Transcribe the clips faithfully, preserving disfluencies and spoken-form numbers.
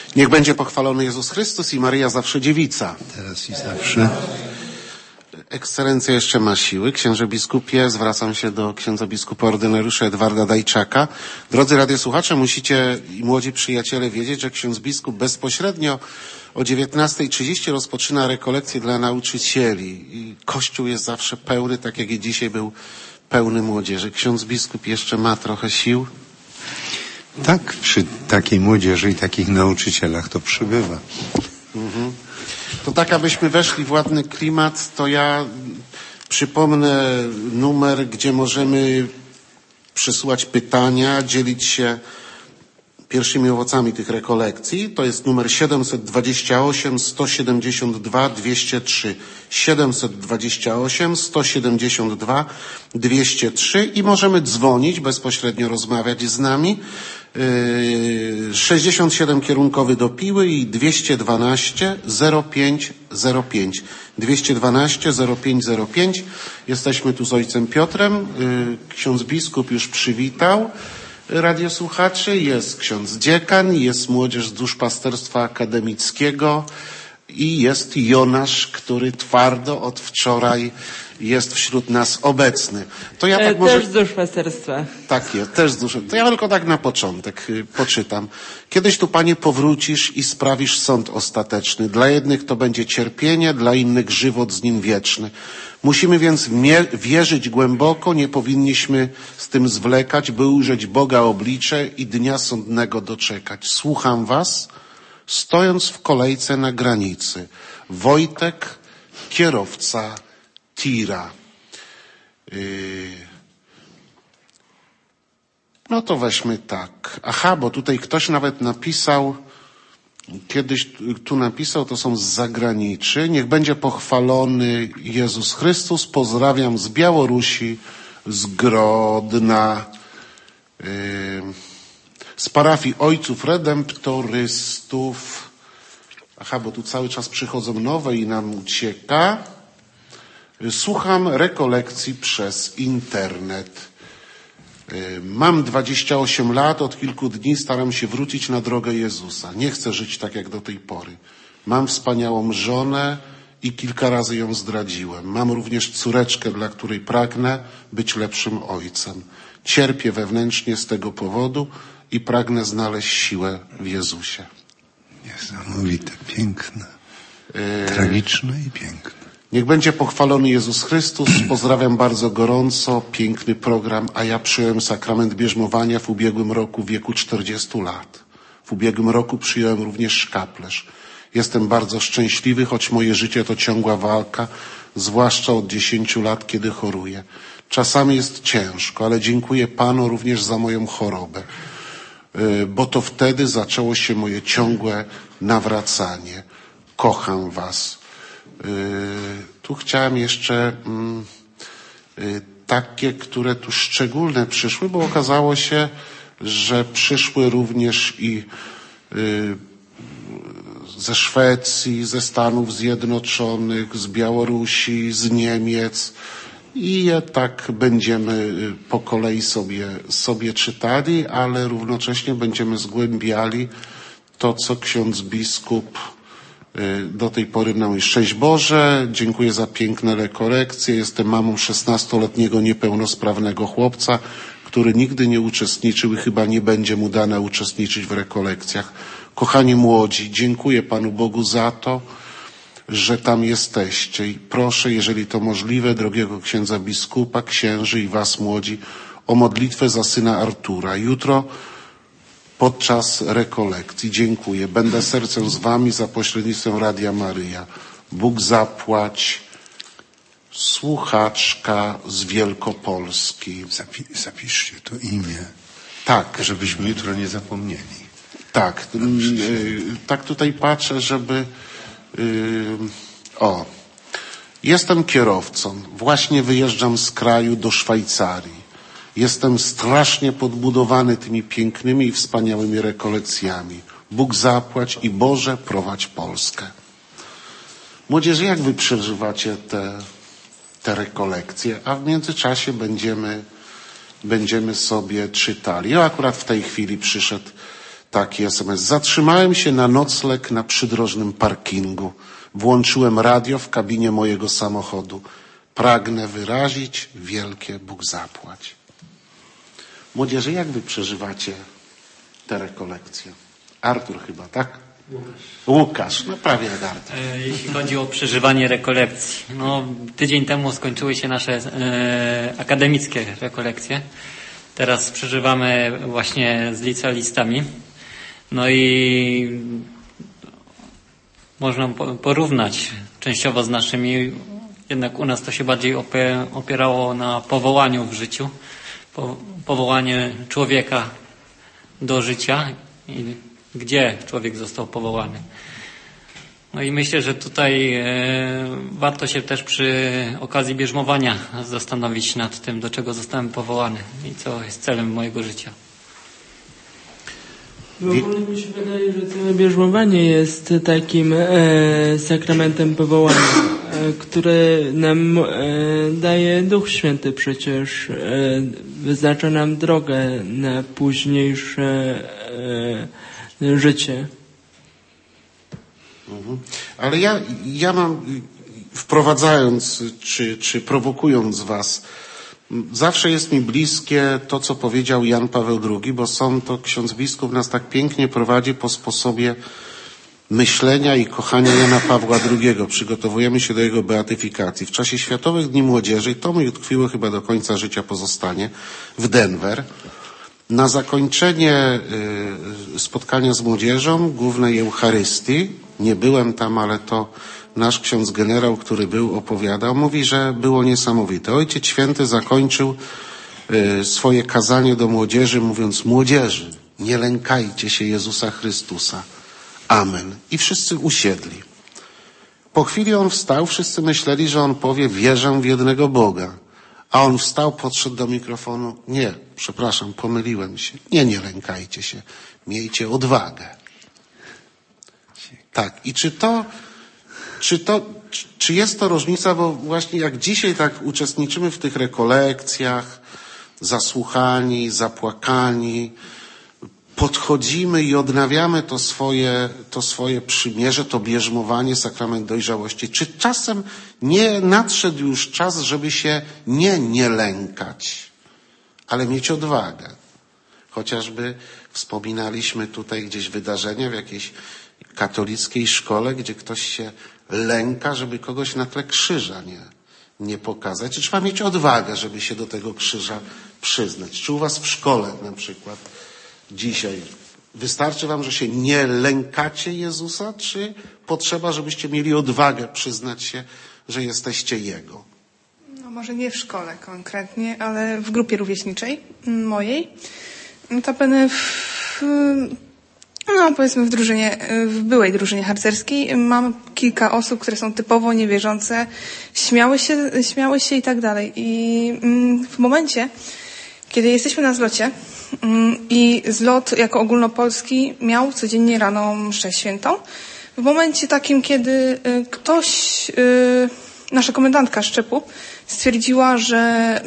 Niech będzie pochwalony Jezus Chrystus i Maryja zawsze dziewica. Teraz i zawsze. Ekscelencja jeszcze ma siły. Księże biskupie, zwracam się do księdza biskupa ordynariusza Edwarda Dajczaka. Drodzy radiosłuchacze, musicie i młodzi przyjaciele wiedzieć, że ksiądz biskup bezpośrednio o dziewiętnasta trzydzieści rozpoczyna rekolekcje dla nauczycieli. I Kościół jest zawsze pełny, tak jak i dzisiaj był pełny młodzieży. Ksiądz biskup jeszcze ma trochę sił? Tak, przy takiej młodzieży i takich nauczycielach to przybywa. Mhm. To tak, abyśmy weszli w ładny klimat, to ja przypomnę numer, gdzie możemy przesyłać pytania, dzielić się pierwszymi owocami tych rekolekcji. To jest numer siedemset dwadzieścia osiem, sto siedemdziesiąt dwa, dwieście trzy. siedemset dwadzieścia osiem, sto siedemdziesiąt dwa, dwieście trzy i możemy dzwonić, bezpośrednio rozmawiać z nami. sześćdziesiąt siedem kierunkowy do Piły i dwieście dwanaście zero pięć zero pięć. dwieście dwanaście zero pięć zero pięć. Jesteśmy tu z ojcem Piotrem. Ksiądz biskup już przywitał radiosłuchaczy. Jest ksiądz dziekan, jest młodzież z duszpasterstwa akademickiego i jest Jonasz, który twardo od wczoraj jest wśród nas obecny. To ja tak może... Też z duszpasterstwa. Tak jest, też z duszpasterstwa. To ja tylko tak na początek y, poczytam. Kiedyś tu, Panie, powrócisz i sprawisz sąd ostateczny. Dla jednych to będzie cierpienie, dla innych żywot z nim wieczny. Musimy więc mie- wierzyć głęboko, nie powinniśmy z tym zwlekać, by ujrzeć Boga oblicze i dnia sądnego doczekać. Słucham was, stojąc w kolejce na granicy. Wojtek, kierowca tira. Yy... No to weźmy tak. Aha, bo tutaj ktoś nawet napisał, kiedyś tu napisał, to są z zagranicy. Niech będzie pochwalony Jezus Chrystus. Pozdrawiam z Białorusi, z Grodna, yy... z parafii Ojców Redemptorystów. Aha, bo tu cały czas przychodzą nowe i nam ucieka. Słucham rekolekcji przez internet. Mam dwadzieścia osiem lat, od kilku dni staram się wrócić na drogę Jezusa. Nie chcę żyć tak jak do tej pory. Mam wspaniałą żonę i kilka razy ją zdradziłem. Mam również córeczkę, dla której pragnę być lepszym ojcem. Cierpię wewnętrznie z tego powodu i pragnę znaleźć siłę w Jezusie. Niesamowite, piękne, tragiczne i piękne. Niech będzie pochwalony Jezus Chrystus. Pozdrawiam bardzo gorąco. Piękny program. A ja przyjąłem sakrament bierzmowania w ubiegłym roku w wieku czterdziestu lat. W ubiegłym roku przyjąłem również szkaplerz. Jestem bardzo szczęśliwy, choć moje życie to ciągła walka, zwłaszcza od dziesięciu lat, kiedy choruję. Czasami jest ciężko, ale dziękuję Panu również za moją chorobę, bo to wtedy zaczęło się moje ciągłe nawracanie. Kocham was. Tu chciałem jeszcze takie, które tu szczególne przyszły, bo okazało się, że przyszły również i ze Szwecji, ze Stanów Zjednoczonych, z Białorusi, z Niemiec i je tak będziemy po kolei sobie, sobie czytali, ale równocześnie będziemy zgłębiali to, co ksiądz biskup do tej pory nam. Szczęść Boże, dziękuję za piękne rekolekcje. Jestem mamą szesnastoletniego niepełnosprawnego chłopca, który nigdy nie uczestniczył i chyba nie będzie mu dane uczestniczyć w rekolekcjach. Kochani młodzi, dziękuję Panu Bogu za to, że tam jesteście i proszę, jeżeli to możliwe, drogiego księdza biskupa, księży i was młodzi, o modlitwę za syna Artura. Jutro podczas rekolekcji. Dziękuję. Będę sercem z wami za pośrednictwem Radia Maryja. Bóg zapłać. Słuchaczka z Wielkopolski. Zapi- zapiszcie to imię. Tak. Żebyśmy jutro nie zapomnieli. Tak. Yy, tak tutaj patrzę, żeby... Yy, o. Jestem kierowcą. Właśnie wyjeżdżam z kraju do Szwajcarii. Jestem strasznie podbudowany tymi pięknymi i wspaniałymi rekolekcjami. Bóg zapłać i Boże prowadź Polskę. Młodzieży, jak wy przeżywacie te, te rekolekcje? A w międzyczasie będziemy, będziemy sobie czytali. Ja akurat w tej chwili przyszedł taki es em es. Zatrzymałem się na nocleg na przydrożnym parkingu. Włączyłem radio w kabinie mojego samochodu. Pragnę wyrazić wielkie Bóg zapłać. Młodzieży, jak wy przeżywacie te rekolekcje? Artur chyba, tak? Łukasz. Łukasz, no prawie jak Artur. Jeśli chodzi o przeżywanie rekolekcji. No, tydzień temu skończyły się nasze e, akademickie rekolekcje. Teraz przeżywamy właśnie z licealistami. No i można porównać częściowo z naszymi. Jednak u nas to się bardziej opierało na powołaniu w życiu. Po, powołanie człowieka do życia i gdzie człowiek został powołany. No i myślę, że tutaj e, warto się też przy okazji bierzmowania zastanowić nad tym, do czego zostałem powołany i co jest celem mojego życia. W ogóle mi się wydaje, że całe bierzmowanie jest takim e, sakramentem powołania, e, który nam e, daje Duch Święty przecież. E, wyznacza nam drogę na późniejsze e, życie. Mhm. Ale ja, ja mam, wprowadzając czy, czy prowokując was, zawsze jest mi bliskie to, co powiedział Jan Paweł drugi, bo są to, ksiądz biskup nas tak pięknie prowadzi po sposobie myślenia i kochania Jana Pawła drugiego. Przygotowujemy się do jego beatyfikacji. W czasie Światowych Dni Młodzieży, to mi utkwiło chyba do końca życia pozostanie, w Denver, na zakończenie y, spotkania z młodzieżą, głównej Eucharystii, nie byłem tam, ale to nasz ksiądz generał, który był, opowiadał, mówi, że było niesamowite. Ojciec Święty zakończył y, swoje kazanie do młodzieży, mówiąc: młodzieży, nie lękajcie się Jezusa Chrystusa. Amen. I wszyscy usiedli. Po chwili on wstał, wszyscy myśleli, że on powie: wierzę w jednego Boga. A on wstał, podszedł do mikrofonu: nie, przepraszam, pomyliłem się. Nie, nie lękajcie się. Miejcie odwagę. Tak. I czy to, czy to, czy jest to różnica, bo właśnie jak dzisiaj tak uczestniczymy w tych rekolekcjach, zasłuchani, zapłakani, podchodzimy i odnawiamy to swoje, to swoje przymierze, to bierzmowanie, sakrament dojrzałości. Czy czasem nie nadszedł już czas, żeby się nie nie lękać, ale mieć odwagę? Chociażby wspominaliśmy tutaj gdzieś wydarzenia w jakiejś katolickiej szkole, gdzie ktoś się lęka, żeby kogoś na tle krzyża nie, nie pokazać. Czy trzeba mieć odwagę, żeby się do tego krzyża przyznać? Czy u was w szkole na przykład dzisiaj wystarczy wam, że się nie lękacie Jezusa, czy potrzeba, żebyście mieli odwagę przyznać się, że jesteście Jego? No może nie w szkole konkretnie, ale w grupie rówieśniczej mojej. Notabene w, no powiedzmy w drużynie, w byłej drużynie harcerskiej mam kilka osób, które są typowo niewierzące, śmiały się, śmiały się i tak dalej. I w momencie, kiedy jesteśmy na zlocie i zlot jako ogólnopolski miał codziennie rano mszę świętą, w momencie takim, kiedy ktoś, nasza komendantka szczepu stwierdziła, że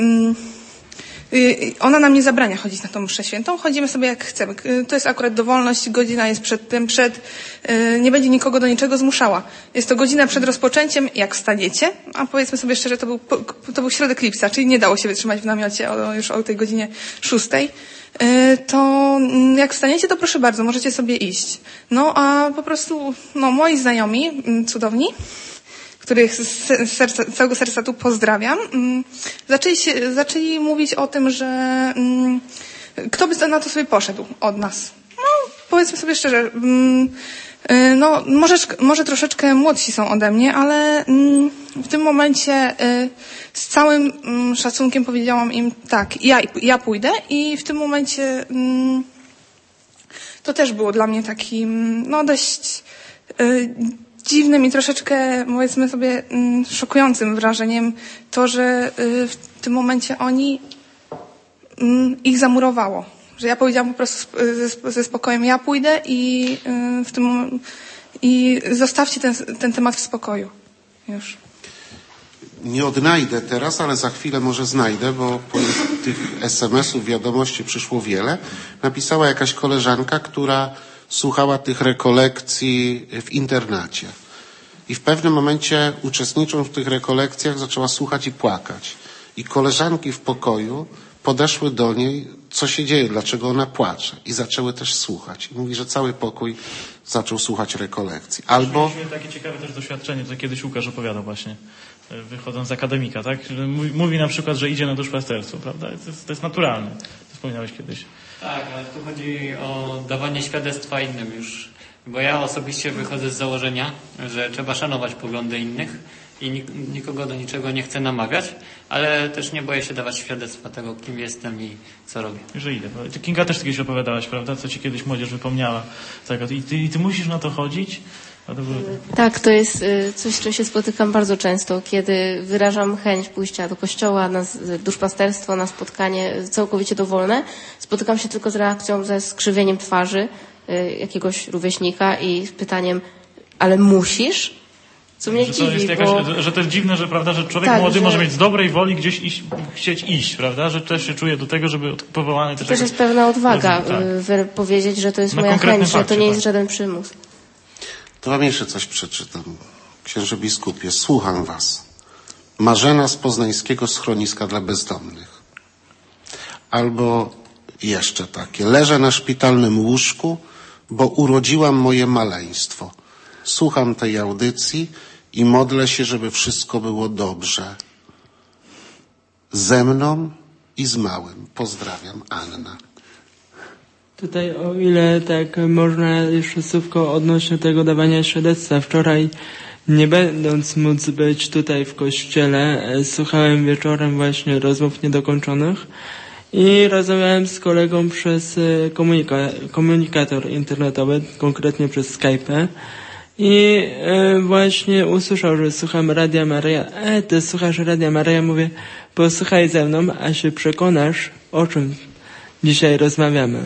ona nam nie zabrania chodzić na tą mszę świętą, chodzimy sobie jak chcemy. To jest akurat dowolność, godzina jest przed tym, przed, nie będzie nikogo do niczego zmuszała. Jest to godzina przed rozpoczęciem, jak wstaniecie, a powiedzmy sobie szczerze, to był, to był środek lipca, czyli nie dało się wytrzymać w namiocie o, już o tej godzinie szóstej. To jak wstaniecie, to proszę bardzo, możecie sobie iść. No a po prostu, no moi znajomi, cudowni, których z serca, całego serca tu pozdrawiam, zaczęli, się, zaczęli mówić o tym, że kto by na to sobie poszedł od nas. No, powiedzmy sobie szczerze, no może, może troszeczkę młodsi są ode mnie, ale w tym momencie z całym szacunkiem powiedziałam im tak, ja, ja pójdę i w tym momencie to też było dla mnie takim, no dość dziwnym i troszeczkę, powiedzmy sobie, szokującym wrażeniem to, że w tym momencie oni, ich zamurowało. Że ja powiedziałam po prostu ze, ze spokojem, ja pójdę i w tym i zostawcie ten, ten temat w spokoju. Już. nie odnajdę teraz, ale za chwilę może znajdę, bo tych es em esów, wiadomości przyszło wiele. Napisała jakaś koleżanka, która słuchała tych rekolekcji w internacie. I w pewnym momencie, uczestnicząc w tych rekolekcjach, zaczęła słuchać i płakać. I koleżanki w pokoju podeszły do niej, co się dzieje, dlaczego ona płacze. I zaczęły też słuchać. I mówi, że cały pokój zaczął słuchać rekolekcji. Albo... Mieliśmy takie ciekawe też doświadczenie, co kiedyś Łukasz opowiadał właśnie, wychodząc z akademika, tak? Że mówi, mówi na przykład, że idzie na duszpasterstwo, prawda? To jest, to jest naturalne. To wspominałeś kiedyś. Tak, ale tu chodzi o dawanie świadectwa innym już. Bo ja osobiście wychodzę z założenia, że trzeba szanować poglądy innych i nikogo do niczego nie chcę namawiać, ale też nie boję się dawać świadectwa tego, kim jestem i co robię. Że idę. Ty, Kinga, też kiedyś opowiadałaś, prawda? Co ci kiedyś młodzież wypomniała. I ty, i ty musisz na to chodzić? To było... Tak, to jest coś, z czym się spotykam bardzo często, kiedy wyrażam chęć pójścia do kościoła, na duszpasterstwo, na spotkanie całkowicie dowolne. Spotykam się tylko z reakcją, ze skrzywieniem twarzy jakiegoś rówieśnika i z pytaniem, ale musisz? Co mnie że dziwi, to jest jakaś, bo... że to jest dziwne, że, prawda, że człowiek tak, młody że... może mieć z dobrej woli gdzieś iść, chcieć iść, prawda? Że też się czuje do tego, żeby powołany... To też jest pewna odwaga, tak. powiedzieć, że to jest na moja chęć, że to nie jest tak. żaden przymus. To wam jeszcze coś przeczytam. Księże biskupie, słucham was. Marzena z poznańskiego schroniska dla bezdomnych. Albo jeszcze takie. Leżę na szpitalnym łóżku, bo urodziłam moje maleństwo. Słucham tej audycji i modlę się, żeby wszystko było dobrze. Ze mną i z małym. Pozdrawiam, Anna. Tutaj o ile tak można jeszcze słówko odnośnie tego dawania świadectwa. Wczoraj, nie będąc móc być tutaj w kościele, słuchałem wieczorem właśnie rozmów niedokończonych i rozmawiałem z kolegą przez komunika- komunikator internetowy, konkretnie przez Skype'ę. I e, właśnie usłyszał, że słucham Radia Maryja. E, ty słuchasz Radia Maryja? Mówię, posłuchaj ze mną, a się przekonasz, o czym dzisiaj rozmawiamy.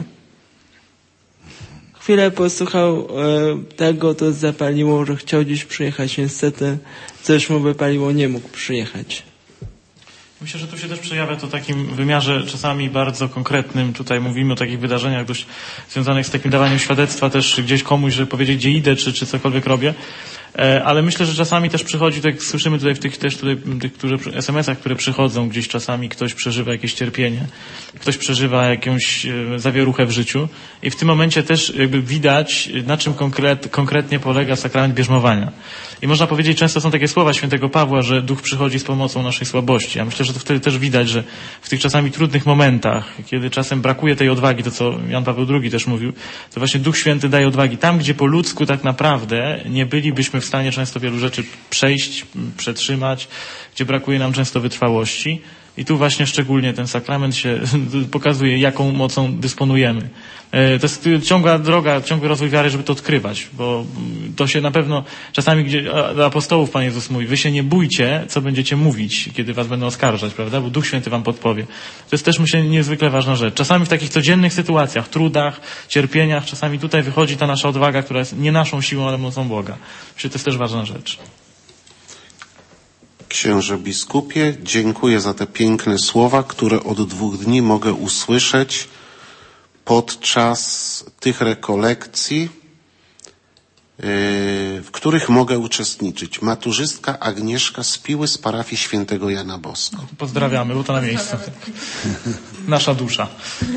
Chwilę posłuchał e, tego, to zapaliło, że chciał dziś przyjechać. Niestety coś mu wypaliło, nie mógł przyjechać. Myślę, że tu się też przejawia to w takim wymiarze czasami bardzo konkretnym. Tutaj mówimy o takich wydarzeniach dość związanych z takim dawaniem świadectwa też gdzieś komuś, żeby powiedzieć, gdzie idę, czy, czy cokolwiek robię. Ale myślę, że czasami też przychodzi, tak słyszymy tutaj w tych też tutaj tych, którzy es em esach, które przychodzą, gdzieś czasami ktoś przeżywa jakieś cierpienie, ktoś przeżywa jakąś zawieruchę w życiu i w tym momencie też jakby widać, na czym konkret, konkretnie polega sakrament bierzmowania. I można powiedzieć, często są takie słowa świętego Pawła, że Duch przychodzi z pomocą naszej słabości. Ja myślę, że to wtedy też widać, że w tych czasami trudnych momentach, kiedy czasem brakuje tej odwagi, to co Jan Paweł drugi też mówił, to właśnie Duch Święty daje odwagi. Tam, gdzie po ludzku tak naprawdę nie bylibyśmy w stanie często wielu rzeczy przejść, przetrzymać, gdzie brakuje nam często wytrwałości. I tu właśnie szczególnie ten sakrament się pokazuje, jaką mocą dysponujemy. To jest ciągła droga, ciągły rozwój wiary, żeby to odkrywać, bo to się na pewno czasami, gdzie do apostołów Pan Jezus mówi, wy się nie bójcie, co będziecie mówić, kiedy was będą oskarżać, prawda, bo Duch Święty wam podpowie. To jest też, myślę, niezwykle ważna rzecz. Czasami w takich codziennych sytuacjach, trudach, cierpieniach, czasami tutaj wychodzi ta nasza odwaga, która jest nie naszą siłą, ale mocą Boga. Myślę, to jest też ważna rzecz. Księże biskupie, dziękuję za te piękne słowa, które od dwóch dni mogę usłyszeć podczas tych rekolekcji, w których mogę uczestniczyć. Maturzystka Agnieszka z Piły z parafii świętego Jana Bosko. Pozdrawiamy, bo to na miejscu. Nasza dusza.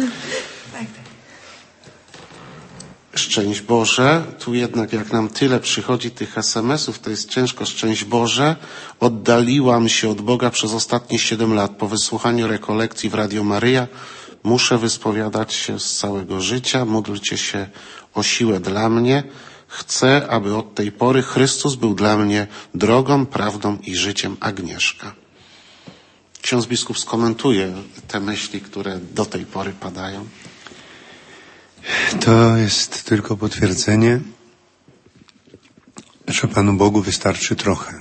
Szczęść Boże, tu jednak jak nam tyle przychodzi tych es em esów, to jest ciężko. Szczęść Boże, oddaliłam się od Boga przez ostatnie siedem lat. Po wysłuchaniu rekolekcji w Radio Maryja muszę wyspowiadać się z całego życia. Módlcie się o siłę dla mnie. Chcę, aby od tej pory Chrystus był dla mnie drogą, prawdą i życiem. Agnieszka. Ksiądz biskup skomentuje te myśli, które do tej pory padają. To jest tylko potwierdzenie, że Panu Bogu wystarczy trochę.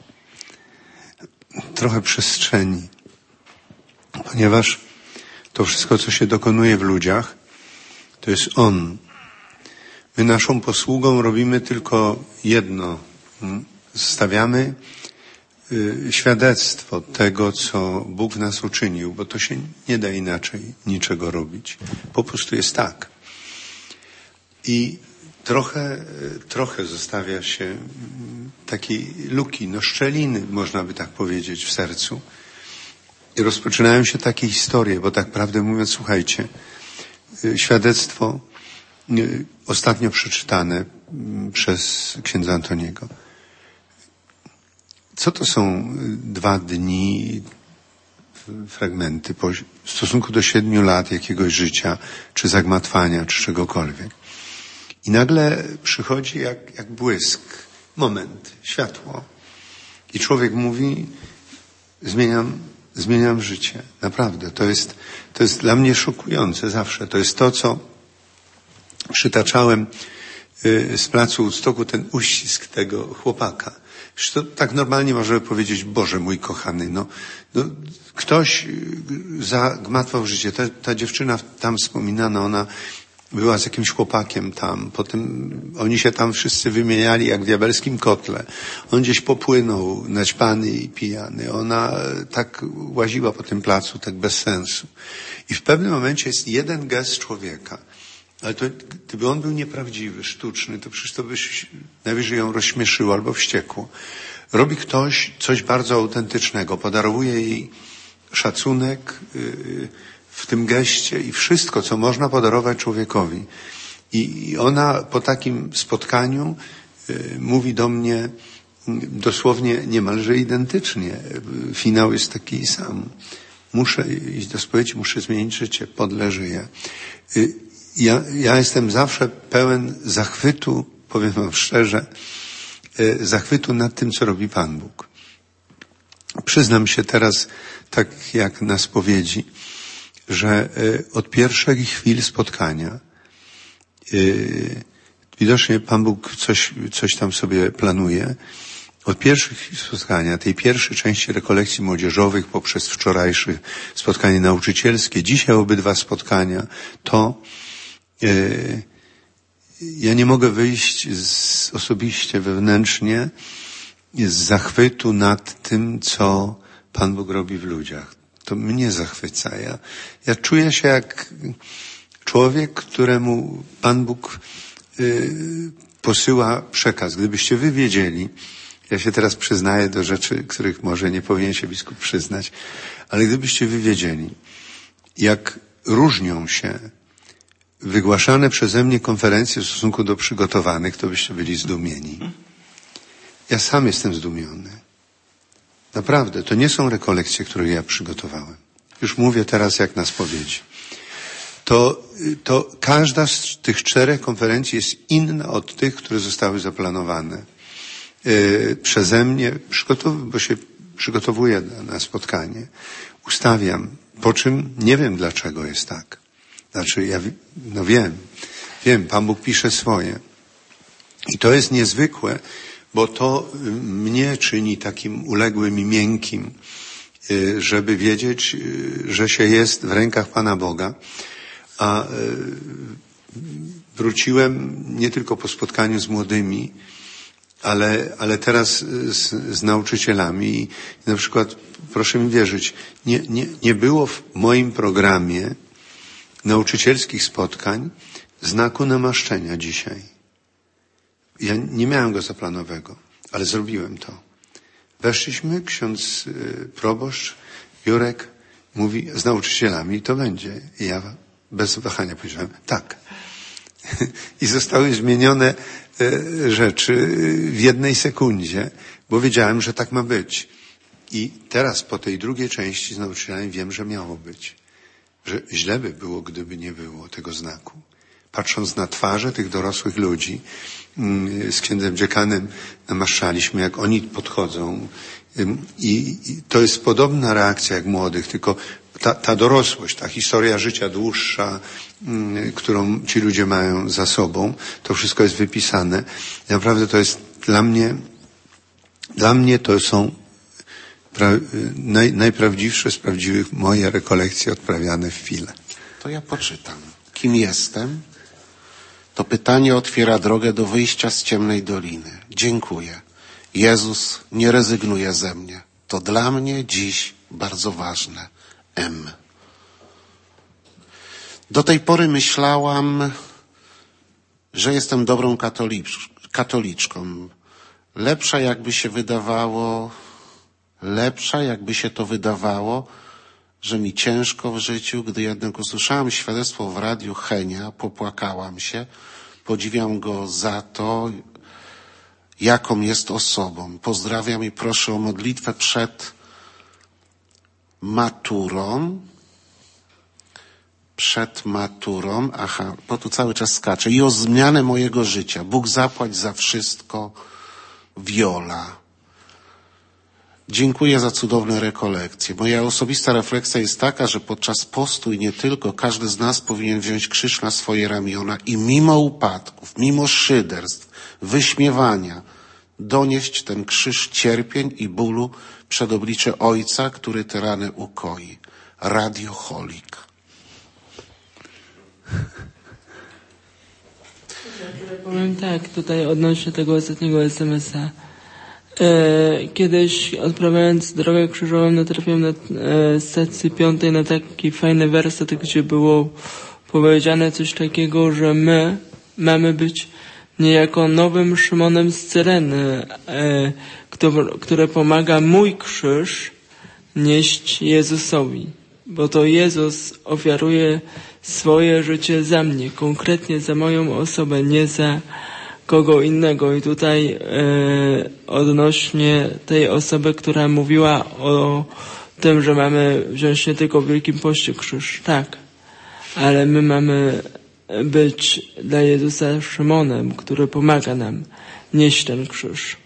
Trochę przestrzeni. Ponieważ to wszystko, co się dokonuje w ludziach, to jest On. My naszą posługą robimy tylko jedno. Stawiamy y, świadectwo tego, co Bóg w nas uczynił, bo to się nie da inaczej niczego robić. Po prostu jest tak. I trochę, trochę zostawia się takiej luki, no szczeliny, można by tak powiedzieć, w sercu. I rozpoczynają się takie historie, bo tak prawdę mówiąc, słuchajcie, świadectwo ostatnio przeczytane przez księdza Antoniego. Co to są dwa dni, fragmenty po, w stosunku do siedmiu lat jakiegoś życia, czy zagmatwania, czy czegokolwiek. I nagle przychodzi jak, jak błysk, moment, światło. I człowiek mówi, zmieniam, zmieniam życie. Naprawdę, to jest, to jest dla mnie szokujące zawsze. To jest to, co przytaczałem y, z placu Woodstocku, ten uścisk tego chłopaka. To tak normalnie możemy powiedzieć, Boże mój kochany, no, no ktoś zagmatwał życie. Ta, ta dziewczyna tam wspominana, ona była z jakimś chłopakiem tam, potem oni się tam wszyscy wymieniali jak w diabelskim kotle. On gdzieś popłynął, naćpany i pijany. Ona tak łaziła po tym placu, tak bez sensu. I w pewnym momencie jest jeden gest człowieka. Ale to, gdyby on był nieprawdziwy, sztuczny, to przecież to by najwyżej ją rozśmieszyło albo wściekło. Robi ktoś coś bardzo autentycznego, podarowuje jej szacunek yy, w tym geście i wszystko, co można podarować człowiekowi. I, i ona po takim spotkaniu yy, mówi do mnie yy, dosłownie niemalże identycznie. Finał jest taki sam. Muszę iść do spowiedzi, muszę zmienić życie, podle żyję. Yy, Ja, ja jestem zawsze pełen zachwytu, powiem wam szczerze, zachwytu nad tym, co robi Pan Bóg. Przyznam się teraz, tak jak na spowiedzi, że od pierwszych chwil spotkania widocznie Pan Bóg coś, coś tam sobie planuje. Od pierwszych chwil spotkania, tej pierwszej części rekolekcji młodzieżowych poprzez wczorajsze spotkanie nauczycielskie, dzisiaj obydwa spotkania, to ja nie mogę wyjść z, osobiście, wewnętrznie z zachwytu nad tym, co Pan Bóg robi w ludziach. To mnie zachwyca. Ja, ja czuję się jak człowiek, któremu Pan Bóg y, posyła przekaz. Gdybyście wy wiedzieli, ja się teraz przyznaję do rzeczy, których może nie powinien się biskup przyznać, ale gdybyście wy wiedzieli, jak różnią się wygłaszane przeze mnie konferencje w stosunku do przygotowanych, to byście byli zdumieni. Ja sam jestem zdumiony. Naprawdę, to nie są rekolekcje, które ja przygotowałem. Już mówię teraz jak na spowiedzi. To, to każda z tych czterech konferencji jest inna od tych, które zostały zaplanowane yy, przeze mnie, przygotow- bo się przygotowuję na, na spotkanie. Ustawiam, po czym nie wiem dlaczego jest tak. Znaczy, ja no wiem, wiem, Pan Bóg pisze swoje. I to jest niezwykłe, bo to mnie czyni takim uległym i miękkim, żeby wiedzieć, że się jest w rękach Pana Boga. A wróciłem nie tylko po spotkaniu z młodymi, ale, ale teraz z, z nauczycielami. I na przykład, proszę mi wierzyć, nie, nie, nie było w moim programie nauczycielskich spotkań znaku namaszczenia dzisiaj. Ja nie miałem go zaplanowego, ale zrobiłem to. Weszliśmy, ksiądz y, proboszcz Jurek mówi z nauczycielami, to będzie. I ja bez wahania powiedziałem, tak. I zostały zmienione y, rzeczy w jednej sekundzie, bo wiedziałem, że tak ma być. I teraz po tej drugiej części z nauczycielami wiem, że miało być. Że źle by było, gdyby nie było tego znaku. Patrząc na twarze tych dorosłych ludzi, z księdzem dziekanem namaszczaliśmy, jak oni podchodzą. I, i to jest podobna reakcja jak młodych, tylko ta, ta dorosłość, ta historia życia dłuższa, którą ci ludzie mają za sobą, to wszystko jest wypisane. Naprawdę to jest dla mnie, dla mnie to są Pra, naj, najprawdziwsze z prawdziwych moje rekolekcje odprawiane w File. To ja poczytam. Kim jestem? To pytanie otwiera drogę do wyjścia z ciemnej doliny. Dziękuję. Jezus nie rezygnuje ze mnie. To dla mnie dziś bardzo ważne. M. Do tej pory myślałam, że jestem dobrą katolicz, katoliczką. Lepsza jakby się wydawało, lepsza jakby się to wydawało, że mi ciężko w życiu. Gdy jednak usłyszałam świadectwo w radiu Henia, popłakałam się. Podziwiam go za to, jaką jest osobą. Pozdrawiam i proszę o modlitwę przed maturą. Przed maturą, aha, bo tu cały czas skaczę. I o zmianę mojego życia. Bóg zapłać za wszystko. Wiola. Dziękuję za cudowne rekolekcje. Moja osobista refleksja jest taka, że podczas postu i nie tylko, każdy z nas powinien wziąć krzyż na swoje ramiona i mimo upadków, mimo szyderstw, wyśmiewania, donieść ten krzyż cierpień i bólu przed oblicze Ojca, który te rany ukoi. Radioholik. Powiem tak, tutaj odnośnie tego ostatniego es em es a. E, kiedyś odprawiając drogę krzyżową natrafiłem na e, stacji piątej na taki fajny werset, gdzie było powiedziane coś takiego, że my mamy być niejako nowym Szymonem z Cyreny, e, kto, które pomaga mój krzyż nieść Jezusowi, bo to Jezus ofiaruje swoje życie za mnie, konkretnie za moją osobę, nie za kogo innego. I tutaj e, odnośnie tej osoby, która mówiła o tym, że mamy wziąć nie tylko w Wielkim Poście krzyż, tak, ale my mamy być dla Jezusa Szymonem, który pomaga nam nieść ten krzyż.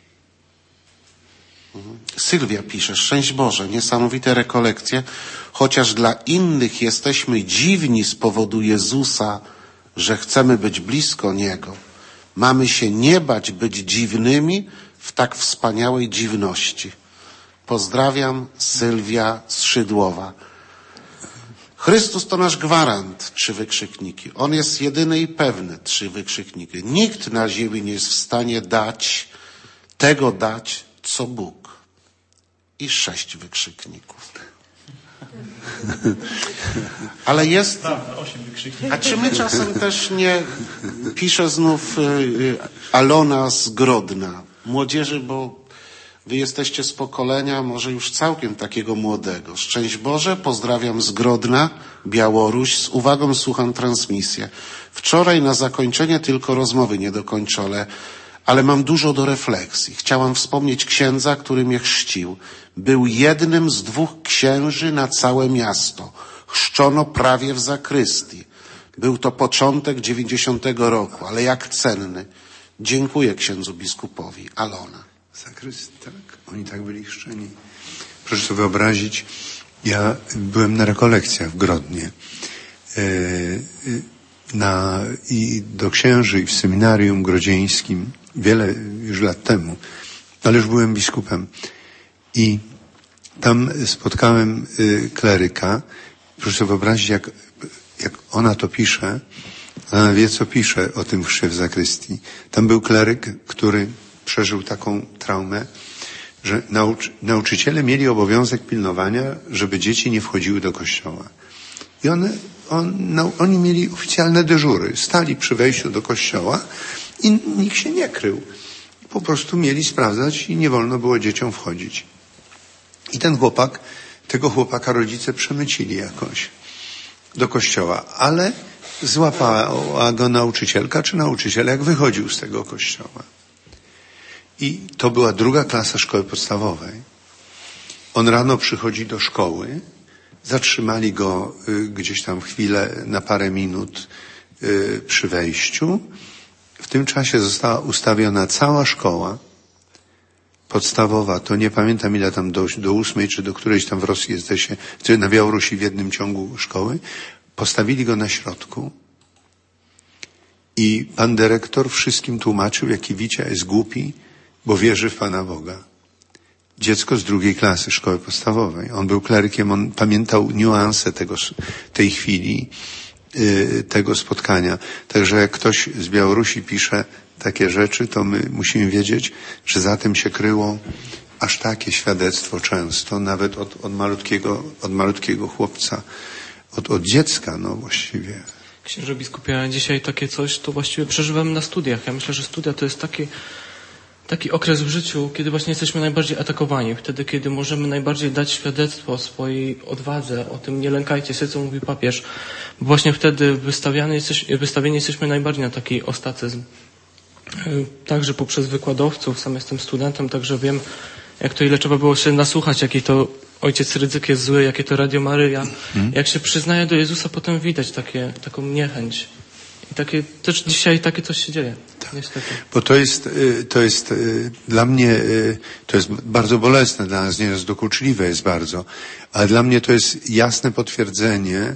Sylwia pisze, szczęść Boże, niesamowite rekolekcje, chociaż dla innych jesteśmy dziwni z powodu Jezusa, że chcemy być blisko Niego. Mamy się nie bać być dziwnymi w tak wspaniałej dziwności. Pozdrawiam, Sylwia z Szydłowa. Chrystus to nasz gwarant, trzy wykrzykniki. On jest jedyny i pewny, trzy wykrzykniki. Nikt na ziemi nie jest w stanie dać, tego dać, co Bóg. I sześć wykrzykników. Ale jest... A czy my czasem też nie... Pisze znów y, Alona z Grodna. Młodzieży, bo wy jesteście z pokolenia może już całkiem takiego młodego. Szczęść Boże, pozdrawiam z Grodna, Białoruś. Z uwagą słucham transmisję. Wczoraj na zakończenie tylko rozmowy niedokończone, ale mam dużo do refleksji. Chciałam wspomnieć księdza, który mnie chrzcił. Był jednym z dwóch księży na całe miasto. Chrzczono prawie w zakrystii. Był to początek dziewięćdziesiątego roku, ale jak cenny. Dziękuję księdzu biskupowi. Alona. Zakrystii, tak. Oni tak byli chrzczeni. Proszę sobie wyobrazić, ja byłem na rekolekcjach w Grodnie. Yy, na, i do księży i w seminarium grodzieńskim wiele już lat temu, ale już byłem biskupem. I tam spotkałem y, kleryka. Proszę sobie wyobrazić, jak, jak ona to pisze. Ona wie, co pisze o tym chrzcie w zakrystii. Tam był kleryk, który przeżył taką traumę, że nauczy, nauczyciele mieli obowiązek pilnowania, żeby dzieci nie wchodziły do kościoła. I one, on, no, oni mieli oficjalne dyżury. Stali przy wejściu do kościoła i nikt się nie krył. Po prostu mieli sprawdzać i nie wolno było dzieciom wchodzić. I ten chłopak, tego chłopaka rodzice przemycili jakoś do kościoła, ale złapała go nauczycielka czy nauczyciel, jak wychodził z tego kościoła. I to była druga klasa szkoły podstawowej. On rano przychodzi do szkoły, zatrzymali go y, gdzieś tam chwilę, na parę minut y, przy wejściu. W tym czasie została ustawiona cała szkoła podstawowa, to nie pamiętam ile tam do, do ósmej, czy do którejś tam w Rosji jesteście, czy na Białorusi w jednym ciągu szkoły. Postawili go na środku i pan dyrektor wszystkim tłumaczył, jaki Wicia jest głupi, bo wierzy w Pana Boga. Dziecko z drugiej klasy szkoły podstawowej. On był klerykiem, on pamiętał niuanse tego, tej chwili, yy, tego spotkania. Także jak ktoś z Białorusi pisze, takie rzeczy, to my musimy wiedzieć, że za tym się kryło aż takie świadectwo często, nawet od, od malutkiego, od malutkiego chłopca, od, od dziecka, no właściwie. Księże biskupie, ja dzisiaj takie coś to właściwie przeżywam na studiach. Ja myślę, że studia to jest taki, taki okres w życiu, kiedy właśnie jesteśmy najbardziej atakowani. Wtedy, kiedy możemy najbardziej dać świadectwo o swojej odwadze, o tym nie lękajcie się, co mówi papież. Bo właśnie wtedy wystawiani, jesteś, wystawieni jesteśmy najbardziej na taki ostracyzm. Także poprzez wykładowców, sam jestem studentem, także wiem, jak to ile trzeba było się nasłuchać, jaki to ojciec Rydzyk jest zły, jakie to Radio Maryja. Hmm. Jak się przyznaje do Jezusa, potem widać takie, taką niechęć. I takie, też dzisiaj takie coś się dzieje. Tak. Niestety. Bo to jest, to jest dla mnie, to jest bardzo bolesne dla nas, nieraz dokuczliwe jest bardzo, ale dla mnie to jest jasne potwierdzenie,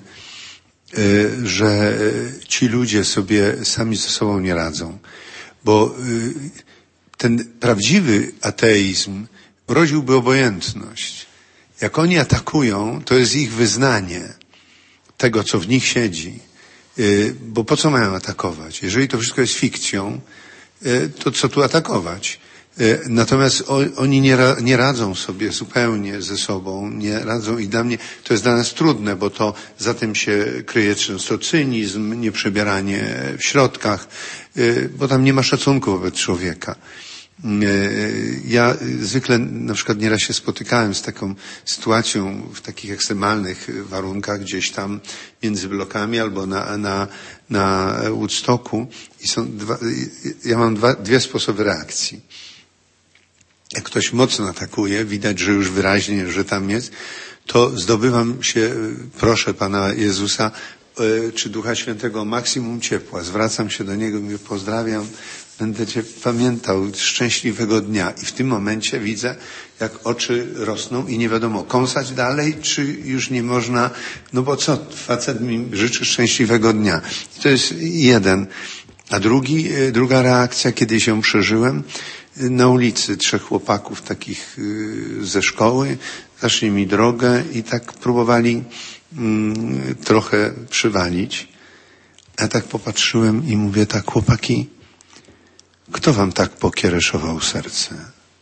że ci ludzie sobie sami ze sobą nie radzą. Bo ten prawdziwy ateizm rodziłby obojętność. Jak oni atakują, to jest ich wyznanie tego, co w nich siedzi. Bo po co mają atakować? Jeżeli to wszystko jest fikcją, to co tu atakować? Natomiast oni nie, ra, nie radzą sobie zupełnie ze sobą, nie radzą i dla mnie to jest dla nas trudne, bo to za tym się kryje często cynizm, nieprzebieranie w środkach, bo tam nie ma szacunku wobec człowieka. Ja zwykle na przykład nieraz się spotykałem z taką sytuacją w takich ekstremalnych warunkach gdzieś tam między blokami albo na, na, na Woodstocku i są dwa, ja mam dwa, dwie sposoby reakcji. Jak ktoś mocno atakuje, widać, że już wyraźnie, że tam jest, to zdobywam się, proszę Pana Jezusa, czy Ducha Świętego o maksimum ciepła. Zwracam się do Niego i mówię, pozdrawiam, będę Cię pamiętał, szczęśliwego dnia. I w tym momencie widzę, jak oczy rosną i nie wiadomo, kąsać dalej, czy już nie można, no bo co, facet mi życzy szczęśliwego dnia. I to jest jeden. A drugi, druga reakcja, kiedy się przeżyłem, na ulicy trzech chłopaków takich ze szkoły zaszli mi drogę i tak próbowali mm, trochę przywalić. Ja tak popatrzyłem i mówię tak, chłopaki, kto wam tak pokiereszował serce?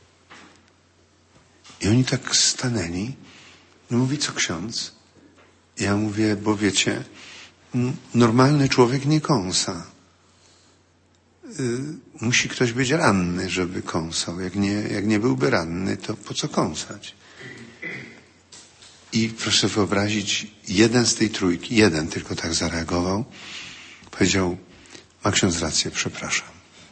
I oni tak stanęli i mówi, co ksiądz? Ja mówię, bo wiecie, normalny człowiek nie kąsa. Musi ktoś być ranny, żeby kąsał. Jak nie, jak nie byłby ranny, to po co kąsać? I proszę wyobrazić, jeden z tej trójki, jeden tylko tak zareagował, powiedział, ma ksiądz rację, przepraszam.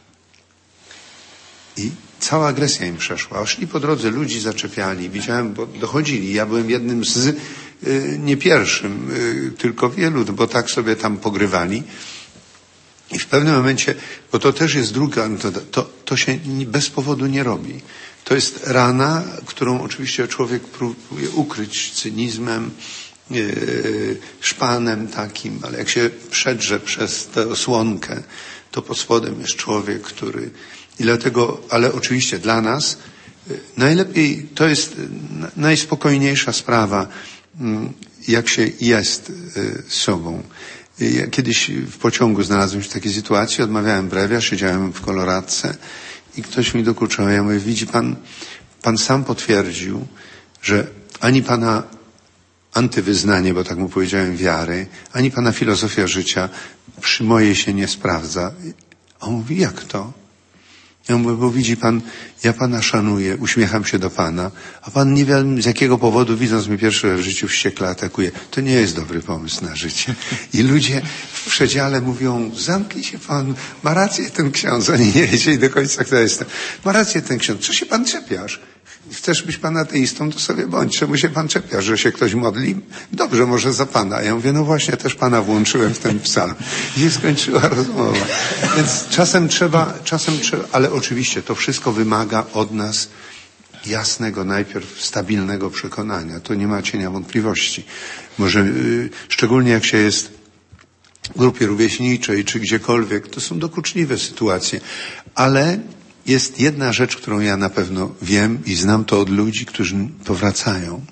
I cała agresja im przeszła. Szli po drodze, ludzi zaczepiali, widziałem, bo dochodzili. Ja byłem jednym z, y, nie pierwszym, y, tylko wielu, bo tak sobie tam pogrywali. I w pewnym momencie, bo to też jest druga, to, to, to się bez powodu nie robi. To jest rana, którą oczywiście człowiek próbuje ukryć cynizmem, yy, szpanem takim, ale jak się przedrze przez tę osłonkę, to pod spodem jest człowiek, który... I dlatego, ale oczywiście dla nas yy, najlepiej, to jest yy, najspokojniejsza sprawa, yy, jak się jest yy, sobą. Ja kiedyś w pociągu znalazłem się w takiej sytuacji, odmawiałem brewia, siedziałem w koloradce i ktoś mi dokuczał. Ja mówię, widzi pan, pan sam potwierdził, że ani pana antywyznanie, bo tak mu powiedziałem, wiary, ani pana filozofia życia przy mojej się nie sprawdza. A on mówi, jak to? Ja mówię, bo widzi pan, ja pana szanuję, uśmiecham się do pana, a pan nie wiem z jakiego powodu, widząc mnie pierwszy raz w życiu, wściekle atakuje. To nie jest dobry pomysł na życie. I ludzie w przedziale mówią, zamknij się pan, ma rację ten ksiądz. Oni nie wiedzieli do końca, kto jestem. Ma rację ten ksiądz, co się pan czepiasz? Chcesz być pan ateistą, to sobie bądź. Czemu się pan czepiasz, że się ktoś modli? Dobrze, może za pana. Ja mówię, no właśnie, też pana włączyłem w ten psalm. I się skończyła rozmowa. Więc czasem trzeba, czasem trzeba, ale oczywiście to wszystko wymaga od nas jasnego, najpierw stabilnego przekonania. To nie ma cienia wątpliwości. Może, yy, szczególnie jak się jest w grupie rówieśniczej, czy gdziekolwiek, to są dokuczliwe sytuacje. Ale jest jedna rzecz, którą ja na pewno wiem i znam to od ludzi, którzy powracają,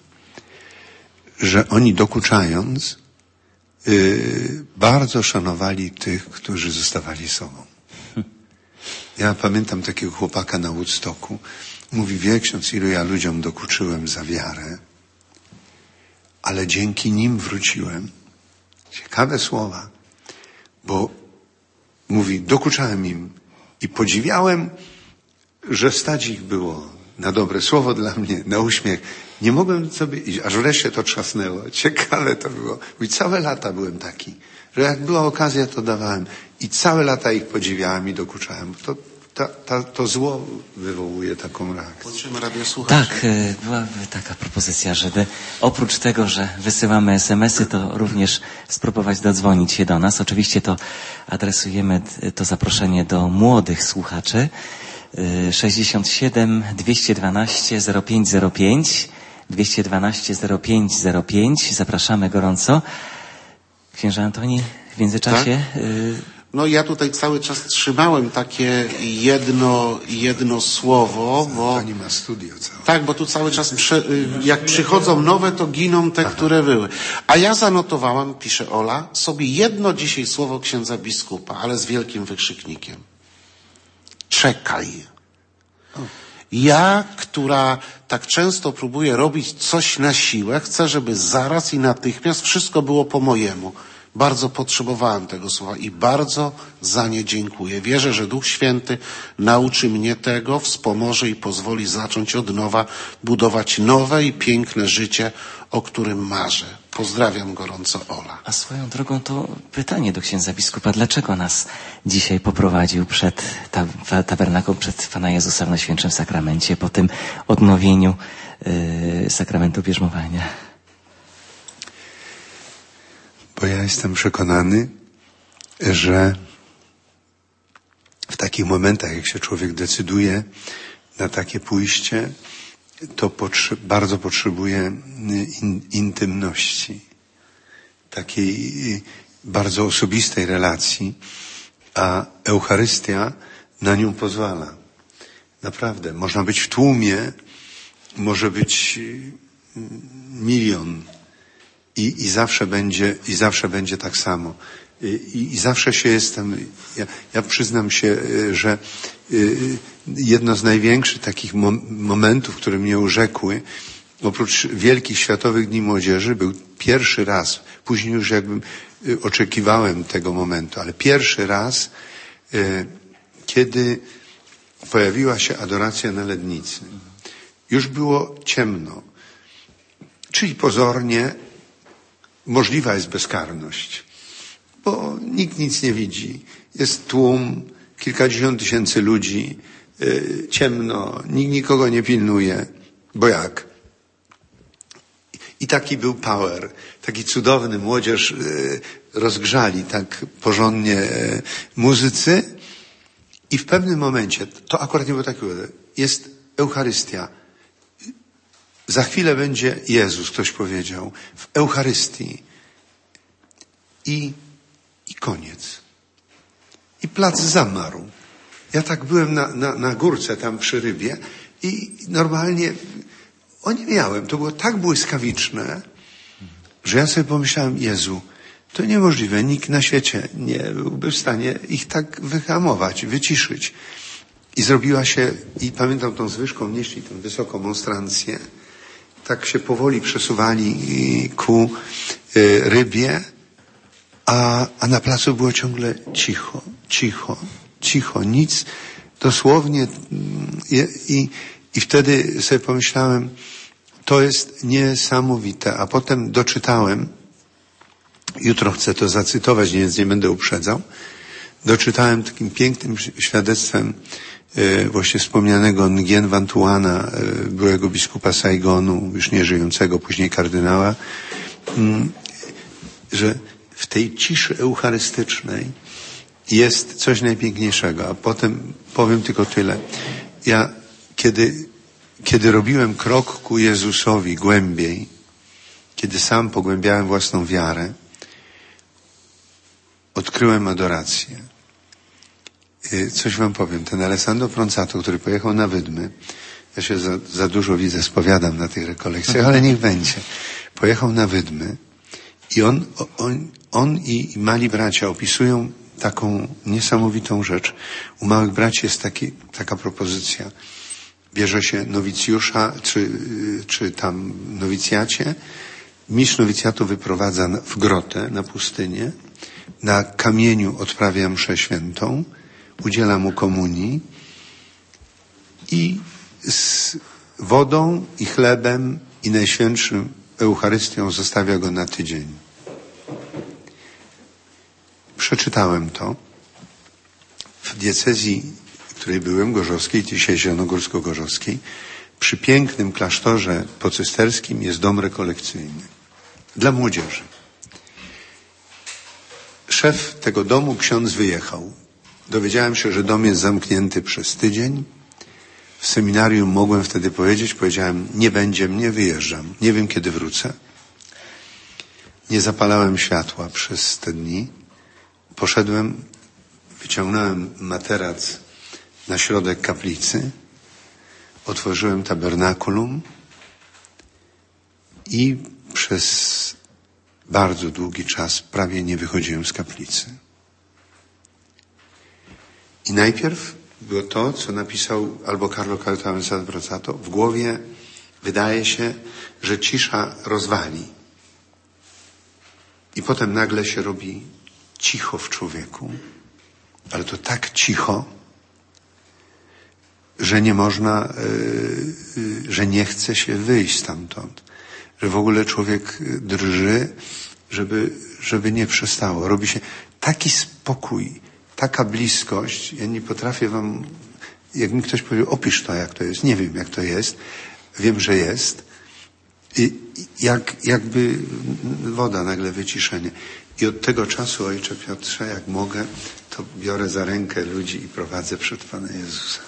że oni dokuczając yy, bardzo szanowali tych, którzy zostawali sobą. Ja pamiętam takiego chłopaka na Woodstocku. Mówi, wie ksiądz, ilu ja ludziom dokuczyłem za wiarę, ale dzięki nim wróciłem. Ciekawe słowa, bo mówi, dokuczałem im i podziwiałem, że stać ich było na dobre słowo dla mnie, na uśmiech. Nie mogłem sobie iść, aż wreszcie to trzasnęło. Ciekawe to było. Mówi, całe lata byłem taki, że jak była okazja, to dawałem. I całe lata ich podziwiałem i dokuczałem. To, ta, ta, to zło wywołuje taką reakcję. Włączymy radiosłuchaczy. Tak, była taka propozycja, żeby oprócz tego, że wysyłamy es em esy, to również spróbować dodzwonić się do nas. Oczywiście to adresujemy to zaproszenie do młodych słuchaczy. sześćdziesiąt siedem dwieście dwanaście zero pięć zero pięć dwieście dwanaście zero pięć zero pięć. Zapraszamy gorąco. Księże Antoni, w międzyczasie... Tak? No ja tutaj cały czas trzymałem takie jedno, jedno słowo, bo... Pani ma studio całe. Tak, bo tu cały czas prze, jak przychodzą nowe, to giną te, Aha. które były. A ja zanotowałam, pisze Ola, sobie jedno dzisiaj słowo księdza biskupa, ale z wielkim wykrzyknikiem. Czekaj. Ja, która tak często próbuję robić coś na siłę, chcę, żeby zaraz i natychmiast wszystko było po mojemu. Bardzo potrzebowałem tego słowa i bardzo za nie dziękuję. Wierzę, że Duch Święty nauczy mnie tego, wspomoże i pozwoli zacząć od nowa budować nowe i piękne życie, o którym marzę. Pozdrawiam gorąco, Ola. A swoją drogą to pytanie do księdza biskupa. Dlaczego nas dzisiaj poprowadził przed ta, tabernaką, przed Pana Jezusa w Najświętszym Sakramencie, po tym odnowieniu yy, sakramentu bierzmowania? Bo ja jestem przekonany, że w takich momentach, jak się człowiek decyduje na takie pójście, to potrze- bardzo potrzebuje in- intymności, takiej bardzo osobistej relacji, a Eucharystia na nią pozwala. Naprawdę, można być w tłumie, może być milion i, i zawsze będzie, i zawsze będzie tak samo. I, i zawsze się jestem, ja, ja przyznam się, że jedno z największych takich momentów, które mnie urzekły, oprócz wielkich Światowych Dni Młodzieży, był pierwszy raz, później już jakbym oczekiwałem tego momentu, ale pierwszy raz, kiedy pojawiła się adoracja na Lednicy. Już było ciemno, czyli pozornie możliwa jest bezkarność, bo nikt nic nie widzi. Jest tłum, kilkadziesiąt tysięcy ludzi, yy, ciemno, nikt nikogo nie pilnuje, bo jak? I taki był power, taki cudowny, młodzież yy, rozgrzali tak porządnie yy, muzycy i w pewnym momencie, to akurat nie było takiego, jest Eucharystia. Za chwilę będzie Jezus, ktoś powiedział, w Eucharystii. I, i koniec. I plac zamarł. Ja tak byłem na, na, na górce tam przy Rybie i normalnie o nie miałem. To było tak błyskawiczne, że ja sobie pomyślałem, Jezu, to niemożliwe. Nikt na świecie nie byłby w stanie ich tak wyhamować, wyciszyć. I zrobiła się, i pamiętam tą zwyżką, nieśli tę wysoką monstrancję, tak się powoli przesuwali ku y, Rybie, a, a na placu było ciągle cicho, cicho, cicho, nic, dosłownie i, i, i wtedy sobie pomyślałem, to jest niesamowite, a potem doczytałem, jutro chcę to zacytować, więc nie będę uprzedzał, doczytałem takim pięknym świadectwem e, właśnie wspomnianego Nguyen Van Thuana, e, byłego biskupa Saigonu, już nie żyjącego, później kardynała, m, że w tej ciszy eucharystycznej jest coś najpiękniejszego. A potem powiem tylko tyle. Ja, kiedy, kiedy robiłem krok ku Jezusowi głębiej, kiedy sam pogłębiałem własną wiarę, odkryłem adorację. Coś wam powiem. Ten Alessandro Pronzato, który pojechał na Wydmy, ja się za, za dużo widzę, spowiadam na tych rekolekcjach, ale niech będzie. Pojechał na Wydmy i on, on, on i, i mali bracia opisują taką niesamowitą rzecz. U małych braci jest taki, taka propozycja. Bierze się nowicjusza, czy, czy tam nowicjacie. Mistrz nowicjatu wyprowadza w grotę, na pustynię. Na kamieniu odprawia mszę świętą. Udziela mu komunii. I z wodą i chlebem i Najświętszym Eucharystią zostawia go na tydzień. Przeczytałem to. W diecezji, w której byłem, gorzowskiej, dzisiaj zielonogórsko-gorzowskiej, przy pięknym klasztorze pocysterskim jest dom rekolekcyjny dla młodzieży. Szef tego domu, ksiądz, wyjechał. Dowiedziałem się, że dom jest zamknięty przez tydzień. W seminarium mogłem wtedy powiedzieć, powiedziałem, nie będzie mnie, wyjeżdżam. Nie wiem, kiedy wrócę. Nie zapalałem światła przez te dni. Poszedłem, wyciągnąłem materac na środek kaplicy, otworzyłem tabernakulum i przez bardzo długi czas prawie nie wychodziłem z kaplicy. I najpierw było to, co napisał albo Carlo Caltagirone Brozzato. W głowie wydaje się, że cisza rozwali. I potem nagle się robi cicho w człowieku. Ale to tak cicho, że nie można, yy, yy, że nie chce się wyjść stamtąd. Że w ogóle człowiek drży, żeby, żeby nie przestało. Robi się taki spokój, taka bliskość. Ja nie potrafię wam, jak mi ktoś powie, opisz to, jak to jest. Nie wiem, jak to jest. Wiem, że jest. I jak, jakby woda, nagle wyciszenie. I od tego czasu, Ojcze Piotrze, jak mogę, to biorę za rękę ludzi i prowadzę przed Pana Jezusa.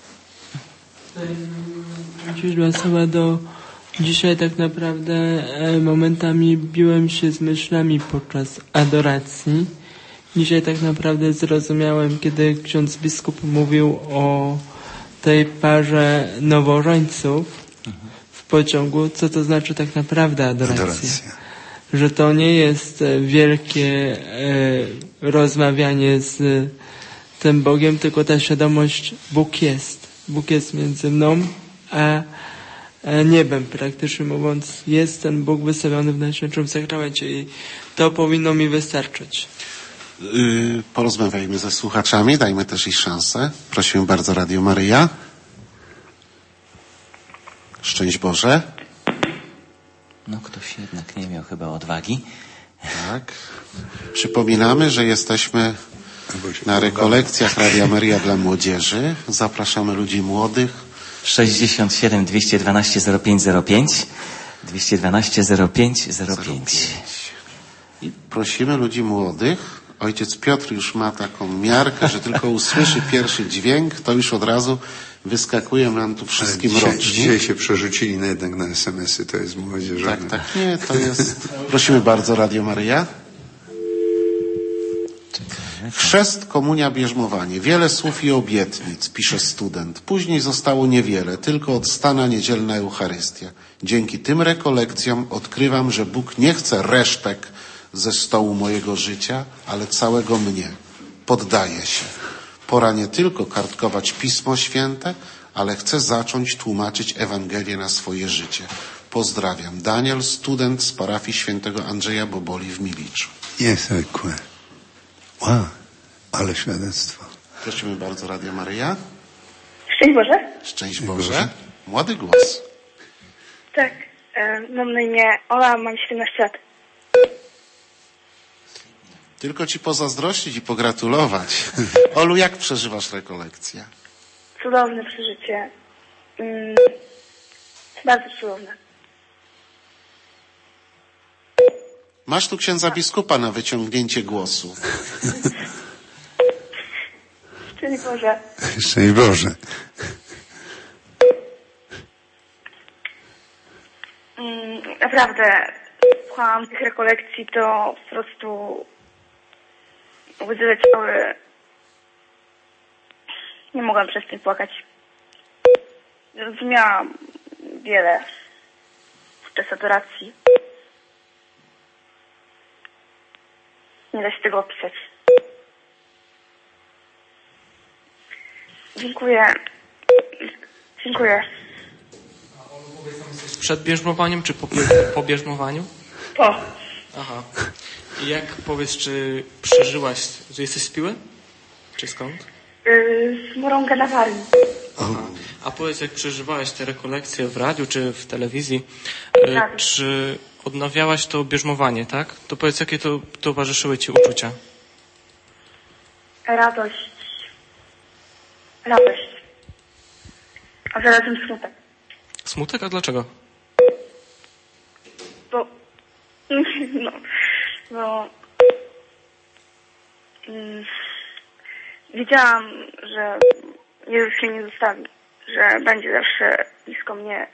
Źródła do dzisiaj tak naprawdę momentami biłem się z myślami podczas adoracji. Dzisiaj tak naprawdę zrozumiałem, kiedy ksiądz biskup mówił o tej parze nowożeńców w pociągu, co to znaczy tak naprawdę adoracja. adoracja. Że to nie jest wielkie e, rozmawianie z tym Bogiem, tylko ta świadomość, Bóg jest. Bóg jest między mną a, a niebem, praktycznie mówiąc. Jest ten Bóg wystawiony w Najświętszym Sakramencie i to powinno mi wystarczyć. Yy, porozmawiajmy ze słuchaczami, dajmy też ich szansę. Prosimy bardzo, Radio Maryja. Szczęść Boże. No ktoś jednak nie miał chyba odwagi. Tak. Przypominamy, że jesteśmy na rekolekcjach Radia Maryja dla młodzieży. Zapraszamy ludzi młodych. sześćdziesiąt siedem dwieście dwanaście zero pięć zero pięć dwieście dwanaście zero pięć zero pięć. I prosimy ludzi młodych. Ojciec Piotr już ma taką miarkę, że tylko usłyszy pierwszy dźwięk, to już od razu wyskakuje nam tu wszystkim dzisiaj, rocznie. Dzisiaj się przerzucili na jednak na es em esy, to jest młodzieżowe. Tak, tak, nie, to jest... Prosimy bardzo, Radio Maryja. Chrzest, komunia, bierzmowanie. Wiele słów i obietnic, pisze student. Później zostało niewiele, tylko odstana niedzielna Eucharystia. Dzięki tym rekolekcjom odkrywam, że Bóg nie chce resztek ze stołu mojego życia, ale całego mnie. Poddaję się. Pora nie tylko kartkować Pismo Święte, ale chcę zacząć tłumaczyć Ewangelię na swoje życie. Pozdrawiam. Daniel, student z parafii świętego Andrzeja Boboli w Miliczu. Niezwykłe. Wow, ale świadectwo. Prosimy bardzo, Radio Maryja. Szczęść Boże. Szczęść Boże. Młody głos. Tak, e, mam na imię Ola, mam siedemnaście lat. Tylko ci pozazdrościć i pogratulować. Olu, jak przeżywasz rekolekcję? Cudowne przeżycie. Mm, bardzo cudowne. Masz tu księdza biskupa na wyciągnięcie głosu. Szczęść Boże. Szczęść Boże. Mm, naprawdę, słuchałam tych rekolekcji, to po prostu łzy leciały. Nie mogłam przestać płakać. Zrozumiałam wiele podczas adoracji. Nie da się tego opisać. Dziękuję. Dziękuję. Przed bierzmowaniem czy po, po bierzmowaniu? Po. Aha. I jak, powiedz, czy przeżyłaś, że jesteś z Piły? Czy skąd? Yy, z Morąga na Warmii. Aha. A powiedz, jak przeżywałaś te rekolekcje w radiu czy w telewizji, yy, Tak. czy odnawiałaś to bierzmowanie, tak? To powiedz, jakie to towarzyszyły ci uczucia? Radość. Radość. A zarazem smutek. Smutek? A dlaczego? Bo... No... No... Mm, wiedziałam, że Jezus się nie zostawi. Że będzie zawsze blisko mnie.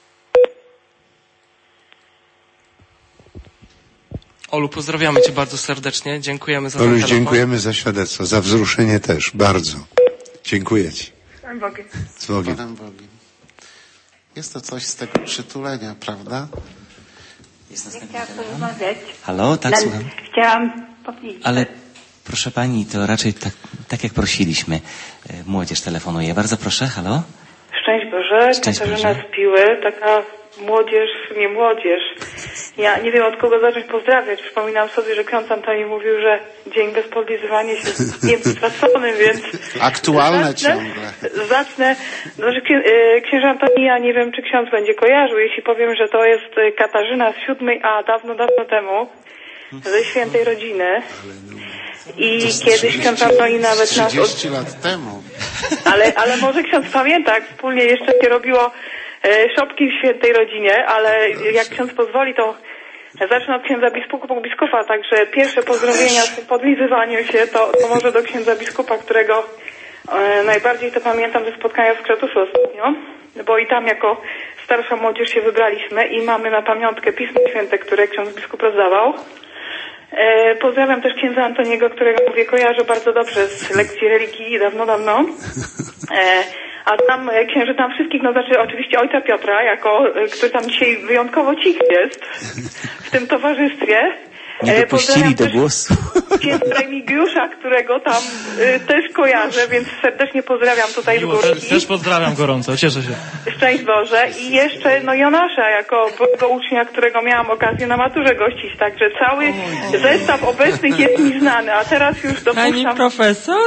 Olu, pozdrawiamy cię bardzo serdecznie. Dziękujemy za ten Oluś, telefon. dziękujemy za świadectwo, za wzruszenie też. Bardzo. Dziękuję ci. Panem Bogiem. Z Bogiem. Panem Bogiem. Jest to coś z tego przytulenia, prawda? Jest Ja następny chciałam telefon. porozmawiać. Halo, tak, Dla- słucham. Chciałam powiedzieć. Ale proszę pani, to raczej tak, tak jak prosiliśmy. E, Młodzież telefonuje. Bardzo proszę, halo? Szczęść Boże, Szczęść Katarzyna Boże. z Piły, taka młodzież, nie młodzież. Ja nie wiem, od kogo zacząć pozdrawiać. Przypominam sobie, że ksiądz Antoni mówił, że dzień bez podlizywania się z dniem straconym, więc... Aktualne zacznę, ciągle. Zacznę. Znaczy, księ- y, księża Antoni, ja nie wiem, czy ksiądz będzie kojarzył, jeśli powiem, że to jest y, Katarzyna z siódmej A, dawno, dawno temu, ze świętej rodziny. I kiedyś ksiądz Antoni nawet nas... od- trzydzieści lat temu. Ale, ale może ksiądz pamięta, jak wspólnie jeszcze się robiło e, szopki w świętej rodzinie, ale jak ksiądz pozwoli, to zacznę od księdza biskupa, biskupa, także pierwsze pozdrowienia w tym podlizywaniu się to, to może do księdza biskupa, którego e, najbardziej to pamiętam ze spotkania w Kratusu ostatnio, bo i tam jako starsza młodzież się wybraliśmy i mamy na pamiątkę Pismo Święte, które ksiądz biskup rozdawał. E, pozdrawiam też księdza Antoniego, którego mówię kojarzę bardzo dobrze z lekcji religii dawno, dawno. E, a tam e, księży tam wszystkich, no znaczy oczywiście ojca Piotra, jako, e, który tam dzisiaj wyjątkowo cichy jest w tym towarzystwie. Nie E, dopuścili do też głosu. księdza Remigiusza, którego tam e, też kojarzę, więc serdecznie pozdrawiam tutaj z Miło, też, górki. też pozdrawiam gorąco, cieszę się. Szczęść Boże. I jeszcze no Jonasza jako byłego ucznia, którego miałam okazję na maturze gościć. Także cały zestaw obecnych jest mi znany, a teraz już Pani dopuszczam... profesor?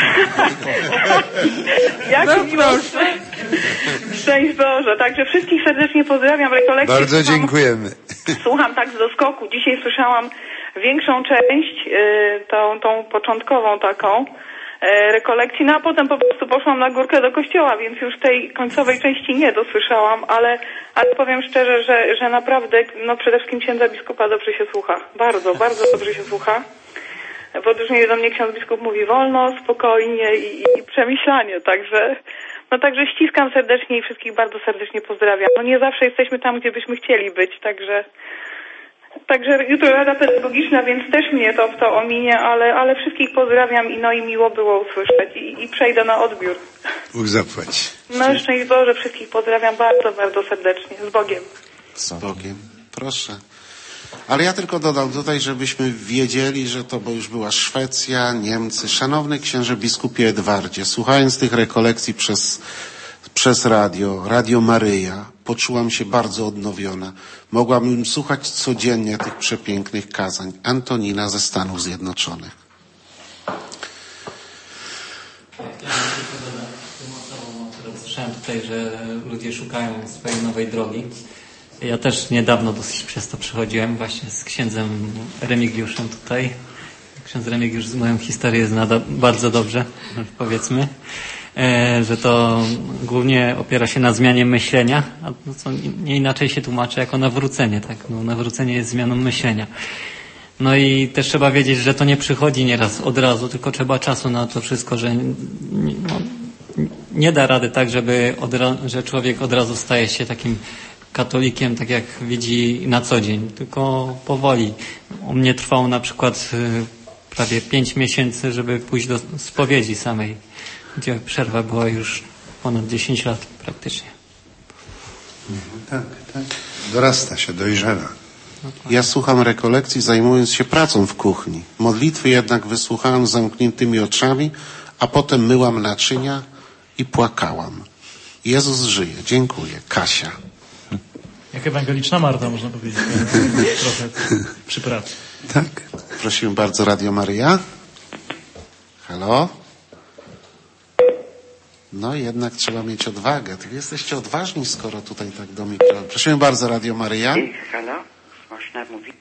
Jak No miło. proszę. Szczęść Boże. Także wszystkich serdecznie pozdrawiam. Rekolekcje Bardzo słucham, dziękujemy. słucham tak z doskoku. Dzisiaj słyszałam większą część, y, tą, tą początkową taką, rekolekcji, no a potem po prostu poszłam na górkę do kościoła, więc już tej końcowej części nie dosłyszałam, ale, ale powiem szczerze, że, że naprawdę, no przede wszystkim księdza biskupa dobrze się słucha. Bardzo, bardzo dobrze się słucha. W odróżnieniu do mnie ksiądz biskup mówi wolno, spokojnie i, i przemyślanie, także, no także ściskam serdecznie i wszystkich bardzo serdecznie pozdrawiam. No nie zawsze jesteśmy tam, gdzie byśmy chcieli być, także Także jutro Rada Pedagogiczna, więc też mnie to w to ominie, ale, ale wszystkich pozdrawiam i no i miło było usłyszeć i, i przejdę na odbiór. Bóg zapłać. No szczęść Boże, wszystkich pozdrawiam bardzo, bardzo serdecznie. Z Bogiem. Z Bogiem. Proszę. Ale ja tylko dodam tutaj, żebyśmy wiedzieli, że to, bo już była Szwecja, Niemcy. Szanowny księże biskupie Edwardzie, słuchając tych rekolekcji przez, przez radio, Radio Maryja, poczułam się bardzo odnowiona. Mogłabym słuchać codziennie tych przepięknych kazań. Antonina ze Stanów Zjednoczonych. Słyszałem tutaj, że ludzie szukają swojej nowej drogi. Ja też niedawno dosyć przez to przechodziłem właśnie z księdzem Remigiuszem tutaj. Ksiądz Remigiusz z moją historię zna do, bardzo dobrze, powiedzmy, e, że to głównie opiera się na zmianie myślenia, a no co nie inaczej się tłumaczy jako nawrócenie, tak? No, nawrócenie jest zmianą myślenia. No i też trzeba wiedzieć, że to nie przychodzi nieraz od razu, tylko trzeba czasu na to wszystko, że no, nie da rady tak, żeby od, że człowiek od razu staje się takim katolikiem, tak jak widzi na co dzień, tylko powoli. U mnie trwało na przykład prawie pięć miesięcy, żeby pójść do spowiedzi samej, gdzie przerwa była już ponad dziesięć lat praktycznie. Tak, tak. Dorasta się, dojrzewa. Ja słucham rekolekcji, zajmując się pracą w kuchni. Modlitwy jednak wysłuchałem z zamkniętymi oczami, a potem myłam naczynia i płakałam. Jezus żyje. Dziękuję. Kasia. Jak ewangeliczna Marta, można powiedzieć. Trochę przy pracy. Tak. Prosimy bardzo, Radio Maryja. Halo? No jednak trzeba mieć odwagę. Wy jesteście odważni, skoro tutaj tak do mikrofonu. Prosimy bardzo, Radio Maryja. Halo? Można mówić?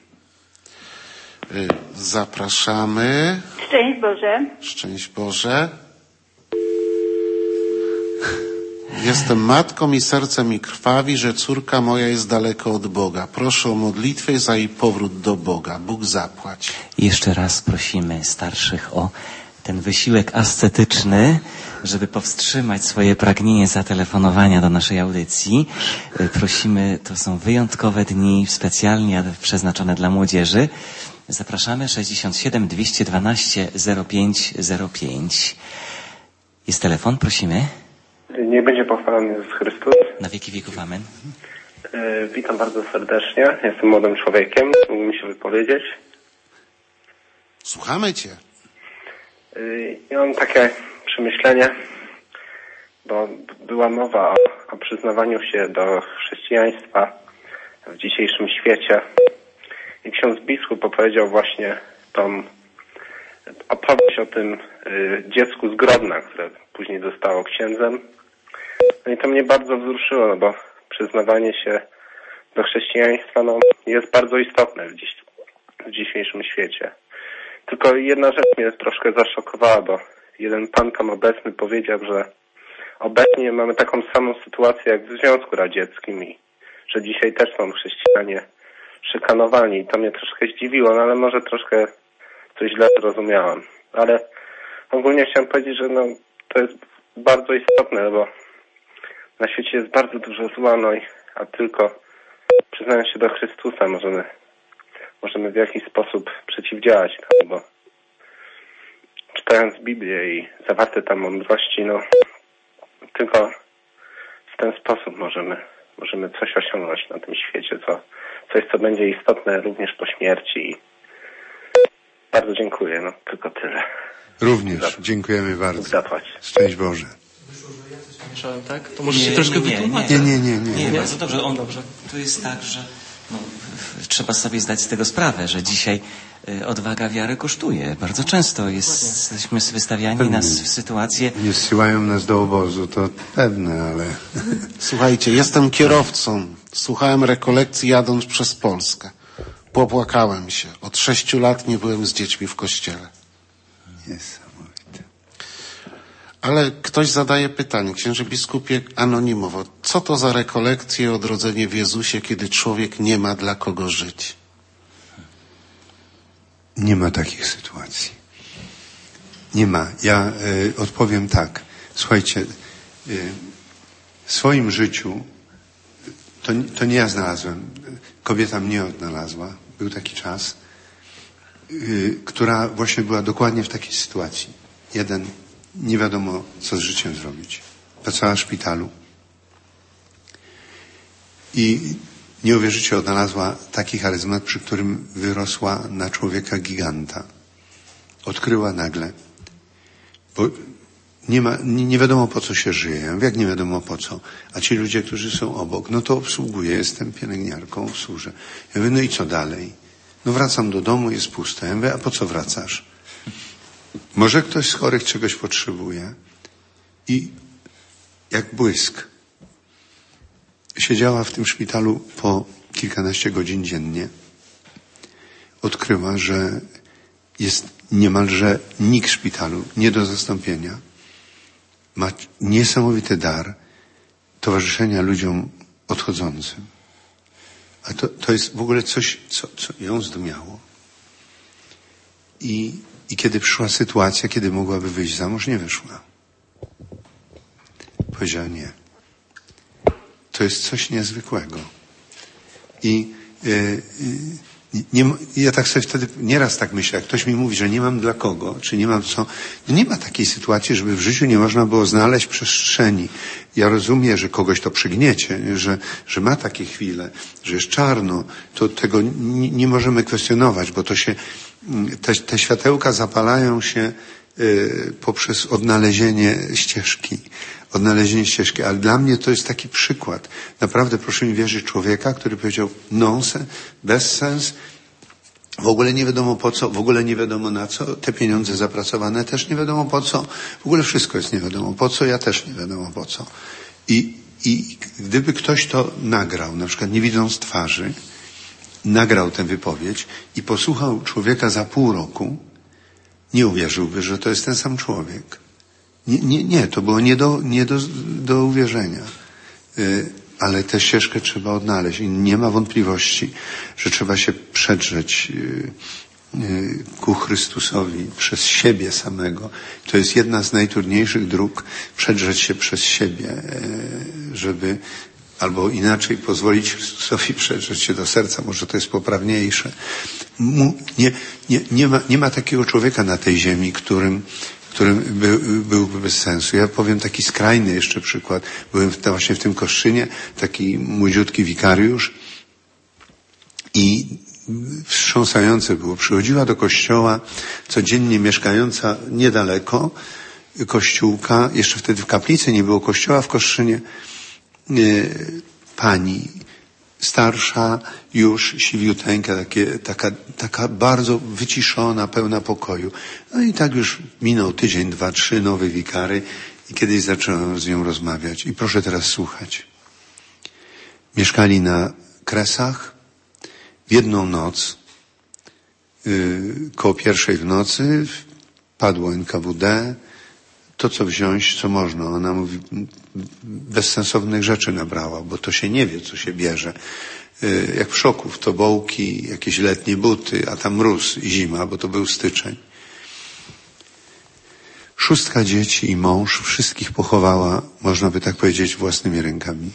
Zapraszamy. Szczęść Boże. Szczęść Boże. Jestem matką i serce mi krwawi, że córka moja jest daleko od Boga. Proszę o modlitwę za jej powrót do Boga. Bóg zapłać. Jeszcze raz prosimy starszych o ten wysiłek ascetyczny, żeby powstrzymać swoje pragnienie zatelefonowania do naszej audycji. Prosimy, to są wyjątkowe dni, specjalnie przeznaczone dla młodzieży. Zapraszamy sześćdziesiąt siedem dwieście dwanaście zero pięć zero pięć. Jest telefon, prosimy. Niech będzie pochwalony Jezus Chrystus. Na wieki wieków, amen. E, witam bardzo serdecznie. Jestem młodym człowiekiem. Mógłbym się wypowiedzieć. Słuchamy Cię. E, ja mam takie przemyślenie, bo była mowa o, o przyznawaniu się do chrześcijaństwa w dzisiejszym świecie. I ksiądz biskup opowiedział właśnie tą opowieść o tym y, dziecku z Grodna, które później zostało księdzem. No i to mnie bardzo wzruszyło, no bo przyznawanie się do chrześcijaństwa no, jest bardzo istotne w, dziś, w dzisiejszym świecie. Tylko jedna rzecz mnie troszkę zaszokowała, bo jeden pan tam obecny powiedział, że obecnie mamy taką samą sytuację jak w Związku Radzieckim i że dzisiaj też są chrześcijanie szykanowani. I to mnie troszkę zdziwiło, no ale może troszkę coś źle zrozumiałam. Ale ogólnie chciałem powiedzieć, że no, to jest bardzo istotne, bo na świecie jest bardzo dużo zła, no i, a tylko przyznając się do Chrystusa możemy, możemy w jakiś sposób przeciwdziałać temu, bo czytając Biblię i zawarte tam mądrości, no tylko w ten sposób możemy, możemy coś osiągnąć na tym świecie, co, coś, co będzie istotne również po śmierci. I bardzo dziękuję, no tylko tyle. Również, dziękujemy bardzo. Zapłać. Szczęść Boże. Mieszałem, tak? To może się troszkę wytłumaczyć. Nie, nie, nie, nie. Nie, bardzo dobrze. On, dobrze. To jest tak, że no, trzeba sobie zdać z tego sprawę, że dzisiaj y, odwaga wiary kosztuje. Bardzo często jest, jesteśmy wystawiani Pewnie. na s- sytuacje. Nie zsyłają nas do obozu, to pewne, ale... Słuchajcie, jestem kierowcą. Słuchałem rekolekcji jadąc przez Polskę. Popłakałem się. Od sześciu lat nie byłem z dziećmi w kościele. Niesamowite. Ale ktoś zadaje pytanie, księże biskupie, anonimowo. Co to za rekolekcje odrodzenie w Jezusie, kiedy człowiek nie ma dla kogo żyć? Nie ma takich sytuacji. Nie ma. Ja y, odpowiem tak. Słuchajcie, y, w swoim życiu, to, to nie ja znalazłem, kobieta mnie odnalazła, był taki czas, y, która właśnie była dokładnie w takiej sytuacji. Jeden, nie wiadomo co z życiem zrobić. Pracowała w szpitalu i nie uwierzycie, odnalazła taki charyzmat, przy którym wyrosła na człowieka giganta. Odkryła nagle, bo nie ma, nie, nie wiadomo po co się żyje. Ja mówię, jak nie wiadomo po co? A ci ludzie, którzy są obok, no to obsługuję, jestem pielęgniarką, obsłużę. Ja mówię, no i co dalej? No wracam do domu, jest puste. Ja mówię, a po co wracasz? Może ktoś z chorych czegoś potrzebuje. I jak błysk siedziała w tym szpitalu po kilkanaście godzin dziennie. Odkryła, że jest niemalże nikt w szpitalu, nie do zastąpienia. Ma niesamowity dar towarzyszenia ludziom odchodzącym. A to, to jest w ogóle coś, co, co ją zdumiało. I, I kiedy przyszła sytuacja, kiedy mogłaby wyjść za mąż, nie wyszła. Powiedziała nie. To jest coś niezwykłego. I yy, yy, nie, ja tak sobie wtedy nieraz tak myślę, jak ktoś mi mówi, że nie mam dla kogo, czy nie mam co, no nie ma takiej sytuacji, żeby w życiu nie można było znaleźć przestrzeni. Ja rozumiem, że kogoś to przygniecie, że, że ma takie chwile, że jest czarno, to tego nie, nie możemy kwestionować, bo to się, te, te światełka zapalają się yy, poprzez odnalezienie ścieżki, odnalezienie ścieżki. Ale dla mnie to jest taki przykład. Naprawdę proszę mi wierzyć, człowieka, który powiedział nonsens, bezsens, w ogóle nie wiadomo po co, w ogóle nie wiadomo na co, te pieniądze zapracowane też nie wiadomo po co, w ogóle wszystko jest nie wiadomo po co, ja też nie wiadomo po co. I, i gdyby ktoś to nagrał, na przykład nie widząc twarzy, nagrał tę wypowiedź i posłuchał człowieka za pół roku, nie uwierzyłby, że to jest ten sam człowiek. Nie, nie, nie to było nie do, nie do, do uwierzenia. Yy, ale tę ścieżkę trzeba odnaleźć i nie ma wątpliwości, że trzeba się przedrzeć yy, yy, ku Chrystusowi przez siebie samego. To jest jedna z najtrudniejszych dróg, przedrzeć się przez siebie, yy, żeby albo inaczej pozwolić Chrystusowi przedrzeć się do serca. Może to jest poprawniejsze. Mu, nie, nie, nie, ma, nie ma takiego człowieka na tej ziemi, którym którym by, byłby bez sensu. Ja powiem taki skrajny jeszcze przykład. Byłem w, właśnie w tym Koszczynie, taki młodziutki wikariusz i wstrząsające było. Przychodziła do kościoła codziennie mieszkająca niedaleko kościółka, jeszcze wtedy w kaplicy nie było kościoła w Koszczynie, yy, pani starsza, już siwiuteńka, takie, taka, taka bardzo wyciszona, pełna pokoju. No i tak już minął tydzień, dwa, trzy, nowy wikary i kiedyś zacząłem z nią rozmawiać. I proszę teraz słuchać. Mieszkali na Kresach w jedną noc, yy, koło pierwszej w nocy padło N K W D, to co wziąć, co można. Ona mówi, bezsensownych rzeczy nabrała, bo to się nie wie, co się bierze. Yy, jak w szoku, w tobołki, jakieś letnie buty, a tam mróz i zima, bo to był styczeń. Szóstka dzieci i mąż wszystkich pochowała, można by tak powiedzieć, własnymi rękami.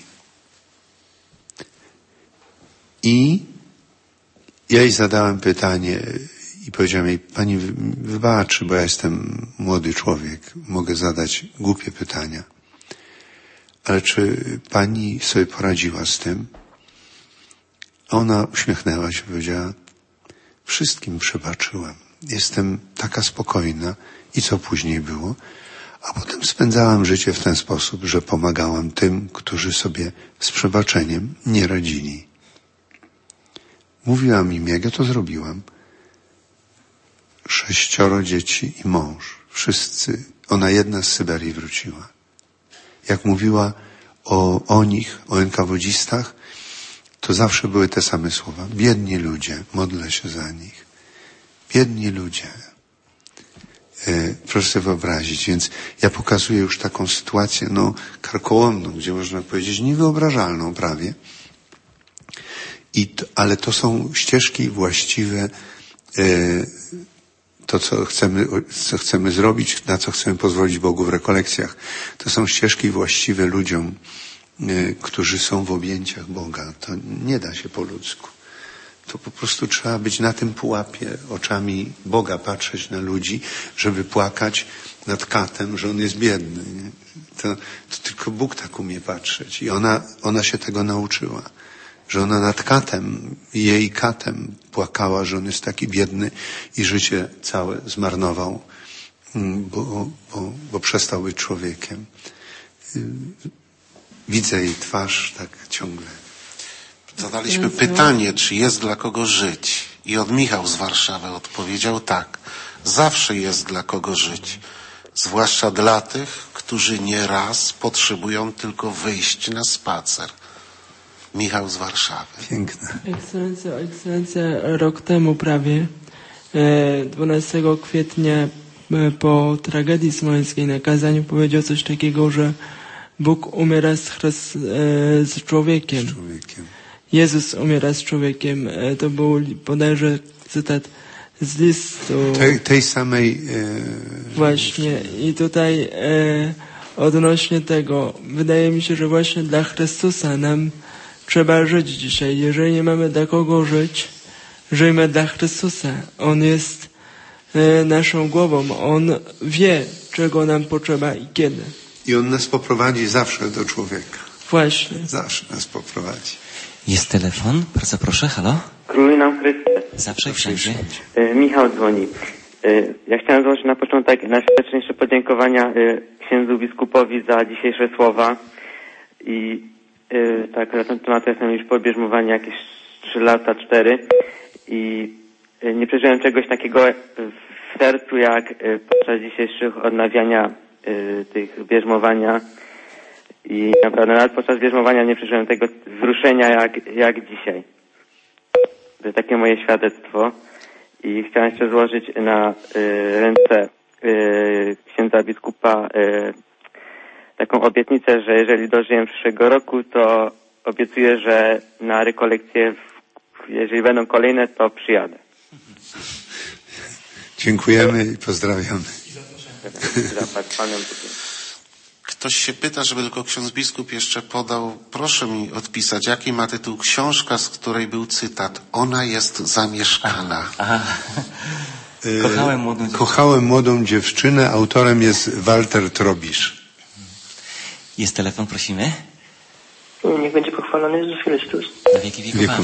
I ja jej zadałem pytanie i powiedziałem jej, pani wybaczy, bo ja jestem młody człowiek, mogę zadać głupie pytania. Ale czy pani sobie poradziła z tym? Ona uśmiechnęła się i powiedziała, wszystkim przebaczyłam. Jestem taka spokojna. I co później było? A potem spędzałam życie w ten sposób, że pomagałam tym, którzy sobie z przebaczeniem nie radzili. Mówiłam im, jak ja to zrobiłam. Sześcioro dzieci i mąż. Wszyscy. Ona jedna z Syberii wróciła. Jak mówiła o, o nich, o enkawodzistach, to zawsze były te same słowa. Biedni ludzie, modlę się za nich. Biedni ludzie. E, proszę sobie wyobrazić. Więc ja pokazuję już taką sytuację, no, karkołomną, gdzie można powiedzieć niewyobrażalną prawie. I to, ale to są ścieżki właściwe, e, to co chcemy, co chcemy zrobić, na co chcemy pozwolić Bogu w rekolekcjach. To są ścieżki właściwe ludziom, e, którzy są w objęciach Boga. To nie da się po ludzku. To po prostu trzeba być na tym pułapie, oczami Boga patrzeć na ludzi, żeby płakać nad katem, że on jest biedny. Nie? To, to tylko Bóg tak umie patrzeć. I ona, ona się tego nauczyła. Że ona nad katem, jej katem płakała, że on jest taki biedny i życie całe zmarnował, bo, bo, bo przestał być człowiekiem. Widzę jej twarz tak ciągle. Zadaliśmy pytanie, czy jest dla kogo żyć. I od Michał z Warszawy odpowiedział tak. Zawsze jest dla kogo żyć. Zwłaszcza dla tych, którzy nieraz potrzebują tylko wyjść na spacer. Michał z Warszawy. Piękne. Ekscelencja, ekscelencja, rok temu prawie, dwunastego kwietnia po tragedii smoleńskiej na kazaniu powiedział coś takiego, że Bóg umiera z, Chryst, z człowiekiem. Z człowiekiem. Jezus umiera z człowiekiem. To był bodajże cytat z listu. Tej, tej samej... E... Właśnie. I tutaj e, odnośnie tego, wydaje mi się, że właśnie dla Chrystusa nam trzeba żyć dzisiaj. Jeżeli nie mamy dla kogo żyć, żyjmy dla Chrystusa. On jest e, naszą głową. On wie, czego nam potrzeba i kiedy. I On nas poprowadzi zawsze do człowieka. Właśnie. Zawsze nas poprowadzi. Jest telefon? Bardzo proszę, halo? Króluj nam Chryste. Zawsze księży. E, Michał dzwoni. Ja chciałem złożyć na początek najserdeczniejsze podziękowania księdzu biskupowi za dzisiejsze słowa i tak na ten temat jestem już po bierzmowaniu jakieś trzy lata, cztery i nie przeżyłem czegoś takiego w sercu jak podczas dzisiejszych odnawiania tych bierzmowania i naprawdę nawet podczas bierzmowania nie przeżyłem tego wzruszenia jak, jak dzisiaj. To jest takie moje świadectwo. I chciałem jeszcze złożyć na y, ręce y, księdza biskupa y, taką obietnicę, że jeżeli dożyję przyszłego roku, to obiecuję, że na rekolekcje, jeżeli będą kolejne, to przyjadę. Dziękujemy i pozdrawiamy. Zapłać Panem Bogiem. Ktoś się pyta, żeby tylko ksiądz biskup jeszcze podał, proszę mi odpisać, jaki ma tytuł książka, z której był cytat. Ona jest zamieszkana. Aha. Kochałem młodą dziewczynę. Kochałem młodą dziewczynę. Autorem jest Walter Trobisz. Jest telefon, prosimy. Niech będzie pochwalony Jezus Chrystus. Na wieki wieków.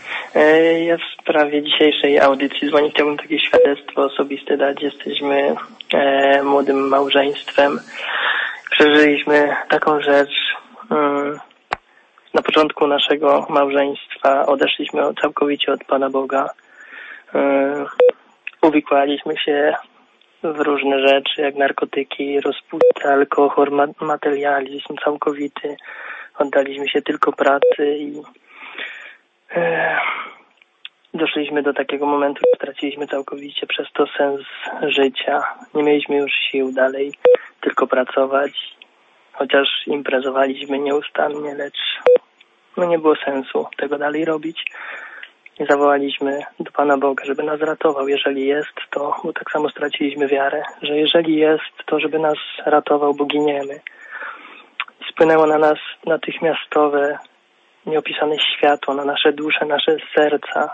Ja w sprawie dzisiejszej audycji dzwonię. Chciałbym takie świadectwo osobiste dać. Jesteśmy e, młodym małżeństwem. Przeżyliśmy taką rzecz. Um, na początku naszego małżeństwa odeszliśmy całkowicie od Pana Boga. Um, uwikłaliśmy się w różne rzeczy, jak narkotyki, rozpustę, alkohol, ma- materializm całkowity. Oddaliśmy się tylko pracy i e, doszliśmy do takiego momentu, że straciliśmy całkowicie przez to sens życia. Nie mieliśmy już sił dalej tylko pracować, chociaż imprezowaliśmy nieustannie, lecz no nie było sensu tego dalej robić. I zawołaliśmy do Pana Boga, żeby nas ratował. Jeżeli jest, to, bo tak samo straciliśmy wiarę, że jeżeli jest, to żeby nas ratował, bo giniemy. I spłynęło na nas natychmiastowe, nieopisane światło, na nasze dusze, nasze serca.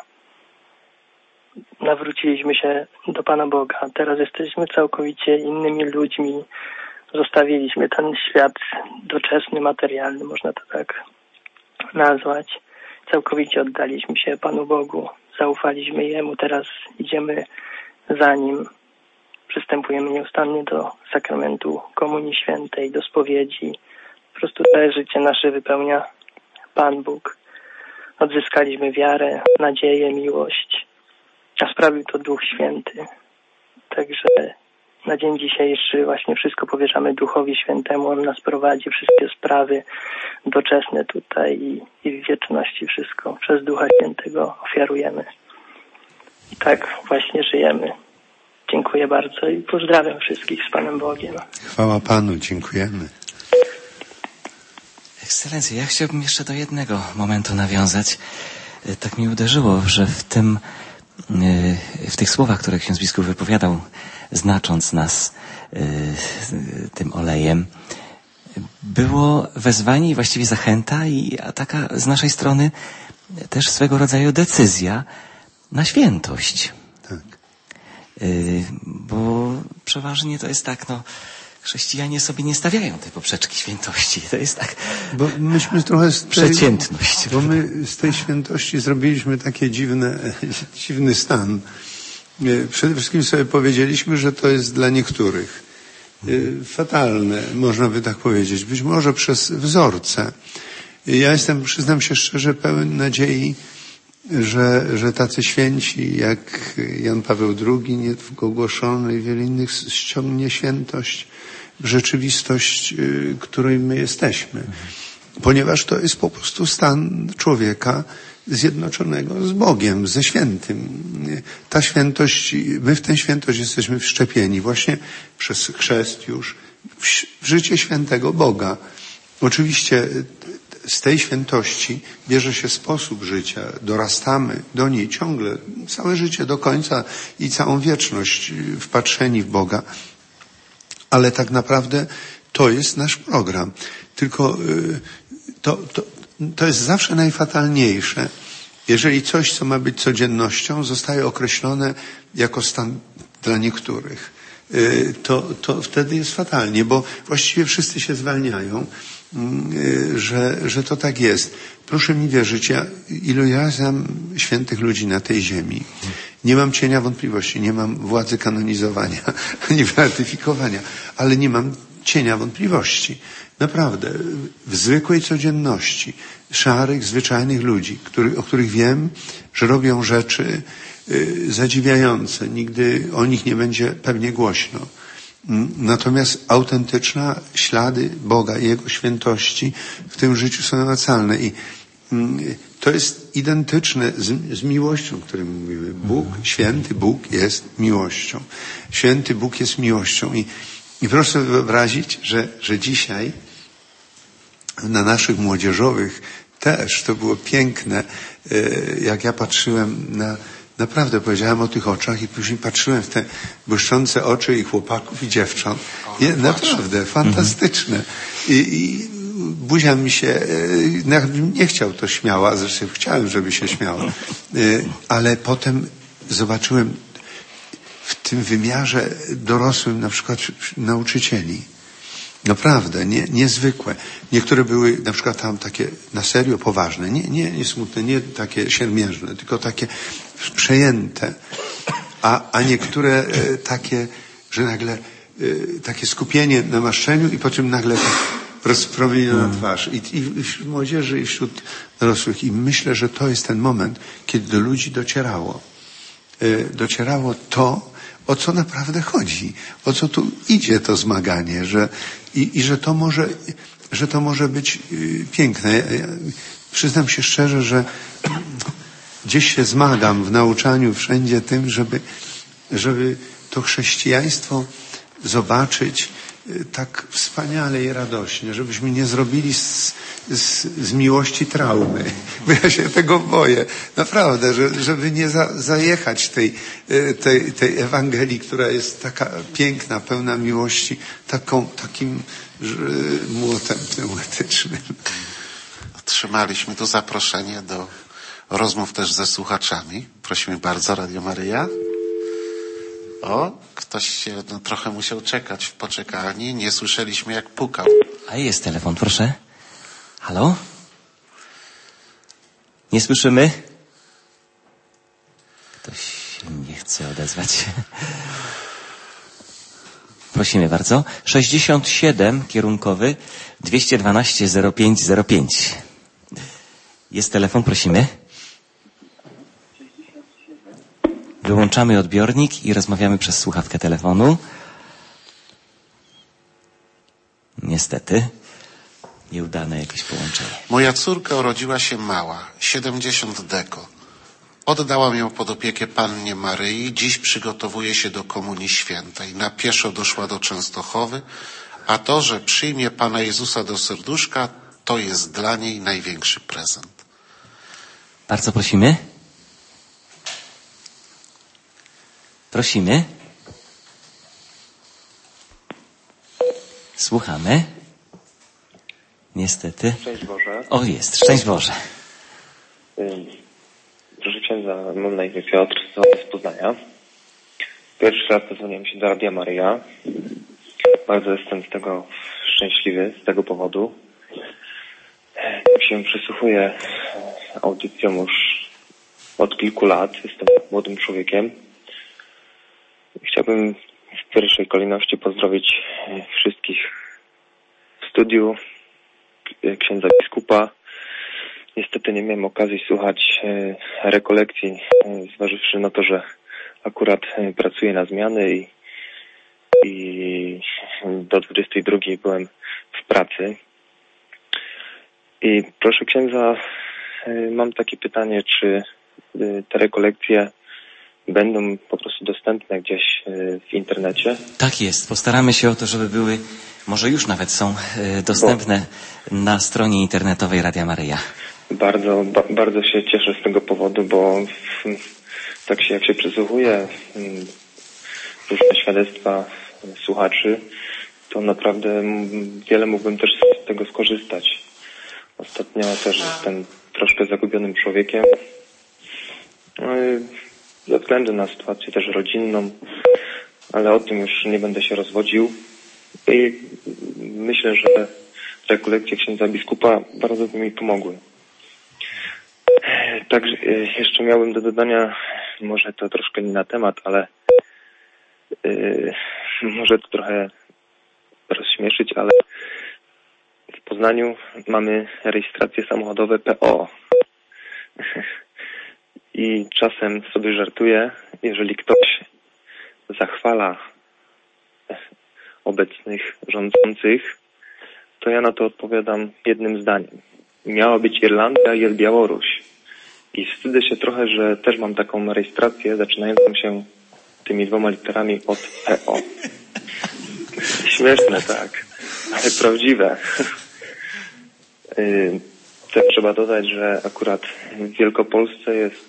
Nawróciliśmy się do Pana Boga. Teraz jesteśmy całkowicie innymi ludźmi. Zostawiliśmy ten świat doczesny, materialny, można to tak nazwać. Całkowicie oddaliśmy się Panu Bogu. Zaufaliśmy Jemu. Teraz idziemy za Nim. Przystępujemy nieustannie do sakramentu Komunii Świętej, do spowiedzi. Po prostu całe życie nasze wypełnia Pan Bóg. Odzyskaliśmy wiarę, nadzieję, miłość. A sprawił to Duch Święty. Także na dzień dzisiejszy właśnie wszystko powierzamy Duchowi Świętemu. On nas prowadzi, wszystkie sprawy doczesne tutaj i, i w wieczności wszystko przez Ducha Świętego ofiarujemy. I tak właśnie żyjemy. Dziękuję bardzo i pozdrawiam wszystkich z Panem Bogiem. Chwała Panu, dziękujemy. Ekscelencjo, ja chciałbym jeszcze do jednego momentu nawiązać. Tak mi uderzyło, że w tym w tych słowach, które ksiądz biskup wypowiadał, znacząc nas tym olejem, było wezwanie i właściwie zachęta i taka z naszej strony też swego rodzaju decyzja na świętość. Tak. Bo przeważnie to jest tak, no, chrześcijanie sobie nie stawiają tej poprzeczki świętości. To jest tak. Bo myśmy trochę z tej, przeciętność. Bo my z tej świętości zrobiliśmy takie dziwne, dziwny stan. Przede wszystkim sobie powiedzieliśmy, że to jest dla niektórych fatalne, można by tak powiedzieć. Być może przez wzorce. Ja jestem, przyznam się szczerze, pełen nadziei, że, że tacy święci jak Jan Paweł drugi, niedługo ogłoszony i wiele innych, ściągnie świętość w rzeczywistość, której my jesteśmy. Ponieważ to jest po prostu stan człowieka zjednoczonego z Bogiem, ze świętym. Ta świętość, my w tę świętość jesteśmy wszczepieni właśnie przez chrzest już w życie świętego Boga. Oczywiście z tej świętości bierze się sposób życia, dorastamy do niej ciągle, całe życie do końca i całą wieczność wpatrzeni w Boga. Ale tak naprawdę to jest nasz program. Tylko to, to, to jest zawsze najfatalniejsze, jeżeli coś, co ma być codziennością, zostaje określone jako stan dla niektórych. To, to wtedy jest fatalnie, bo właściwie wszyscy się zwalniają, że, że to tak jest. Proszę mi wierzyć, ja ilu ja znam świętych ludzi na tej ziemi Nie mam cienia wątpliwości, nie mam władzy kanonizowania, ani beatyfikowania, ale nie mam cienia wątpliwości. Naprawdę, w zwykłej codzienności szarych, zwyczajnych ludzi, który, o których wiem, że robią rzeczy y, zadziwiające. Nigdy o nich nie będzie pewnie głośno. Natomiast autentyczne ślady Boga i Jego świętości w tym życiu są namacalne. I y, to jest identyczne z, z miłością, o której mówimy. Bóg, święty Bóg jest miłością. Święty Bóg jest miłością. I, i proszę sobie wyobrazić, że, że dzisiaj na naszych młodzieżowych też to było piękne, jak ja patrzyłem na, naprawdę powiedziałem o tych oczach i później patrzyłem w te błyszczące oczy i chłopaków i dziewcząt. I naprawdę fantastyczne. I, i buzia mi się, nie chciał to śmiała, zresztą chciałem, żeby się śmiała, ale potem zobaczyłem w tym wymiarze dorosłym na przykład nauczycieli. Naprawdę, nie, niezwykłe. Niektóre były na przykład tam takie na serio poważne, nie, nie, nie smutne, nie takie siermiężne, tylko takie przejęte. A, a niektóre e, takie, że nagle e, takie skupienie na maszczeniu i po czym nagle rozpromieniona twarz. I, I wśród młodzieży, i wśród dorosłych. I myślę, że to jest ten moment, kiedy do ludzi docierało. E, docierało to, o co naprawdę chodzi, o co tu idzie to zmaganie, że, i, i że to może, że to może być y, piękne. Ja, ja, przyznam się szczerze, że gdzieś się zmagam w nauczaniu wszędzie tym, żeby, żeby to chrześcijaństwo zobaczyć y, tak wspaniale i radośnie, żebyśmy nie zrobili z, z, z miłości traumy, bo ja się tego boję. Naprawdę, że, żeby nie za, zajechać tej, tej, tej Ewangelii, która jest taka piękna, pełna miłości, taką, takim że, młotem pneumatycznym. Otrzymaliśmy tu zaproszenie do rozmów też ze słuchaczami. Prosimy bardzo, Radio Maryja. O, ktoś się no, trochę musiał czekać w poczekalni. Nie słyszeliśmy, jak pukał. A jest telefon, proszę. Halo? Nie słyszymy? Ktoś się nie chce odezwać. Prosimy bardzo. sześćdziesiąt siedem kierunkowy dwieście dwanaście zero pięć zero pięć. Jest telefon, prosimy. Wyłączamy odbiornik i rozmawiamy przez słuchawkę telefonu. Niestety. Nieudane jakieś połączenie. Moja córka urodziła się mała, siedemdziesiąt deko. Oddałam ją pod opiekę Pannie Maryi. Dziś przygotowuje się do Komunii Świętej. Na pieszo doszła do Częstochowy, a to, że przyjmie Pana Jezusa do serduszka, to jest dla niej największy prezent. Bardzo prosimy. Prosimy. Słuchamy. Niestety. Szczęść Boże. O, jest. Szczęść Boże. Proszę księdza, mam na imię Piotr, z Poznania. Pierwszy raz dzwoniłem się do Radia Maryja. Bardzo jestem z tego szczęśliwy, z tego powodu. Się przysłuchuję audycjom już od kilku lat. Jestem młodym człowiekiem. Chciałbym w pierwszej kolejności pozdrowić wszystkich w studiu, księdza biskupa. Niestety nie miałem okazji słuchać rekolekcji, zważywszy na to, że akurat pracuję na zmiany i, i do dwudziestej drugiej byłem w pracy. I proszę księdza, mam takie pytanie, czy te rekolekcje będą po prostu dostępne gdzieś w internecie? Tak jest. Postaramy się o to, żeby były, może już nawet są dostępne bo, na stronie internetowej Radia Maryja. Bardzo, ba, bardzo się cieszę z tego powodu, bo tak się jak się przysłuchuję różne świadectwa słuchaczy, to naprawdę wiele mógłbym też z tego skorzystać. Ostatnio też jestem troszkę zagubionym człowiekiem. Ze względu na sytuację też rodzinną, ale o tym już nie będę się rozwodził. I myślę, że rekolekcje księdza biskupa bardzo by mi pomogły. Także jeszcze miałbym do dodania może to troszkę nie na temat, ale yy, może to trochę rozśmieszyć, ale w Poznaniu mamy rejestracje samochodowe P O. I czasem sobie żartuję, jeżeli ktoś zachwala obecnych rządzących, to ja na to odpowiadam jednym zdaniem. Miała być Irlandia, jest Białoruś. I wstydzę się trochę, że też mam taką rejestrację zaczynającą się tymi dwoma literami od P O. Śmieszne, tak, ale prawdziwe. Też trzeba dodać, że akurat w Wielkopolsce jest,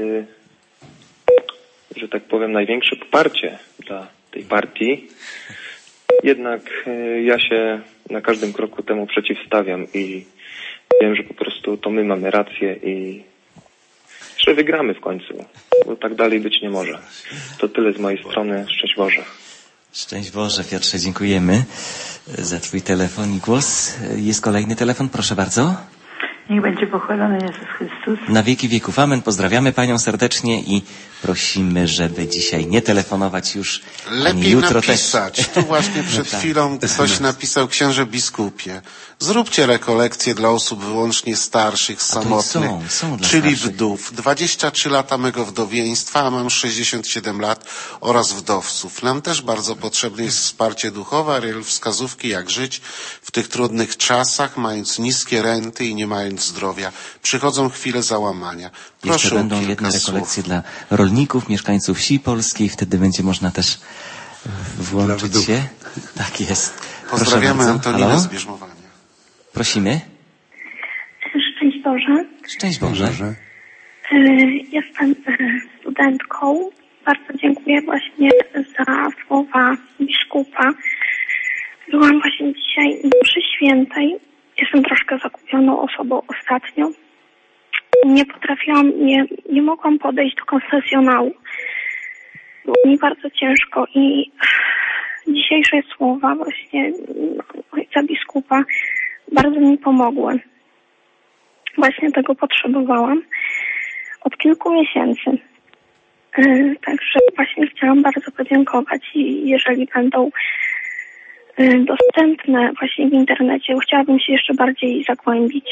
że tak powiem, największe poparcie dla tej partii. Jednak ja się na każdym kroku temu przeciwstawiam i wiem, że po prostu to my mamy rację i że wygramy w końcu, bo tak dalej być nie może. To tyle z mojej strony. Szczęść Boże. Szczęść Boże, Piotrze, dziękujemy za twój telefon i głos. Jest kolejny telefon, proszę bardzo. Niech będzie pochwalony Jezus Chrystus. Na wieki wieków amen. Pozdrawiamy panią serdecznie i prosimy, żeby dzisiaj nie telefonować już. Lepiej jutro napisać. też. Tu właśnie przed tak. chwilą ktoś napisał: księże biskupie, zróbcie rekolekcje dla osób wyłącznie starszych, samotnych, są, są dla czyli starszych. wdów. dwadzieścia trzy lata mego wdowieństwa, a mam sześćdziesiąt siedem lat, oraz wdowców. Nam też bardzo potrzebne jest wsparcie duchowe, ale wskazówki, jak żyć w tych trudnych czasach, mając niskie renty i nie mając zdrowia. Przychodzą chwile załamania. Proszę Jeszcze będą o kilka jedne słów. rekolekcje dla rolników, mieszkańców wsi polskiej. Wtedy będzie można też włączyć się. Tak jest. Pozdrawiamy Antoninę Halo? z Bierzmowania. Prosimy. Szczęść Boże. Szczęść Boże. Jestem studentką. Bardzo dziękuję właśnie za słowa biskupa. Byłam właśnie dzisiaj na mszy świętej. Jestem troszkę zakupioną osobą ostatnio. Nie potrafiłam, nie, nie mogłam podejść do konfesjonału. Było mi bardzo ciężko i dzisiejsze słowa właśnie ojca biskupa bardzo mi pomogły. Właśnie tego potrzebowałam od kilku miesięcy. Także właśnie chciałam bardzo podziękować i jeżeli będą dostępne właśnie w internecie, chciałabym się jeszcze bardziej zagłębić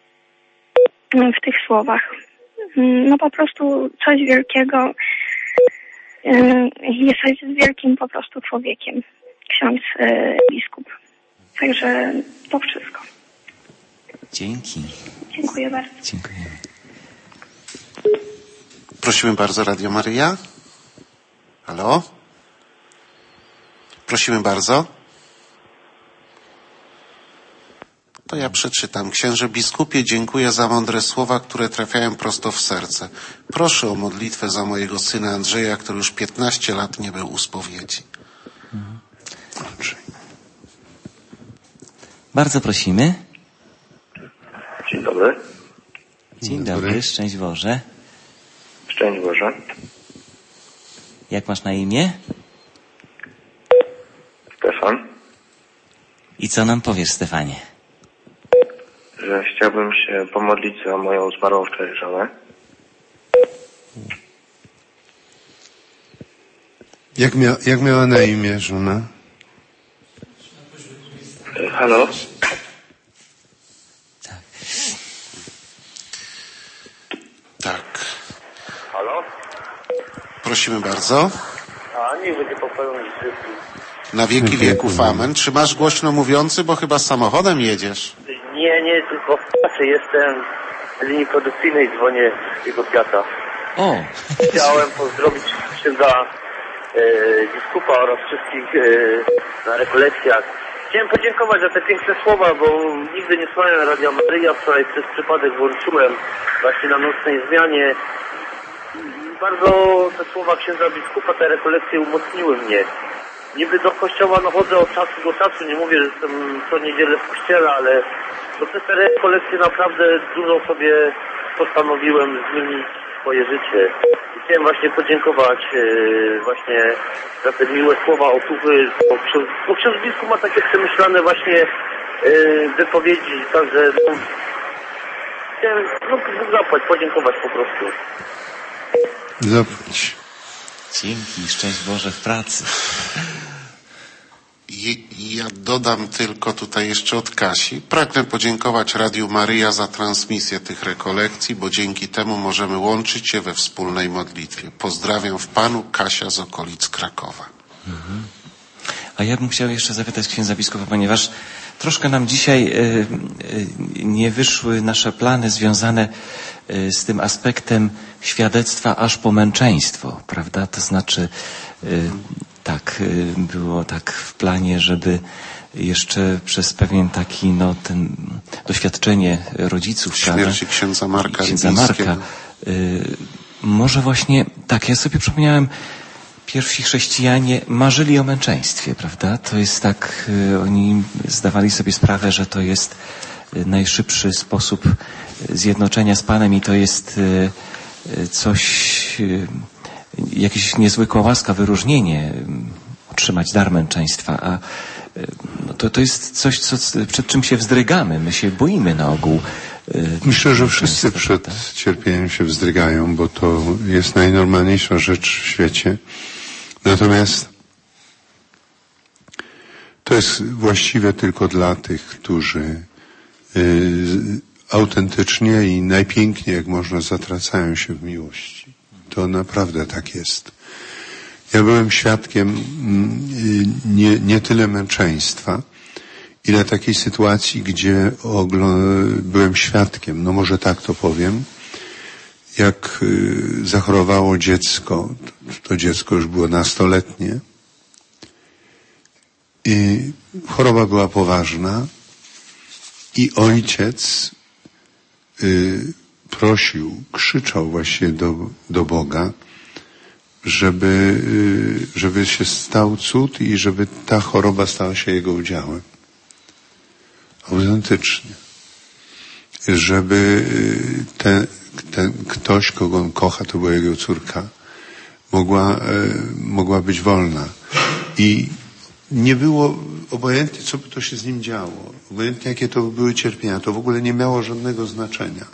w tych słowach. No po prostu coś wielkiego. Jesteś wielkim po prostu człowiekiem, ksiądz biskup. Także to wszystko. Dzięki. Dziękuję bardzo. Dziękujemy. Prosimy bardzo, Radio Maryja. Halo? Prosimy bardzo. To ja przeczytam. Księże biskupie, dziękuję za mądre słowa, które trafiają prosto w serce. Proszę o modlitwę za mojego syna Andrzeja, który już piętnaście lat nie był u spowiedzi. Mhm. Bardzo prosimy. Dzień dobry. Dzień dobry, szczęść Boże. Szczęść Boże. Jak masz na imię? Stefan. I co nam powiesz, Stefanie? Że chciałbym się pomodlić za moją zmarłą wczoraj żonę. Jak, mia, jak miała na imię żona? Halo? Tak. Tak. Halo? Prosimy bardzo. A, niech będzie popełniony wszystkim. Na wieki wieków amen. Czy masz głośno mówiący, bo chyba samochodem jedziesz? Nie, nie, tylko w pracy jestem w linii produkcyjnej, dzwonię z jego świata. O! Chciałem pozdrowić księdza e, biskupa oraz wszystkich e, na rekolekcjach. Chciałem podziękować za te piękne słowa, bo nigdy nie słuchałem Radia Maryja. Wczoraj przez przypadek włączyłem właśnie na nocnej zmianie. Bardzo te słowa księdza biskupa, te rekolekcje umocniły mnie. Niby do kościoła no chodzę od czasu do czasu, nie mówię, że jestem co niedzielę w kościele, ale to przez te rekolekcje naprawdę dużo sobie postanowiłem zmienić swoje życie. I chciałem właśnie podziękować e, właśnie za te miłe słowa otuchy, bo ksiądz, bo ksiądz biskup ma takie przemyślane właśnie e, wypowiedzi, także no, chciałem no, Bóg zapłać, podziękować po prostu. Zapłać. Dzięki, szczęść Boże w pracy. I ja dodam tylko tutaj jeszcze od Kasi. Pragnę podziękować Radiu Maryja za transmisję tych rekolekcji, bo dzięki temu możemy łączyć się we wspólnej modlitwie. Pozdrawiam w Panu, Kasia z okolic Krakowa. Mhm. A ja bym chciał jeszcze zapytać księdza biskupa, ponieważ troszkę nam dzisiaj y, y, nie wyszły nasze plany związane y, z tym aspektem świadectwa aż po męczeństwo, prawda? To znaczy y, tak, y, było tak w planie, żeby jeszcze przez pewien taki, no, ten doświadczenie rodziców, śmierci księdza Marka księdza Marka. Y, może właśnie, tak, ja sobie przypomniałem, pierwsi chrześcijanie marzyli o męczeństwie, prawda? To jest tak, y, oni zdawali sobie sprawę, że to jest y, najszybszy sposób zjednoczenia z Panem i to jest y, y, coś, y, jakieś niezwykła łaska, wyróżnienie, y, otrzymać dar męczeństwa, a y, no to, to jest coś, co, przed czym się wzdrygamy, my się boimy na ogół. Y, Myślę, że wszyscy przed prawda? cierpieniem się wzdrygają, bo to jest najnormalniejsza rzecz w świecie. Natomiast to jest właściwe tylko dla tych, którzy y, autentycznie i najpiękniej jak można zatracają się w miłości. To naprawdę tak jest. Ja byłem świadkiem y, nie, nie tyle męczeństwa, ile takiej sytuacji, gdzie ogl- byłem świadkiem, no może tak to powiem, jak y, zachorowało dziecko, to dziecko już było nastoletnie i choroba była poważna i ojciec y, prosił, krzyczał właśnie do, do Boga, żeby, y, żeby się stał cud i żeby ta choroba stała się jego udziałem. Autentycznie. Żeby ten, ten ktoś, kogo on kocha, to była jego córka, mogła, mogła być wolna. I nie było obojętnie, co by to się z nim działo, obojętnie jakie to były cierpienia, to w ogóle nie miało żadnego znaczenia.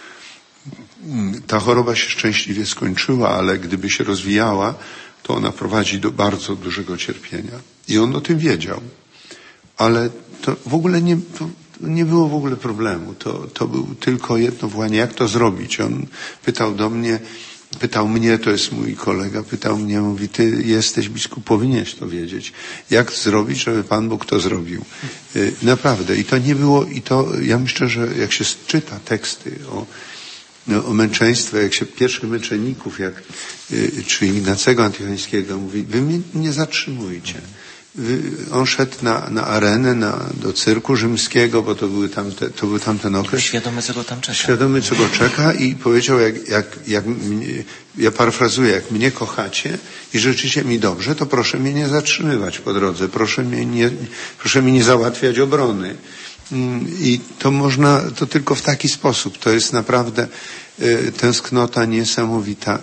Ta choroba się szczęśliwie skończyła, ale gdyby się rozwijała, to ona prowadzi do bardzo dużego cierpienia. I on o tym wiedział. Ale to w ogóle nie, to nie było w ogóle problemu. To, to był tylko jedno wołanie, jak to zrobić. On pytał do mnie, pytał mnie, to jest mój kolega, pytał mnie, mówi, ty jesteś biskup, powinieneś to wiedzieć. Jak zrobić, żeby Pan Bóg to zrobił? Yy, naprawdę. I to nie było, i to, ja myślę, że jak się czyta teksty o, no, o męczeństwie, jak się pierwszych męczenników, jak, yy, czy Ignacego Antiocheńskiego mówi, wy mnie nie zatrzymujcie. On szedł na, na arenę, na, do cyrku rzymskiego, bo to, były tamte, to był tamten okres. Świadomy, co go tam czeka. Świadomy, co go czeka i powiedział, jak, jak, jak mnie, ja parafrazuję, jak mnie kochacie i życzycie mi dobrze, to proszę mnie nie zatrzymywać po drodze, proszę mnie nie, proszę mi nie załatwiać obrony. I to można, to tylko w taki sposób. To jest naprawdę y, tęsknota niesamowita.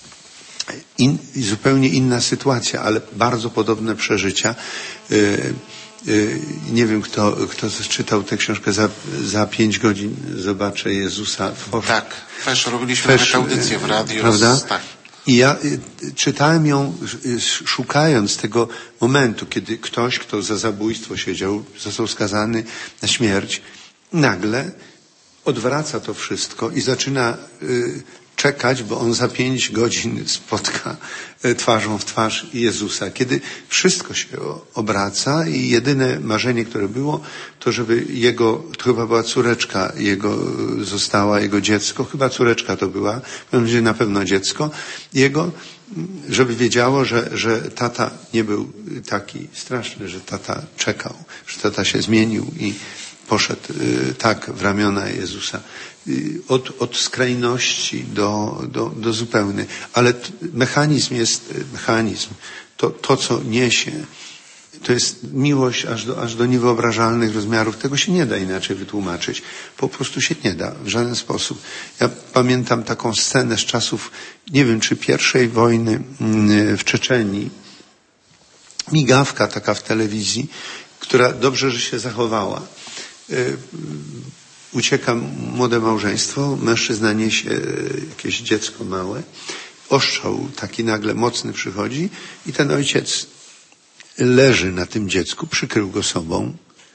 In, zupełnie inna sytuacja, ale bardzo podobne przeżycia. Yy, yy, nie wiem, kto, kto czytał tę książkę za, za pięć godzin zobaczę Jezusa. W... Tak, też robiliśmy Fesz, nawet audycję w radiu. Prawda? Tak. I ja y, czytałem ją y, szukając tego momentu, kiedy ktoś, kto za zabójstwo siedział, został skazany na śmierć, nagle odwraca to wszystko i zaczyna y, czekać, bo on za pięć godzin spotka twarzą w twarz Jezusa. Kiedy wszystko się obraca i jedyne marzenie, które było, to żeby jego, to chyba była córeczka jego, została jego dziecko, chyba córeczka to była, będzie na pewno dziecko, jego, żeby wiedziało, że, że tata nie był taki straszny, że tata czekał, że tata się zmienił i poszedł y, tak w ramiona Jezusa. Y, od, od skrajności do, do, do zupełny. Ale t, mechanizm jest mechanizm. To, to, co niesie, to jest miłość aż do, aż do niewyobrażalnych rozmiarów. Tego się nie da inaczej wytłumaczyć. Po prostu się nie da w żaden sposób. Ja pamiętam taką scenę z czasów, nie wiem, czy pierwszej wojny y, w Czeczenii. Migawka taka w telewizji, która dobrze, że się zachowała. Ucieka młode małżeństwo, mężczyzna niesie jakieś dziecko małe ostrzał taki nagle mocny przychodzi i ten ojciec leży na tym dziecku, przykrył go sobą,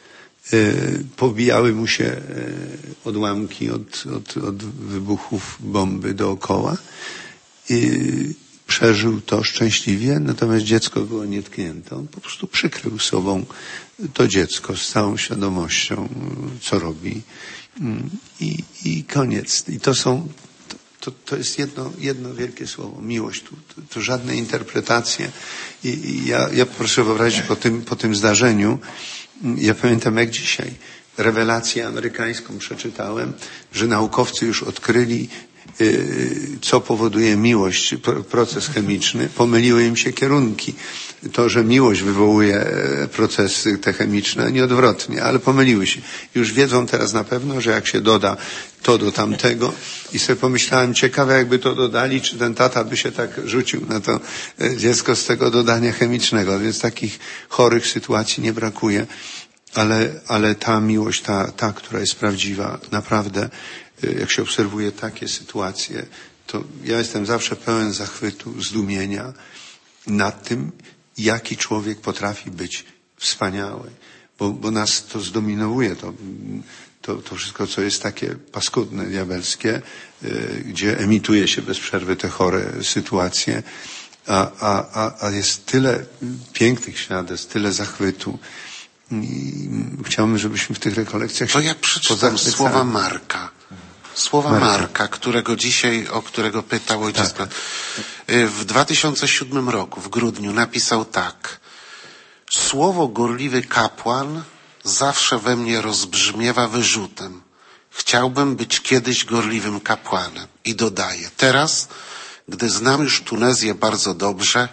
pobijały mu się odłamki od, od, od wybuchów bomby dookoła i przeżył to szczęśliwie, natomiast dziecko było nietknięte. On po prostu przykrył sobą to dziecko z całą świadomością, co robi i, i koniec. I to są To, to jest jedno, jedno wielkie słowo, miłość. Tu, tu, tu żadne interpretacje. I, i ja, ja proszę wyobrazić po tym, po tym zdarzeniu, ja pamiętam jak dzisiaj, rewelację amerykańską przeczytałem, że naukowcy już odkryli, yy, co powoduje miłość, proces chemiczny, pomyliły im się kierunki. To, że miłość wywołuje procesy te chemiczne, nie odwrotnie, ale pomyliły się. Już wiedzą teraz na pewno, że jak się doda to do tamtego i sobie pomyślałem, ciekawe jakby to dodali, czy ten tata by się tak rzucił na to dziecko z tego dodania chemicznego. Więc takich chorych sytuacji nie brakuje, ale, ale ta miłość, ta, ta, która jest prawdziwa, naprawdę, jak się obserwuje takie sytuacje, to ja jestem zawsze pełen zachwytu, zdumienia nad tym, jaki człowiek potrafi być wspaniały, bo, bo nas to zdominowuje, to, to, to wszystko, co jest takie paskudne, diabelskie, y, gdzie emituje się bez przerwy te chore sytuacje, a, a, a, a jest tyle pięknych świadectw, tyle zachwytu. I chciałbym, żebyśmy w tych rekolekcjach się To ja przeczytam słowa Marka. Słowa Marka. Marka, którego dzisiaj, o którego pytał ojciec. Tak. W dwa tysiące siódmym roku, w grudniu, napisał tak. Słowo gorliwy kapłan zawsze we mnie rozbrzmiewa wyrzutem. Chciałbym być kiedyś gorliwym kapłanem. I dodaje, teraz, gdy znam już Tunezję bardzo dobrze,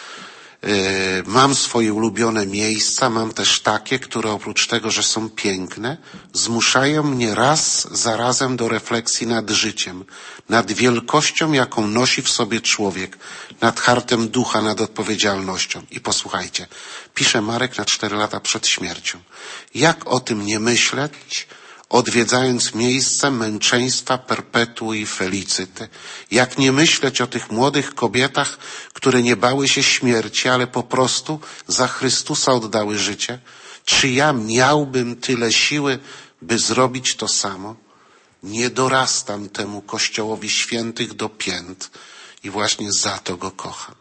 Yy, mam swoje ulubione miejsca, mam też takie, które oprócz tego, że są piękne, zmuszają mnie raz za razem do refleksji nad życiem, nad wielkością, jaką nosi w sobie człowiek, nad hartem ducha, nad odpowiedzialnością. I posłuchajcie, pisze Marek na cztery lata przed śmiercią. Jak o tym nie myśleć, odwiedzając miejsce męczeństwa perpetuum felicity? Jak nie myśleć o tych młodych kobietach, które nie bały się śmierci, ale po prostu za Chrystusa oddały życie? Czy ja miałbym tyle siły, by zrobić to samo? Nie dorastam temu Kościołowi świętych do pięt i właśnie za to go kocham.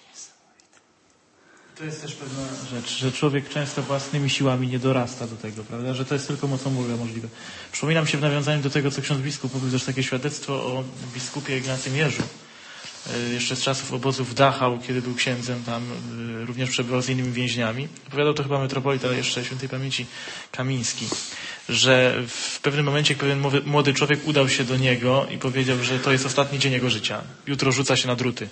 To jest też pewna rzecz, że człowiek często własnymi siłami nie dorasta do tego, prawda? Że to jest tylko mocą Boga możliwe. Przypominam się w nawiązaniu do tego, co ksiądz biskup mówił, też takie świadectwo o biskupie Ignacym Jerzu. Jeszcze z czasów obozu w Dachau, kiedy był księdzem, tam również przebywał z innymi więźniami. Opowiadał to chyba metropolita jeszcze świętej pamięci Kamiński, że w pewnym momencie pewien młody człowiek udał się do niego i powiedział, że to jest ostatni dzień jego życia. Jutro rzuca się na druty.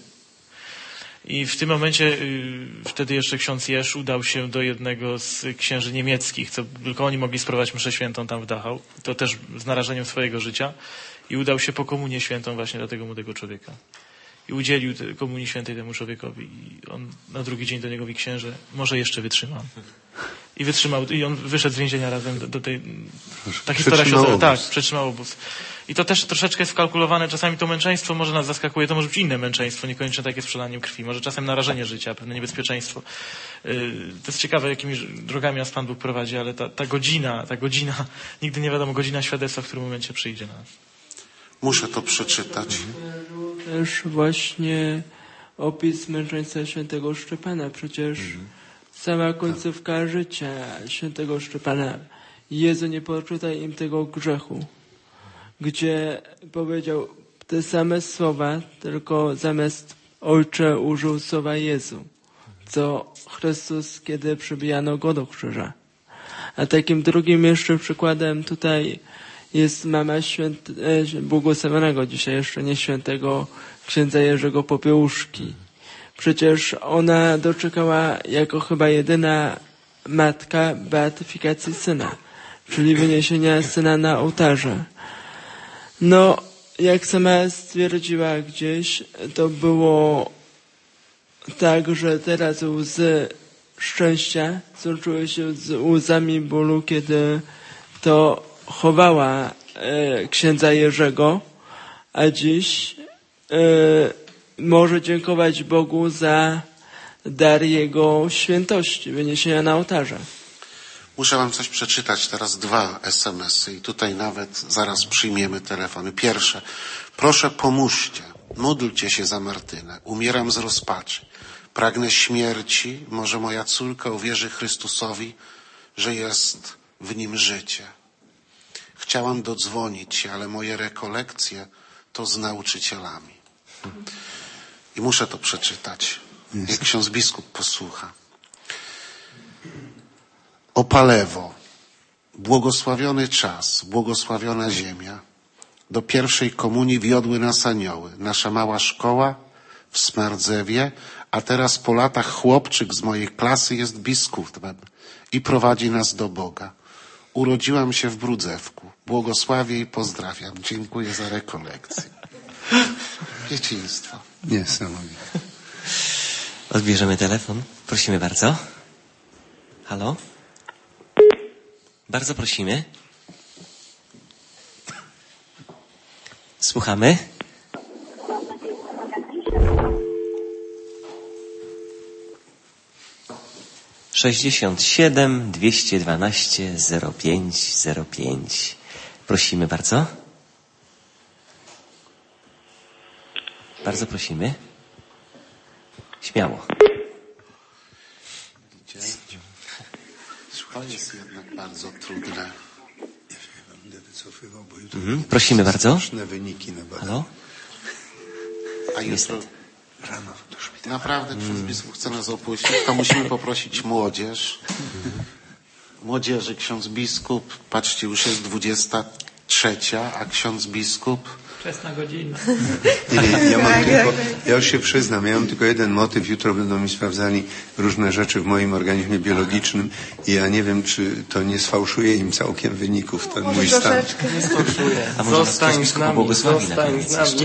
I w tym momencie, yy, wtedy jeszcze ksiądz Jerz udał się do jednego z księży niemieckich, co tylko oni mogli sprawować mszę świętą tam w Dachau, to też z narażeniem swojego życia, i udał się po komunię świętą właśnie dla tego młodego człowieka. I udzielił komunii świętej temu człowiekowi. I on na drugi dzień do niego mówi, księże, może jeszcze wytrzymam. I wytrzymał, i on wyszedł z więzienia razem do, do tej... Ta historia się odbyła. Tak, przetrzymał obóz. I to też troszeczkę jest wkalkulowane. Czasami to męczeństwo może nas zaskakuje. To może być inne męczeństwo, niekoniecznie takie z przelaniem krwi. Może czasem narażenie życia, pewne niebezpieczeństwo. Yy, to jest ciekawe, jakimi drogami nas Pan Bóg prowadzi, ale ta, ta godzina, ta godzina, nigdy nie wiadomo, godzina świadectwa, w którym momencie przyjdzie na nas. Muszę to przeczytać. Też właśnie opis męczeństwa świętego Szczepana. Przecież mhm. sama końcówka życia świętego Szczepana. Jezu, nie poczytaj im tego grzechu. Gdzie powiedział te same słowa, tylko zamiast Ojcze użył słowa Jezu, co Chrystus, kiedy przybijano go do krzyża. A takim drugim jeszcze przykładem tutaj jest mama święty, błogosławionego dzisiaj jeszcze nie świętego księdza Jerzego Popiełuszki. Przecież ona doczekała jako chyba jedyna matka beatyfikacji syna, czyli wyniesienia syna na ołtarze. No, jak sama stwierdziła gdzieś, to było tak, że teraz łzy szczęścia złączyły się z łzami bólu, kiedy to chowała e, księdza Jerzego, a dziś e, może dziękować Bogu za dar Jego świętości, wyniesienia na ołtarze. Muszę wam coś przeczytać, teraz dwa es em esy i tutaj nawet zaraz przyjmiemy telefony. Pierwsze. Proszę pomóżcie, módlcie się za Martynę. Umieram z rozpaczy. Pragnę śmierci, może moja córka uwierzy Chrystusowi, że jest w nim życie. Chciałam dodzwonić się, ale moje rekolekcje to z nauczycielami. I muszę to przeczytać, jak ksiądz biskup posłucha. Opalewo, błogosławiony czas, błogosławiona ziemia. Do pierwszej komunii wiodły nas anioły. Nasza mała szkoła w Smardzewie, a teraz po latach chłopczyk z mojej klasy jest biskupem i prowadzi nas do Boga. Urodziłam się w Brudzewku. Błogosławię i pozdrawiam. Dziękuję za rekolekcję. Dzieciństwo. Niesamowite. Odbierzemy telefon. Prosimy bardzo. Halo? Bardzo prosimy. Słuchamy. sześćdziesiąt siedem dwieście dwanaście zero pięć zero pięć. Prosimy bardzo. Bardzo prosimy. Śmiało. To jest jednak bardzo trudne. Mhm, prosimy bardzo. Wyniki na Halo? A jutro rano do szpitala. Naprawdę ksiądz biskup chce nas opuścić, to musimy poprosić młodzież. Młodzieży, ksiądz biskup, patrzcie, już jest dwudziesta trzecia, a ksiądz biskup... Wczesna godzina. Nie, nie, ja, mam tylko, ja już się przyznam, ja mam tylko jeden motyw. Jutro będą mi sprawdzali różne rzeczy w moim organizmie biologicznym i ja nie wiem, czy to nie sfałszuje im całkiem wyników, ten mój stan. Nie sfałszuje. A może zostań z nami, zostań z nami.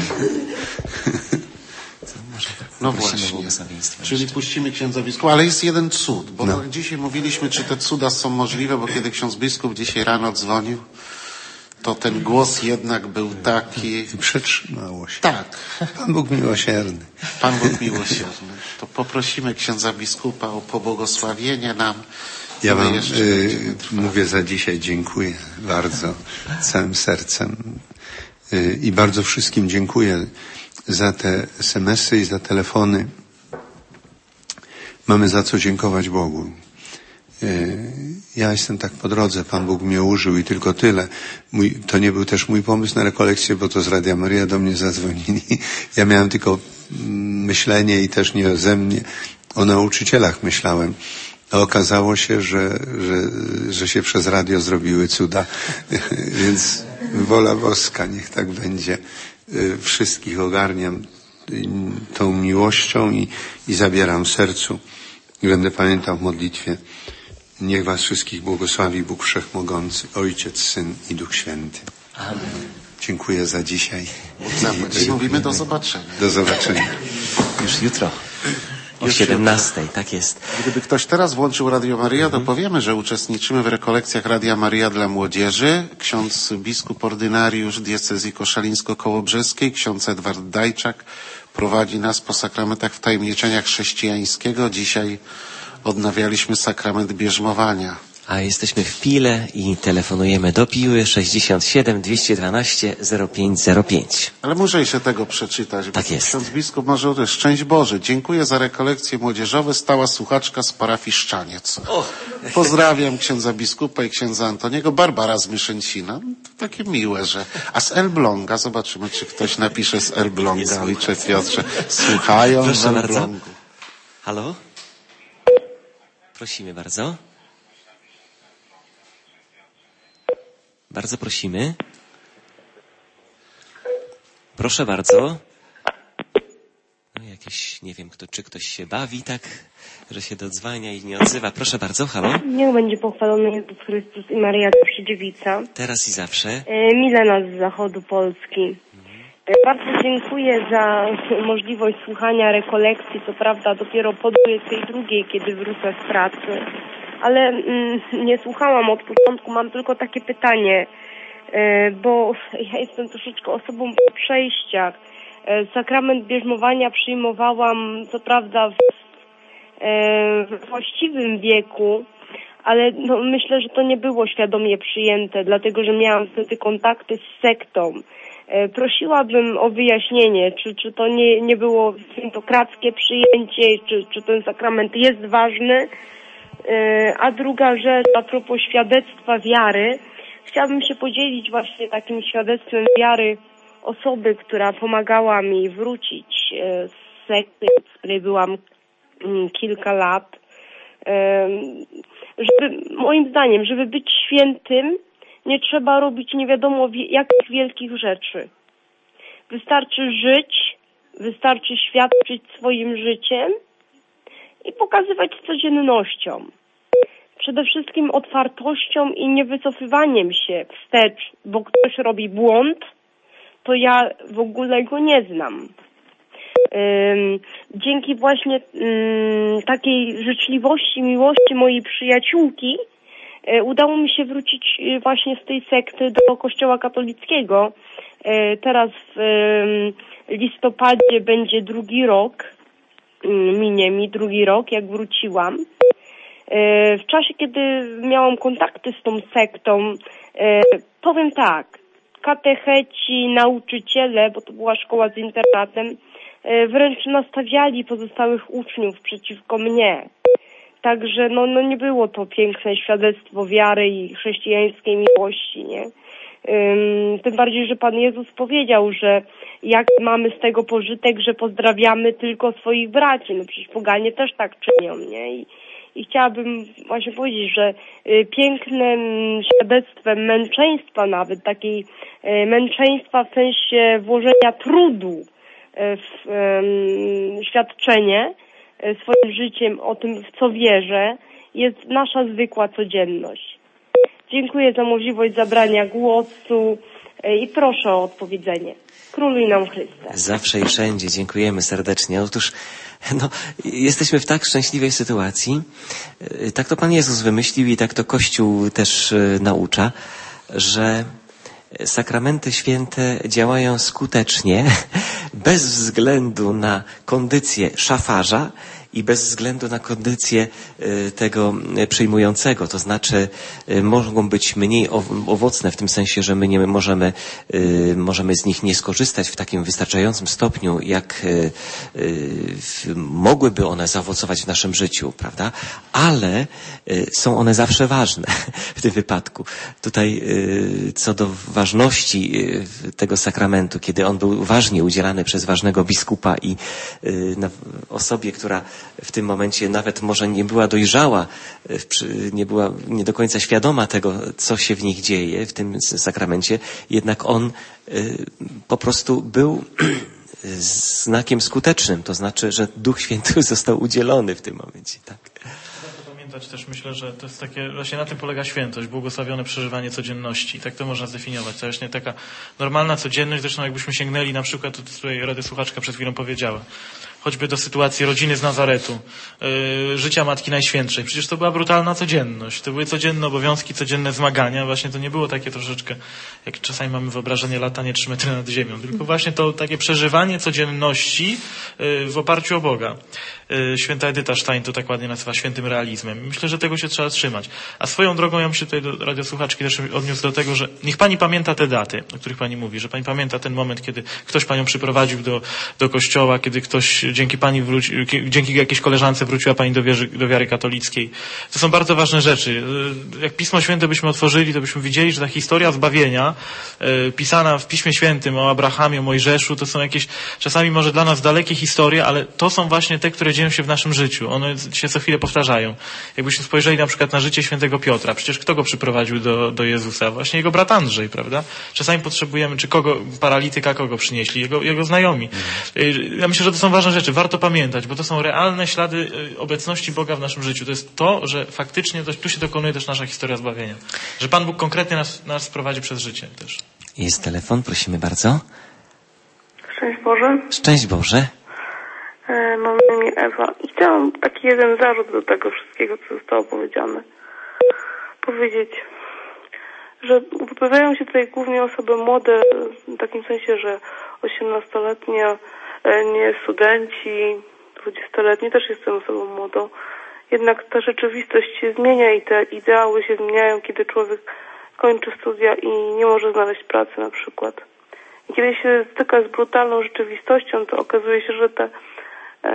No właśnie, czyli puścimy księdza biskupa, ale jest jeden cud, bo no. Dzisiaj mówiliśmy, czy te cuda są możliwe, bo kiedy ksiądz biskup dzisiaj rano dzwonił, to ten głos jednak był taki... Przetrzymało się. Tak. Pan Bóg miłosierny. Pan Bóg miłosierny. To poprosimy księdza biskupa o pobłogosławienie nam. Ja wam y, mówię za dzisiaj dziękuję bardzo, całym sercem. Y, I bardzo wszystkim dziękuję za te es em esy i za telefony. Mamy za co dziękować Bogu. Ja jestem tak po drodze, Pan Bóg mnie użył i tylko tyle. Mój, to nie był też mój pomysł na rekolekcję, bo to z Radia Maryja do mnie zadzwonili. Ja miałem tylko myślenie i też nie ze mnie, o nauczycielach myślałem. A okazało się, że, że, że się przez radio zrobiły cuda. Więc wola boska, niech tak będzie. Wszystkich ogarniam tą miłością i, i zabieram w sercu. I będę pamiętał w modlitwie. Niech was wszystkich błogosławi Bóg Wszechmogący, Ojciec, Syn i Duch Święty. Amen. Dziękuję za dzisiaj. I mówimy do zobaczenia. Do zobaczenia. Już jutro. O siedemnastej, tak jest. Gdyby ktoś teraz włączył Radio Maryja, to powiemy, że uczestniczymy w rekolekcjach Radia Maryja dla młodzieży. Ksiądz biskup ordynariusz diecezji koszalińsko-kołobrzeskiej, ksiądz Edward Dajczak, prowadzi nas po sakramentach wtajemniczenia chrześcijańskiego. Dzisiaj odnawialiśmy sakrament bierzmowania. A jesteśmy w Pile i telefonujemy do Piły sześćdziesiąt siedem dwieście dwanaście zero pięć zero pięć. Ale muszę jeszcze tego przeczytać. Tak jest. Ksiądz biskup może też. Szczęść Boże. Dziękuję za rekolekcje młodzieżowe. Stała słuchaczka z parafii Szczaniec. O. Pozdrawiam księdza biskupa i księdza Antoniego. Barbara z Myszęcina. To takie miłe, że... A z Elbląga, zobaczymy, czy ktoś napisze z Elbląga. Ojcze Piotrze. Słuchają Proszę w Elblągu. bardzo. Halo? Prosimy bardzo. Bardzo prosimy. Proszę bardzo. No jakieś, nie wiem, kto, czy ktoś się bawi tak, że się dodzwania i nie odzywa. Proszę bardzo, halo. Niech będzie pochwalony Jezus Chrystus i Maryja Zawsze Dziewica. Teraz i zawsze. E, Milena z zachodu Polski. E, bardzo dziękuję za możliwość słuchania rekolekcji. Co prawda dopiero po dwudziestej drugiej, kiedy wrócę z pracy. Ale mm, nie słuchałam od początku. Mam tylko takie pytanie, e, bo ja jestem troszeczkę osobą po przejściach. Sakrament bierzmowania przyjmowałam, co prawda, w, w właściwym wieku, ale no, myślę, że to nie było świadomie przyjęte, dlatego że miałam wtedy kontakty z sektą. Prosiłabym o wyjaśnienie, czy, czy to nie, nie było świętokradzkie przyjęcie, czy, czy ten sakrament jest ważny. A druga rzecz, a propos świadectwa wiary, chciałabym się podzielić właśnie takim świadectwem wiary osoby, która pomagała mi wrócić z sekty, w której byłam kilka lat. Żeby, moim zdaniem, żeby być świętym, nie trzeba robić nie wiadomo jakich wielkich rzeczy. Wystarczy żyć, wystarczy świadczyć swoim życiem i pokazywać codziennością. Przede wszystkim otwartością i niewycofywaniem się wstecz, bo ktoś robi błąd, to ja w ogóle go nie znam. Dzięki właśnie takiej życzliwości, miłości mojej przyjaciółki udało mi się wrócić właśnie z tej sekty do Kościoła katolickiego. Teraz w listopadzie będzie drugi rok, minie mi drugi rok, jak wróciłam. W czasie, kiedy miałam kontakty z tą sektą, powiem tak, katecheci, nauczyciele, bo to była szkoła z internatem, wręcz nastawiali pozostałych uczniów przeciwko mnie. Także no, no nie było to piękne świadectwo wiary i chrześcijańskiej miłości, nie? Ym, tym bardziej, że Pan Jezus powiedział, że jak mamy z tego pożytek, że pozdrawiamy tylko swoich braci. No przecież poganie też tak czynią, nie? I, i chciałabym właśnie powiedzieć, że y, pięknym świadectwem męczeństwa nawet, takiej y, męczeństwa w sensie włożenia trudu y, w y, świadczenie y, swoim życiem o tym, w co wierzę, jest nasza zwykła codzienność. Dziękuję za możliwość zabrania głosu y, i proszę o odpowiedzenie. Króluj nam Chryste. Zawsze i wszędzie dziękujemy serdecznie. Otóż no, jesteśmy w tak szczęśliwej sytuacji, tak to Pan Jezus wymyślił i tak to Kościół też naucza, że sakramenty święte działają skutecznie, bez względu na kondycję szafarza i bez względu na kondycję tego przyjmującego. To znaczy mogą być mniej owocne w tym sensie, że my nie możemy, możemy z nich nie skorzystać w takim wystarczającym stopniu, jak mogłyby one zaowocować w naszym życiu, prawda? Ale są one zawsze ważne w tym wypadku. Tutaj co do ważności tego sakramentu, kiedy on był ważnie udzielany przez ważnego biskupa i osobie, która w tym momencie nawet może nie była dojrzała, nie była nie do końca świadoma tego, co się w nich dzieje w tym sakramencie, jednak on po prostu był znakiem skutecznym, to znaczy, że Duch Święty został udzielony w tym momencie. Tak. Pamiętać też, myślę, że to jest takie, właśnie na tym polega świętość, błogosławione przeżywanie codzienności. Tak to można zdefiniować. To właśnie taka normalna codzienność, zresztą jakbyśmy sięgnęli na przykład, to tutaj radiosłuchaczka przed chwilą powiedziała, choćby do sytuacji rodziny z Nazaretu, yy, życia Matki Najświętszej. Przecież to była brutalna codzienność. To były codzienne obowiązki, codzienne zmagania. Właśnie to nie było takie troszeczkę, jak czasami mamy wyobrażenie latanie trzy metry nad ziemią, tylko właśnie to takie przeżywanie codzienności yy, w oparciu o Boga. Yy, święta Edyta Stein to tak ładnie nazywa świętym realizmem. Myślę, że tego się trzeba trzymać. A swoją drogą ja bym się tutaj do radiosłuchaczki też odniósł do tego, że niech Pani pamięta te daty, o których Pani mówi, że Pani pamięta ten moment, kiedy ktoś Panią przyprowadził do, do kościoła, kiedy ktoś dzięki Pani wróci, dzięki jakiejś koleżance wróciła Pani do, wierzy, do wiary katolickiej. To są bardzo ważne rzeczy. Jak Pismo Święte byśmy otworzyli, to byśmy widzieli, że ta historia zbawienia e, pisana w Piśmie Świętym o Abrahamie, o Mojżeszu, to są jakieś czasami może dla nas dalekie historie, ale to są właśnie te, które dzieją się w naszym życiu. One się co chwilę powtarzają. Jakbyśmy spojrzeli na przykład na życie świętego Piotra, przecież kto go przyprowadził do, do Jezusa? Właśnie jego brat Andrzej, prawda? Czasami potrzebujemy, czy kogo, paralityka kogo przynieśli? Jego, jego znajomi. Ja myślę, że to są ważne rzeczy. Warto pamiętać, bo to są realne ślady obecności Boga w naszym życiu. To jest to, że faktycznie to, tu się dokonuje też nasza historia zbawienia. Że Pan Bóg konkretnie nas, nas prowadzi przez życie też. Jest telefon, prosimy bardzo. Szczęść Boże. Szczęść Boże. E, mam na imię Ewa. I chciałam taki jeden zarzut do tego wszystkiego, co zostało powiedziane. Powiedzieć, że wypowiadają się tutaj głównie osoby młode, w takim sensie, że osiemnastoletnie, nie studenci, dwudziestoletni, też jestem osobą młodą. Jednak ta rzeczywistość się zmienia i te ideały się zmieniają, kiedy człowiek kończy studia i nie może znaleźć pracy na przykład. I kiedy się styka z brutalną rzeczywistością, to okazuje się, że te e,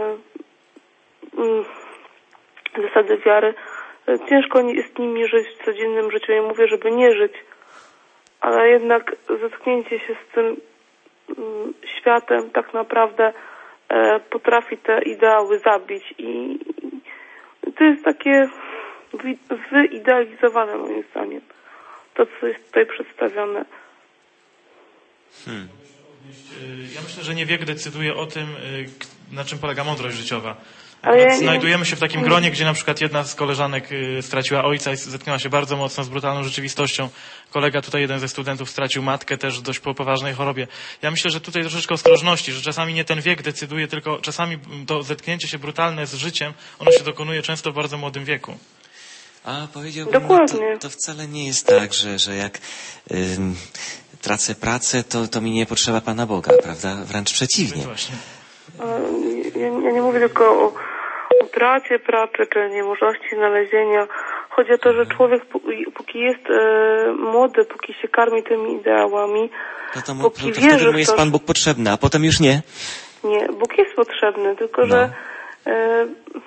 mm, zasady wiary, e, ciężko jest nimi żyć w codziennym życiu. Nie mówię, żeby nie żyć, ale jednak zetknięcie się z tym mm, światem tak naprawdę e, potrafi te ideały zabić i, i to jest takie wy, wyidealizowane moim zdaniem. To, co jest tutaj przedstawione. Hmm. Ja myślę, że nie wiek decyduje o tym, na czym polega mądrość życiowa. Ja Znajdujemy się w takim gronie, gdzie na przykład jedna z koleżanek straciła ojca i zetknęła się bardzo mocno z brutalną rzeczywistością. Kolega tutaj, jeden ze studentów, stracił matkę też dość po poważnej chorobie. Ja myślę, że tutaj troszeczkę ostrożności, że czasami nie ten wiek decyduje, tylko czasami to zetknięcie się brutalne z życiem, ono się dokonuje często w bardzo młodym wieku. A powiedziałbym, no to, to wcale nie jest tak, że, że jak ym, tracę pracę, to, to mi nie potrzeba Pana Boga, prawda? Wręcz przeciwnie. Ja, ja nie mówię tylko o utracie pracy, czy niemożności znalezienia. Chodzi o to, że człowiek póki jest e, młody, póki się karmi tymi ideałami, no to, mu, póki to, to wierzy wtedy mu jest to, Pan Bóg potrzebny, a potem już nie? Nie, Bóg jest potrzebny, tylko no. że e,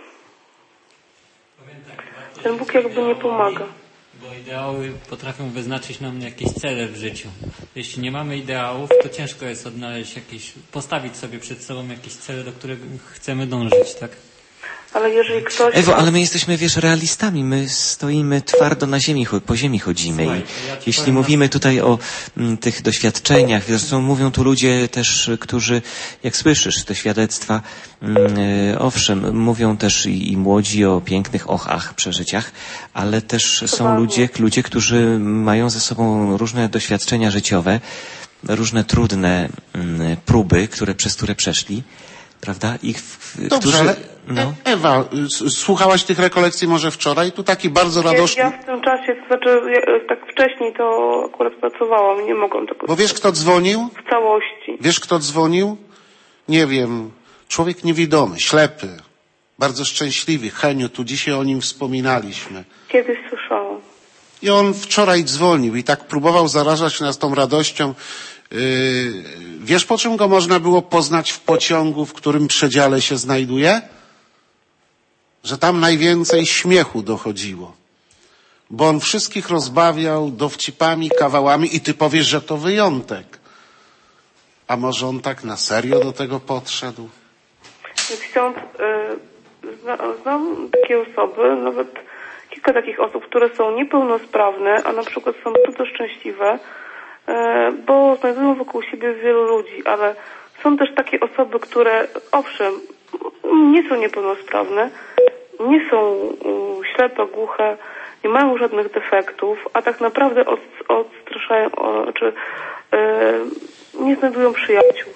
ten Bóg jakby nie pomaga. Bo ideały potrafią wyznaczyć nam jakieś cele w życiu. Jeśli nie mamy ideałów, to ciężko jest odnaleźć jakieś, postawić sobie przed sobą jakieś cele, do których chcemy dążyć, tak? Ale jeżeli ktoś... Ewo, ale my jesteśmy, wiesz, realistami. My stoimy twardo na ziemi, po ziemi chodzimy. Słuchaj, I ja jeśli mówimy tutaj o m, tych doświadczeniach, zresztą mówią tu ludzie też, którzy, jak słyszysz te świadectwa, m, owszem, mówią też i, i młodzi o pięknych och-ach przeżyciach, ale też są ludzie, ludzie, którzy mają ze sobą różne doświadczenia życiowe, różne trudne m, próby, które, przez które przeszli. Prawda? I w, Dobrze, którzy, ale no. Ewa, słuchałaś tych rekolekcji może wczoraj? Tu taki bardzo radośny... Ja, ja w tym czasie, to znaczy ja, tak wcześniej to akurat pracowałam i nie mogłam tego... Bo wiesz, kto dzwonił? W całości. Wiesz, kto dzwonił? Nie wiem. Człowiek niewidomy, ślepy, bardzo szczęśliwy. Heniu, tu dzisiaj o nim wspominaliśmy. Kiedyś słyszałam. I on wczoraj dzwonił i tak próbował zarażać nas tą radością. Yy, wiesz, po czym go można było poznać w pociągu, w którym przedziale się znajduje? Że tam najwięcej śmiechu dochodziło. Bo on wszystkich rozbawiał dowcipami, kawałami i ty powiesz, że to wyjątek. A może on tak na serio do tego podszedł? Ksiądz, yy, zna, znam takie osoby, nawet kilka takich osób, które są niepełnosprawne, a na przykład są bardzo szczęśliwe, bo znajdują wokół siebie wielu ludzi, ale są też takie osoby, które owszem, nie są niepełnosprawne, nie są ślepe, głuche, nie mają żadnych defektów, a tak naprawdę od, odstraszają, czy yy, nie znajdują przyjaciół.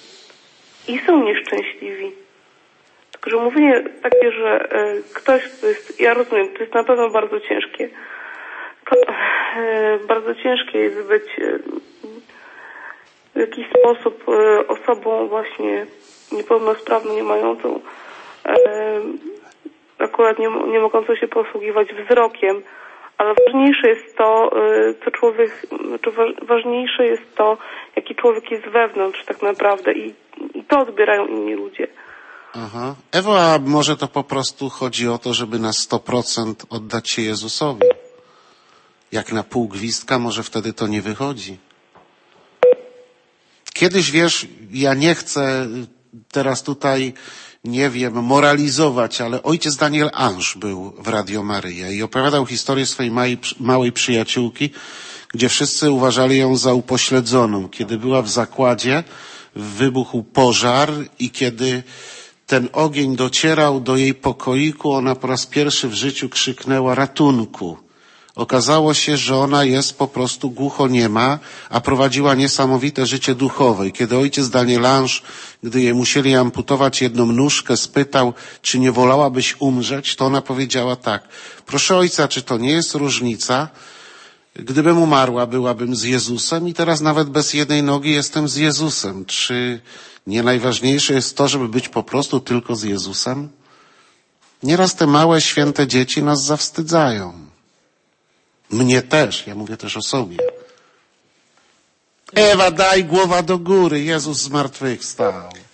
I są nieszczęśliwi. Tylko, że mówienie takie, że yy, ktoś, to jest, ja rozumiem, to jest na pewno bardzo ciężkie. Bardzo ciężkie jest być w jakiś sposób osobą właśnie niepełnosprawną, nie mającą, akurat nie, nie mogącą się posługiwać wzrokiem, ale ważniejsze jest to, co człowiek, czy ważniejsze jest to, jaki człowiek jest wewnątrz tak naprawdę i, i to odbierają inni ludzie. Aha. Ewa, a może to po prostu chodzi o to, żeby na sto procent oddać się Jezusowi? Jak na pół gwizdka, może wtedy to nie wychodzi. Kiedyś, wiesz, ja nie chcę teraz tutaj, nie wiem, moralizować, ale ojciec Daniel Ange był w Radio Maryja i opowiadał historię swojej małej, małej przyjaciółki, gdzie wszyscy uważali ją za upośledzoną. Kiedy była w zakładzie, wybuchł pożar i kiedy ten ogień docierał do jej pokoiku, ona po raz pierwszy w życiu krzyknęła ratunku. Okazało się, że ona jest po prostu głuchoniema, a prowadziła niesamowite życie duchowe. I kiedy ojciec Daniel Ange, gdy jej musieli amputować jedną nóżkę, spytał, czy nie wolałabyś umrzeć, to ona powiedziała tak. Proszę ojca, czy to nie jest różnica, Gdybym umarła, byłabym z Jezusem i teraz nawet bez jednej nogi jestem z Jezusem. Czy nie najważniejsze jest to, żeby być po prostu tylko z Jezusem? Nieraz te małe, święte dzieci nas zawstydzają. Mnie też, ja mówię też o sobie. Ewa, daj głowa do góry, Jezus zmartwychwstał.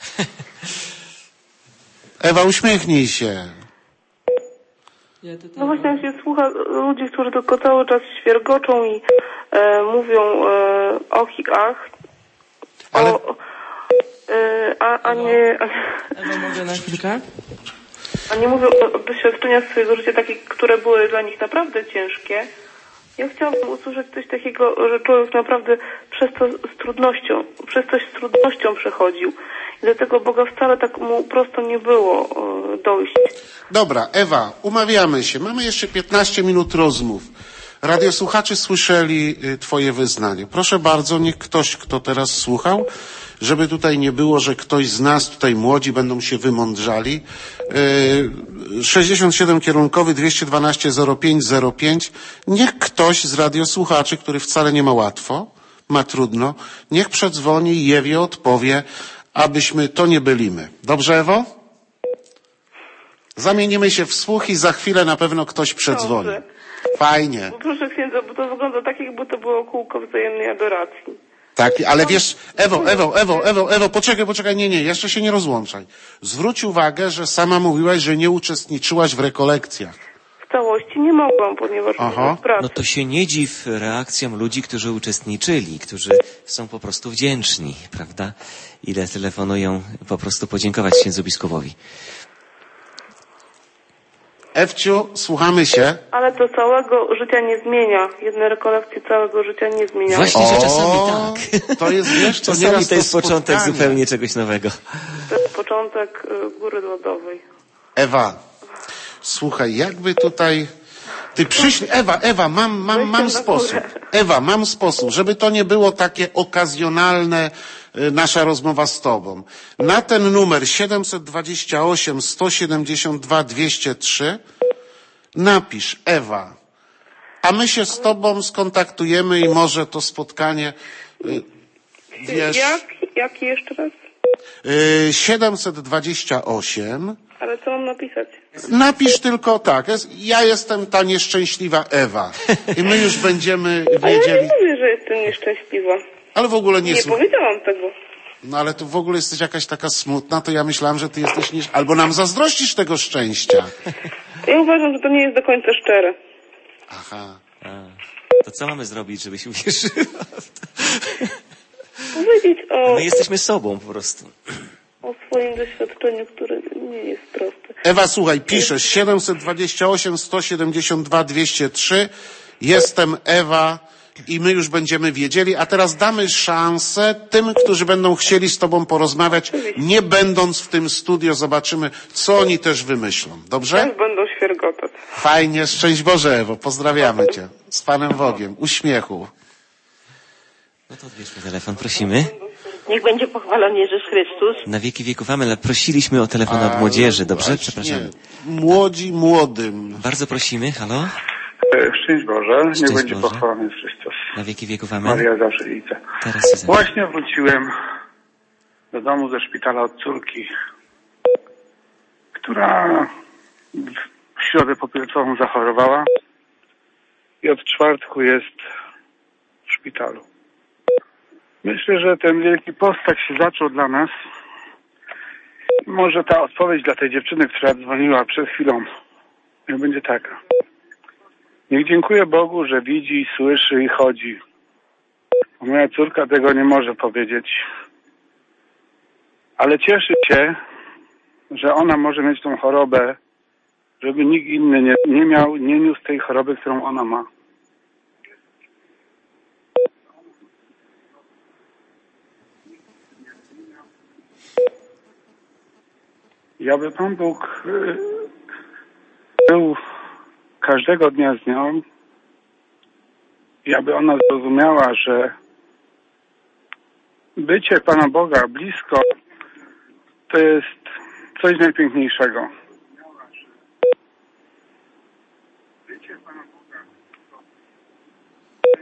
Ewa, uśmiechnij się. No właśnie, jak się słucha ludzi, którzy tylko cały czas świergoczą i e, mówią e, och i ach, Ale... o, e, a, a nie... Ewa, mogę na chwilkę? A nie mówią o doświadczeniach swojego życia, takie, które były dla nich naprawdę ciężkie. Ja chciałabym usłyszeć coś takiego, że człowiek naprawdę przez to z trudnością, przez coś z trudnością przechodził. I do tego Boga wcale tak mu prosto nie było e, dojść. Dobra, Ewa, umawiamy się. Mamy jeszcze piętnaście minut rozmów. Radiosłuchacze słyszeli twoje wyznanie. Proszę bardzo, niech ktoś, kto teraz słuchał, żeby tutaj nie było, że ktoś z nas, tutaj młodzi, będą się wymądrzali. sześćdziesiąt siedem kierunkowy, dwieście dwanaście zero pięć zero pięć. Niech ktoś z radiosłuchaczy, który wcale nie ma łatwo, ma trudno, niech przedzwoni i Ewie odpowie, abyśmy to nie byli my. Dobrze, Ewo? Zamienimy się w słuch i za chwilę na pewno ktoś przedzwoni. Dobrze. Fajnie. Bo proszę księdza, bo to wygląda tak, jakby to było kółko wzajemnej adoracji. Tak, ale wiesz, Ewo, Ewo, Ewo, Ewo, Ewo, poczekaj, poczekaj, nie, nie, jeszcze się nie rozłączaj. Zwróć uwagę, że sama mówiłaś, że nie uczestniczyłaś w rekolekcjach. W całości nie mogłam, ponieważ Aha. No to się nie dziw reakcjom ludzi, którzy uczestniczyli, którzy są po prostu wdzięczni, prawda? Ile telefonują po prostu podziękować księdzu biskupowi. Ewciu, słuchamy się. Ale to całego życia nie zmienia. Jedne rekolekcje całego życia nie zmienia. Właśnie, że czasami tak. To jest, wiesz, to czasami nieraz to jest to początek spotkanie. zupełnie czegoś nowego. To jest początek y, góry lodowej. Ewa, słuchaj, jakby tutaj... Ty przyślij... Ewa, Ewa, mam, mam, mam sposób. Ewa, mam sposób, żeby to nie było takie okazjonalne y, nasza rozmowa z tobą. Na ten numer siedem dwa osiem, sto siedemdziesiąt dwa, dwieście trzy napisz Ewa, a my się z tobą skontaktujemy i może to spotkanie y, wiesz... Jak? Jaki jeszcze raz? Y, siedem dwa osiem. Ale co mam napisać? Napisz tylko tak, jest, ja jestem ta nieszczęśliwa Ewa i my już będziemy Ale ja wiedzieli... nie mówię, że jestem nieszczęśliwa. Ale w ogóle nie... Nie słuch- powiedziałam tego. No ale tu w ogóle jesteś jakaś taka smutna, to ja myślałam, że ty jesteś... Nie... Albo nam zazdrościsz tego szczęścia. Ja uważam, że to nie jest do końca szczere. Aha. A, to co mamy zrobić, żebyś uwierzyła? Powiedzieć o, My jesteśmy sobą po prostu. o swoim doświadczeniu, które nie jest proste. Ewa, słuchaj, piszesz siedem dwa osiem, sto siedemdziesiąt dwa, dwieście trzy. Jestem Ewa i my już będziemy wiedzieli, a teraz damy szansę tym, którzy będą chcieli z tobą porozmawiać, nie będąc w tym studio, zobaczymy, co oni też wymyślą. Dobrze? Też będą świergotać. Fajnie, szczęść Boże, Ewo, pozdrawiamy cię. Z Panem Bogiem, uśmiechu. No to odbierzmy telefon, prosimy. Niech będzie pochwalony Jezus Chrystus. Na wieki wieków, amen, ale prosiliśmy o telefon od młodzieży, dobrze? Właśnie. Przepraszam. Młodzi młodym. Bardzo prosimy, halo? Szczęść Boże, Szczęść niech będzie Boże. pochwalony Chrystus. Na wieki wieków, amen. Maria zawsze liczę. Teraz się zamknę. Właśnie wróciłem do domu ze szpitala od córki, która w środę popielcową zachorowała i od czwartku jest w szpitalu. Myślę, że ten Wielki Post tak się zaczął dla nas. Może ta odpowiedź dla tej dziewczyny, która dzwoniła przed chwilą, niech będzie taka. Niech dziękuję Bogu, że widzi, słyszy i chodzi. Moja córka tego nie może powiedzieć. Ale cieszy się, że ona może mieć tą chorobę, żeby nikt inny nie, nie miał, nie niósł tej choroby, którą ona ma. I aby Pan Bóg y, był każdego dnia z nią i aby ona zrozumiała, że bycie Pana Boga blisko to jest coś najpiękniejszego. Bycie Pana Boga blisko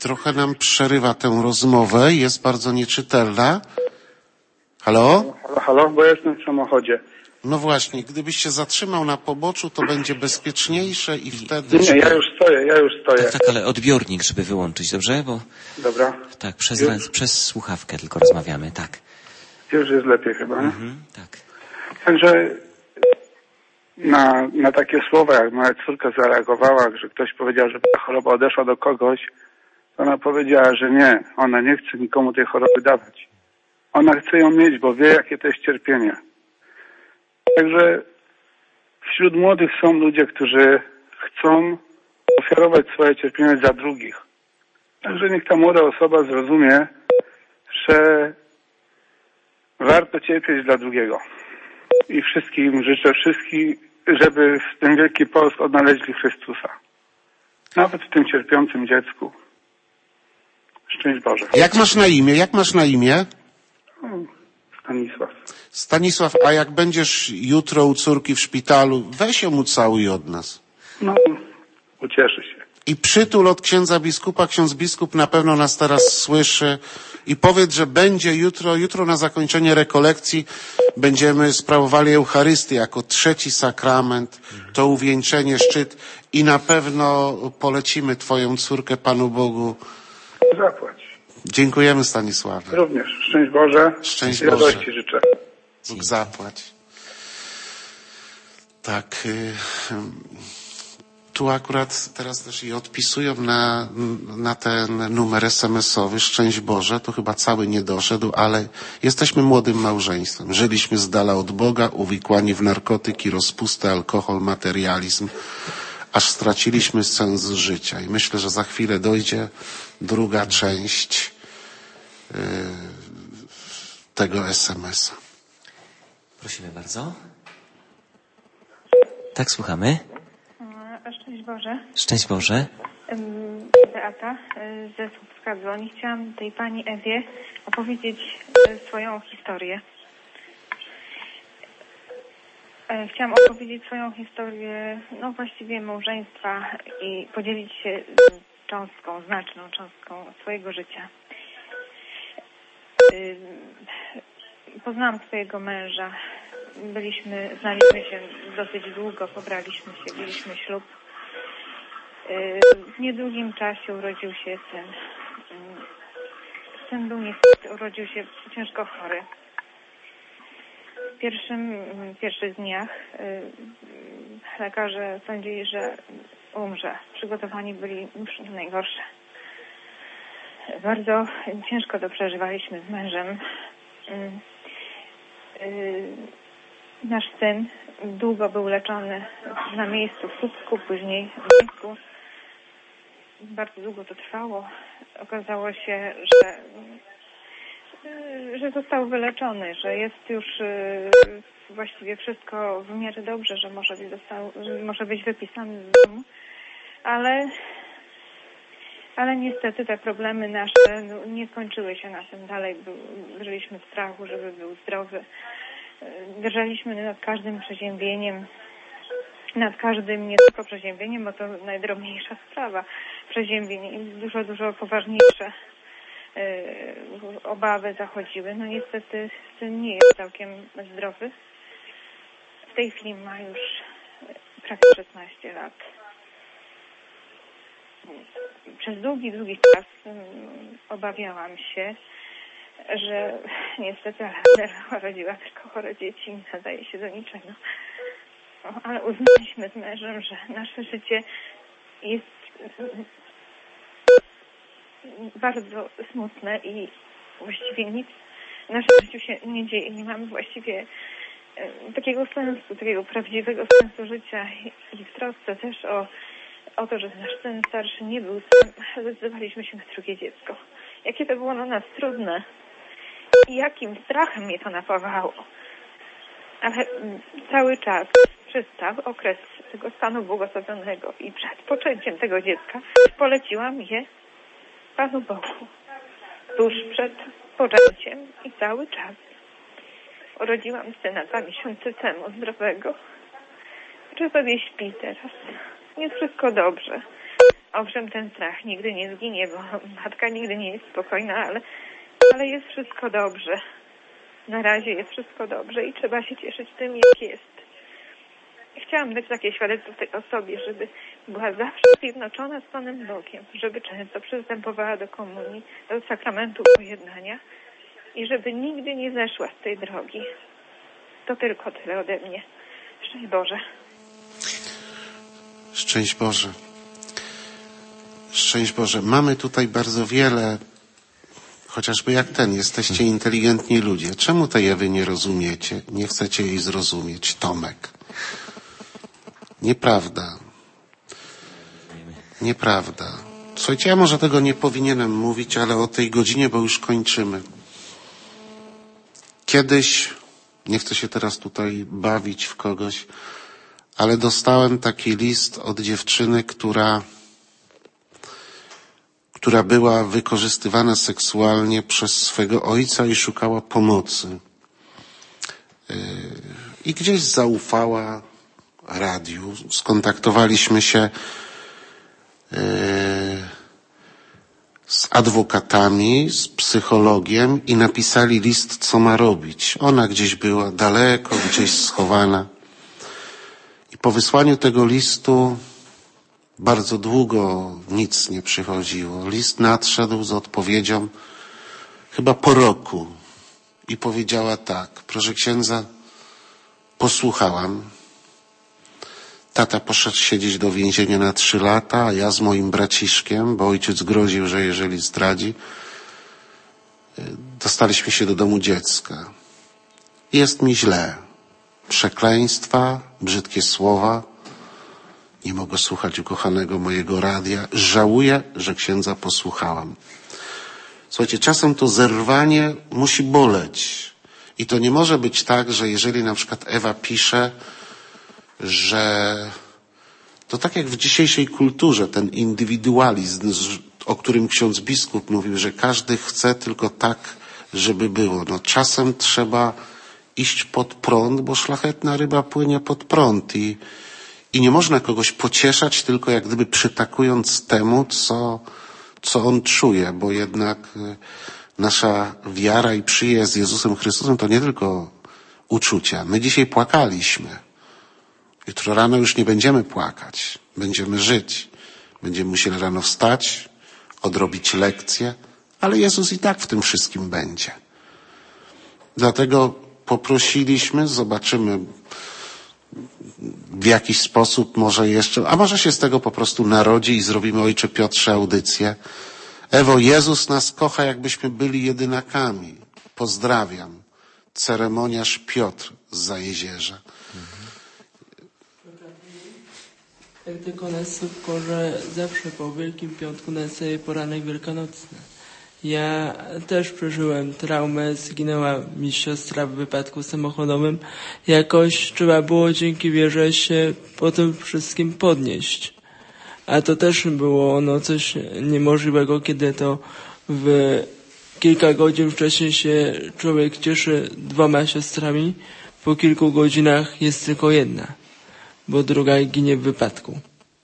trochę nam przerywa tę rozmowę, jest bardzo nieczytelna. Halo? Halo, halo, bo jestem w samochodzie. No właśnie, gdybyś się zatrzymał na poboczu, to będzie bezpieczniejsze i wtedy... Nie, ja już stoję, ja już stoję. Tak, tak, ale odbiornik, żeby wyłączyć, dobrze? Bo Dobra. tak, przez, Już? przez słuchawkę tylko rozmawiamy, tak. Już jest lepiej chyba, nie? Mhm, tak. Także na, na takie słowa, jak moja córka zareagowała, że ktoś powiedział, że ta choroba odeszła do kogoś, to ona powiedziała, że nie, ona nie chce nikomu tej choroby dawać. Ona chce ją mieć, bo wie, jakie to jest cierpienie. Także wśród młodych są ludzie, którzy chcą ofiarować swoje cierpienie za drugich. Także niech ta młoda osoba zrozumie, że warto cierpieć dla drugiego. I wszystkim życzę, wszystkim, żeby w tym Wielki Post odnaleźli Chrystusa. Nawet w tym cierpiącym dziecku. Szczęść Boże. Jak masz na imię? Jak masz na imię? Stanisław. Stanisław, a jak będziesz jutro u córki w szpitalu, weź ją ucałuj od nas. No, ucieszy się. I przytul od księdza biskupa, ksiądz biskup na pewno nas teraz słyszy i powiedz, że będzie jutro, jutro na zakończenie rekolekcji będziemy sprawowali Eucharystię jako trzeci sakrament, to uwieńczenie, szczyt i na pewno polecimy twoją córkę Panu Bogu. Zapłać. Dziękujemy, Stanisławie. Również. Szczęść Boże. Szczęść I Boże. radości życzę. Bóg zapłać. Tak. Y, tu akurat teraz też i odpisują na, na ten numer esemesowy. Szczęść Boże. To chyba cały nie doszedł, ale jesteśmy młodym małżeństwem. Żyliśmy z dala od Boga, uwikłani w narkotyki, rozpustę, alkohol, materializm, aż straciliśmy sens życia. I myślę, że za chwilę dojdzie druga część y, tego esemesa. Prosimy bardzo. Tak, słuchamy. Szczęść Boże. Szczęść Boże. Beata ze Słupska dzwoni. Chciałam tej pani Ewie opowiedzieć swoją historię. Chciałam opowiedzieć swoją historię, no właściwie małżeństwa i podzielić się cząstką, znaczną cząstką swojego życia. Poznałam swojego męża. Byliśmy, znaliśmy się dosyć długo, pobraliśmy się, mieliśmy ślub. W niedługim czasie urodził się syn. Syn był niestety, urodził się ciężko chory. W pierwszym, w pierwszych dniach lekarze sądzili, że umrze. Przygotowani byli już na najgorsze. Bardzo ciężko to przeżywaliśmy z mężem. Nasz syn długo był leczony na miejscu w Słupsku, później w Gdańsku. Bardzo długo to trwało. Okazało się, że, że został wyleczony, że jest już właściwie wszystko w miarę dobrze, że może być, został, może być wypisany z domu, ale, ale niestety te problemy nasze no, nie skończyły się na tym. Dalej był, żyliśmy w strachu, żeby był zdrowy. Drżeliśmy nad każdym przeziębieniem, nad każdym nie tylko przeziębieniem, bo to najdrobniejsza sprawa. Przeziębienie dużo, dużo poważniejsze yy, obawy zachodziły. No niestety syn nie jest całkiem zdrowy. W tej chwili ma już prawie szesnaście lat. Przez długi, długi czas yy, obawiałam się, że niestety Alejandra rodziła tylko chore dzieci i nie nadaje się do niczego. No, ale uznaliśmy z mężem, że nasze życie jest bardzo smutne i właściwie nic w naszym życiu się nie dzieje. Nie mamy właściwie takiego sensu, takiego prawdziwego sensu życia i, i w trosce też o, o to, że nasz syn starszy nie był sam, zdecydowaliśmy się na drugie dziecko. Jakie to było na nas trudne i jakim strachem mnie to napawało. Ale cały czas, przez cały okres tego stanu błogosławionego i przed poczęciem tego dziecka poleciłam je Panu Bogu. Tuż przed poczęciem i cały czas. Urodziłam syna dwa miesiące temu, zdrowego, że sobie śpi teraz. Jest wszystko dobrze. owszem, ten strach nigdy nie zginie, bo matka nigdy nie jest spokojna, ale, ale jest wszystko dobrze. Na razie jest wszystko dobrze i trzeba się cieszyć tym, jak jest. Chciałam dać takie świadectwo tej osobie, żeby była zawsze zjednoczona z Panem Bogiem, żeby często przystępowała do komunii, do sakramentu pojednania i żeby nigdy nie zeszła z tej drogi. To tylko tyle ode mnie. Szczęść Boże. Szczęść Boże. Szczęść Boże. Mamy tutaj bardzo wiele, chociażby jak ten, jesteście inteligentni ludzie. Czemu tej Ewy nie rozumiecie? Nie chcecie jej zrozumieć? Tomek. Nieprawda. Nieprawda. Słuchajcie, ja może tego nie powinienem mówić, ale o tej godzinie, bo już kończymy. Kiedyś, nie chcę się teraz tutaj bawić w kogoś, ale dostałem taki list od dziewczyny, która, która była wykorzystywana seksualnie przez swego ojca i szukała pomocy. I gdzieś zaufała radiu. Skontaktowaliśmy się z adwokatami, z psychologiem i napisali list, co ma robić. Ona gdzieś była daleko, gdzieś schowana. I po wysłaniu tego listu bardzo długo nic nie przychodziło. List nadszedł z odpowiedzią chyba po roku i powiedziała tak: proszę księdza, posłuchałam. Tata poszedł siedzieć do więzienia na trzy lata, a ja z moim braciszkiem, bo ojciec groził, że jeżeli zdradzi, dostaliśmy się do domu dziecka. Jest mi źle. Przekleństwa, brzydkie słowa. Nie mogę słuchać ukochanego mojego radia. Żałuję, że księdza posłuchałam. Słuchajcie, czasem to zerwanie musi boleć. I to nie może być tak, że jeżeli na przykład Ewa pisze, że to tak jak w dzisiejszej kulturze, ten indywidualizm, o którym ksiądz biskup mówił, że każdy chce tylko tak, żeby było. No czasem trzeba iść pod prąd, bo szlachetna ryba płynie pod prąd i, i nie można kogoś pocieszać, tylko jak gdyby przytakując temu, co, co on czuje, bo jednak nasza wiara i przyjaźń z Jezusem Chrystusem to nie tylko uczucia. My dzisiaj płakaliśmy. Jutro rano już nie będziemy płakać. Będziemy żyć. Będziemy musieli rano wstać, odrobić lekcje, ale Jezus i tak w tym wszystkim będzie. Dlatego poprosiliśmy, zobaczymy w jakiś sposób może jeszcze, a może się z tego po prostu narodzi i zrobimy, Ojcze Piotrze, audycję. Ewo, Jezus nas kocha, jakbyśmy byli jedynakami. Pozdrawiam. Ceremoniarz Piotr z Zajezierza. Jak tylko na szybko, że zawsze po Wielkim Piątku nastaje poranek wielkanocny. Ja też przeżyłem traumę, zginęła mi siostra w wypadku samochodowym. Jakoś trzeba było dzięki wierze się po tym wszystkim podnieść. A to też było no coś niemożliwego, kiedy to w kilka godzin wcześniej się człowiek cieszy dwoma siostrami, po kilku godzinach jest tylko jedna, bo druga ginie w wypadku.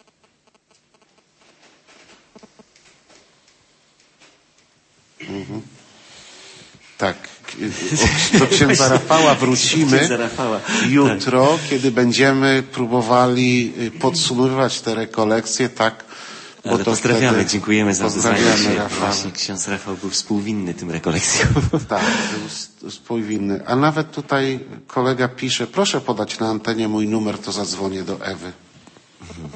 Mhm. Tak. Do księdza Rafała wrócimy jutro, tak, kiedy będziemy próbowali podsumowywać te rekolekcje, tak. Bo Ale to pozdrawiamy, wtedy... dziękujemy za pozdrawiamy Rafał. Właśnie ksiądz Rafał był współwinny tym rekolekcjom. Tak, był współwinny. A nawet tutaj kolega pisze, proszę podać na antenie mój numer, to zadzwonię do Ewy. Mhm.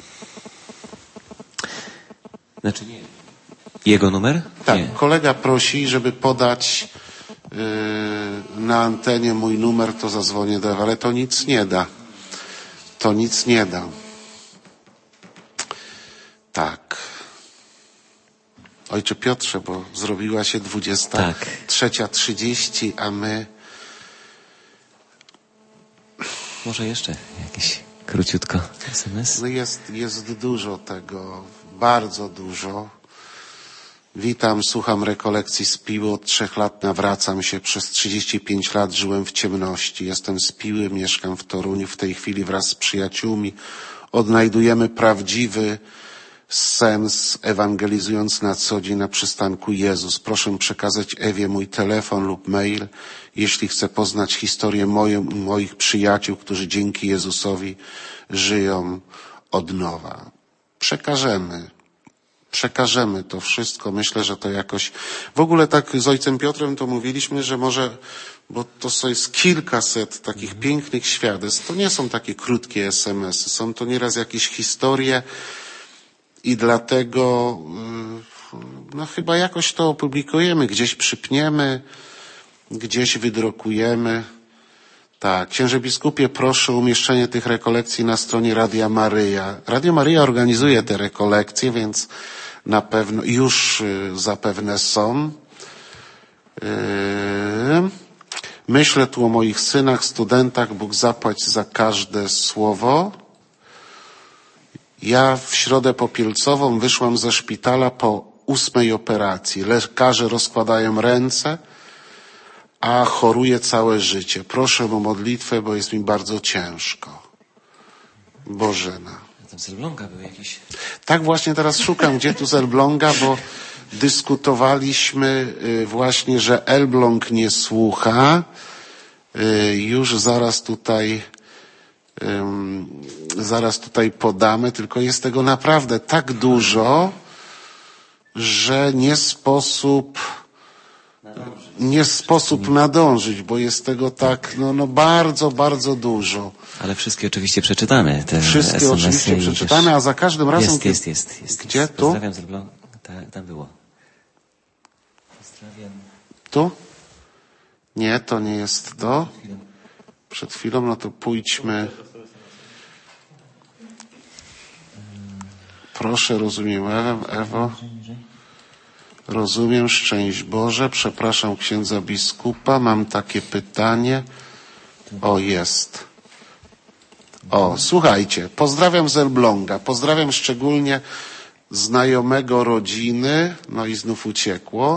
Znaczy nie. Jego numer? Tak, nie. Kolega prosi, żeby podać yy, na antenie mój numer, to zadzwonię do Ewy, ale to nic nie da. To nic nie da. Tak. Ojcze Piotrze, bo zrobiła się dwudziesta trzecia trzydzieści, a my... Może jeszcze jakiś króciutko es em es? No jest, jest dużo tego, bardzo dużo. Witam, słucham rekolekcji z Piły. Od trzech lat nawracam się. Przez trzydzieści pięć lat żyłem w ciemności. Jestem z Piły, mieszkam w Toruniu. W tej chwili wraz z przyjaciółmi odnajdujemy prawdziwy sens, ewangelizując na co dzień na przystanku Jezus. Proszę przekazać Ewie mój telefon lub mail, jeśli chce poznać historię moją, moich przyjaciół, którzy dzięki Jezusowi żyją od nowa. Przekażemy. Przekażemy to wszystko. Myślę, że to jakoś... W ogóle tak z ojcem Piotrem to mówiliśmy, że może, bo to jest kilkaset takich mhm. pięknych świadectw. To nie są takie krótkie es em esy. Są to nieraz jakieś historie i dlatego no chyba jakoś to opublikujemy. Gdzieś przypniemy, gdzieś wydrukujemy. Tak, księże biskupie, proszę o umieszczenie tych rekolekcji na stronie Radia Maryja. Radio Maryja organizuje te rekolekcje, więc na pewno już zapewne są. Myślę tu o moich synach, studentach. Bóg zapłać za każde słowo. Ja w środę popielcową wyszłam ze szpitala po ósmej operacji. Lekarze rozkładają ręce, a choruję całe życie. Proszę o modlitwę, bo jest mi bardzo ciężko. Bożena. Tam z Elbląga był jakiś... Tak właśnie teraz szukam, gdzie tu z Elbląga, bo dyskutowaliśmy właśnie, że Elbląg nie słucha. Już zaraz tutaj, zaraz tutaj podamy, tylko jest tego naprawdę tak dużo, że nie sposób... Nie sposób nadążyć, bo jest tego tak, no, no bardzo, bardzo dużo. Ale wszystkie oczywiście przeczytamy. Te wszystkie es em esy oczywiście przeczytamy, a za każdym razem... Jest, jest, jest. jest Gdzie? jest. Tu? Pozdrawiam z Elbląga. Tak, tam było. Pozdrawiam. Tu? Nie, to nie jest to. Przed chwilą, no to pójdźmy. Proszę, rozumiem, Ewo. Rozumiem, szczęść Boże. Przepraszam księdza biskupa. Mam takie pytanie. O, jest. O, słuchajcie. Pozdrawiam z Elbląga. Pozdrawiam szczególnie znajomego rodziny. No i znów uciekło.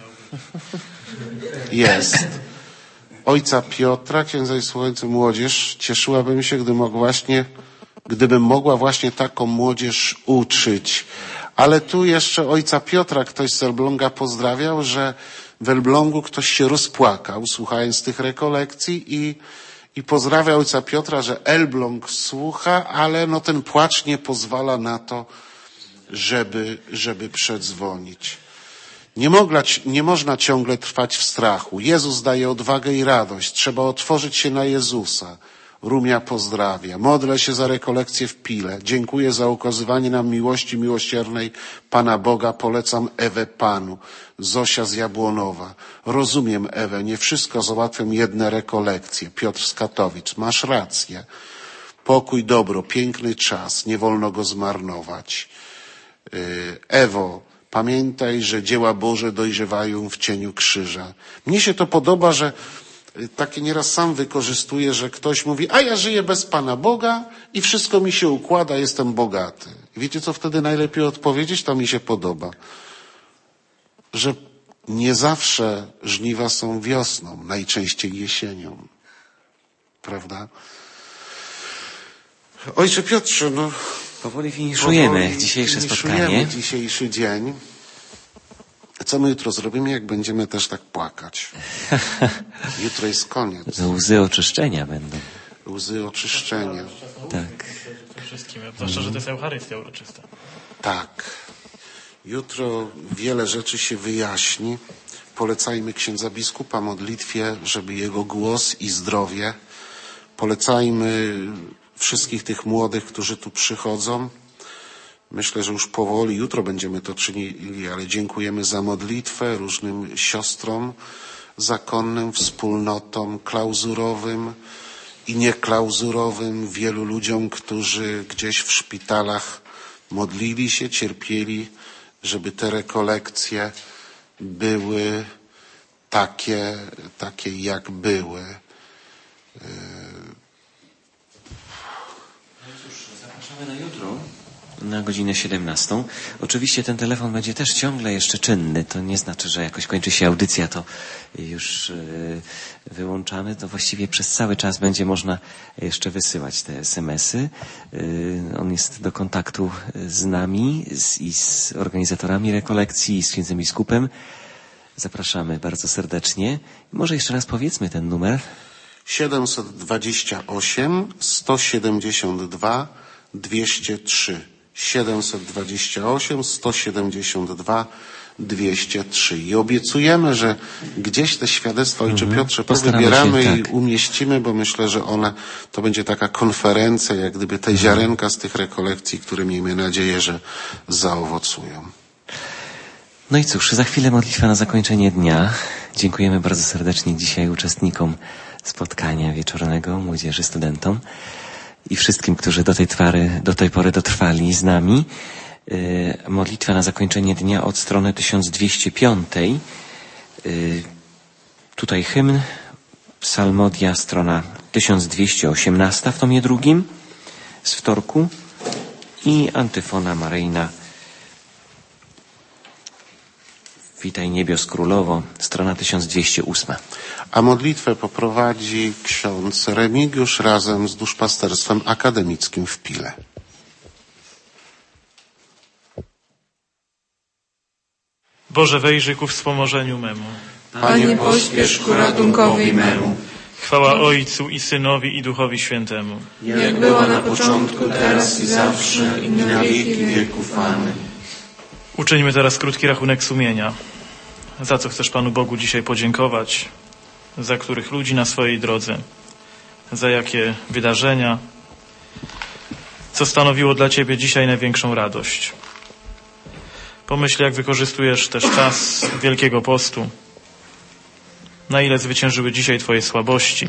Jest. Ojca Piotra, księdza i słuchający młodzież. Cieszyłabym się, gdy mogła właśnie, gdybym mogła właśnie taką młodzież uczyć. Ale tu jeszcze ojca Piotra ktoś z Elbląga pozdrawiał, że w Elblągu ktoś się rozpłakał, słuchając tych rekolekcji i, i pozdrawia ojca Piotra, że Elbląg słucha, ale no ten płacz nie pozwala na to, żeby, żeby przedzwonić. Nie, mogla, nie można ciągle trwać w strachu. Jezus daje odwagę i radość. Trzeba otworzyć się na Jezusa. Rumia pozdrawia. Modlę się za rekolekcję w Pile. Dziękuję za okazywanie nam miłości miłosiernej Pana Boga. Polecam Ewę Panu. Zosia z Jabłonowa. Rozumiem, Ewę, nie wszystko załatwią jedne rekolekcje. Piotr z Katowic. Masz rację. Pokój, dobro, piękny czas. Nie wolno go zmarnować. Ewo, pamiętaj, że dzieła Boże dojrzewają w cieniu krzyża. Mnie się to podoba, że takie nieraz sam wykorzystuję, że ktoś mówi, a ja żyję bez Pana Boga i wszystko mi się układa, jestem bogaty. I wiecie, co wtedy najlepiej odpowiedzieć? To mi się podoba. Że nie zawsze żniwa są wiosną, najczęściej jesienią. Prawda? Ojcze Piotrze, no... Powoli finiszujemy powoli dzisiejsze finiszujemy spotkanie. dzisiejszy dzień. Co my jutro zrobimy, jak będziemy też tak płakać? Jutro jest koniec. To łzy oczyszczenia będą. Łzy oczyszczenia. Tak. Wszystkim, zwłaszcza, że to jest Eucharystia uroczysta. Tak. Jutro wiele rzeczy się wyjaśni. Polecajmy księdza biskupa modlitwie, żeby jego głos i zdrowie. Polecajmy wszystkich tych młodych, którzy tu przychodzą. Myślę, że już powoli, jutro będziemy to czynili, ale dziękujemy za modlitwę różnym siostrom zakonnym, wspólnotom klauzurowym i nieklauzurowym, wielu ludziom, którzy gdzieś w szpitalach modlili się, cierpieli, żeby te rekolekcje były takie, takie jak były. Zapraszamy na jutro. Na godzinę siedemnastą. Oczywiście ten telefon będzie też ciągle jeszcze czynny. To nie znaczy, że jakoś kończy się audycja, to już wyłączamy, to właściwie przez cały czas będzie można jeszcze wysyłać te esemesy. On jest do kontaktu z nami z, i z organizatorami rekolekcji, i z księdzem biskupem. Zapraszamy bardzo serdecznie. Może jeszcze raz powiedzmy ten numer. siedemset dwadzieścia osiem sto siedemdziesiąt dwa dwieście trzy. siedemset dwadzieścia osiem sto siedemdziesiąt dwa dwieście trzy. I obiecujemy, że gdzieś te świadectwa, Ojcze Mhm. Piotrze, Postaramy powybieramy się, i tak. umieścimy, bo myślę, że one, to będzie taka konferencja, jak gdyby te ziarenka z tych rekolekcji, które miejmy nadzieję, że zaowocują. No i cóż, za chwilę modlitwa na zakończenie dnia. Dziękujemy bardzo serdecznie dzisiaj uczestnikom spotkania wieczornego, młodzieży, studentom i wszystkim, którzy do tej, twary, do tej pory dotrwali z nami. Yy, modlitwa na zakończenie dnia od strony tysiąc dwieście pięć. Yy, tutaj hymn, psalmodia, strona tysiąc dwieście osiemnaście w tomie drugim z wtorku i antyfona maryjna. Witaj niebios królowo, strona tysiąc dwieście osiem. A modlitwę poprowadzi ksiądz Remigiusz razem z duszpasterstwem akademickim w Pile. Boże, wejrzyj ku wspomożeniu memu. Panie, pośpiesz ku ratunkowi memu. Chwała Ojcu i Synowi i Duchowi Świętemu. Jak była na początku, teraz i zawsze, i na wieki wieków. Amen. Uczyńmy teraz krótki rachunek sumienia. Za co chcesz Panu Bogu dzisiaj podziękować? Za których ludzi na swojej drodze? Za jakie wydarzenia? Co stanowiło dla Ciebie dzisiaj największą radość? Pomyśl, jak wykorzystujesz też czas Wielkiego Postu. Na ile zwyciężyły dzisiaj Twoje słabości?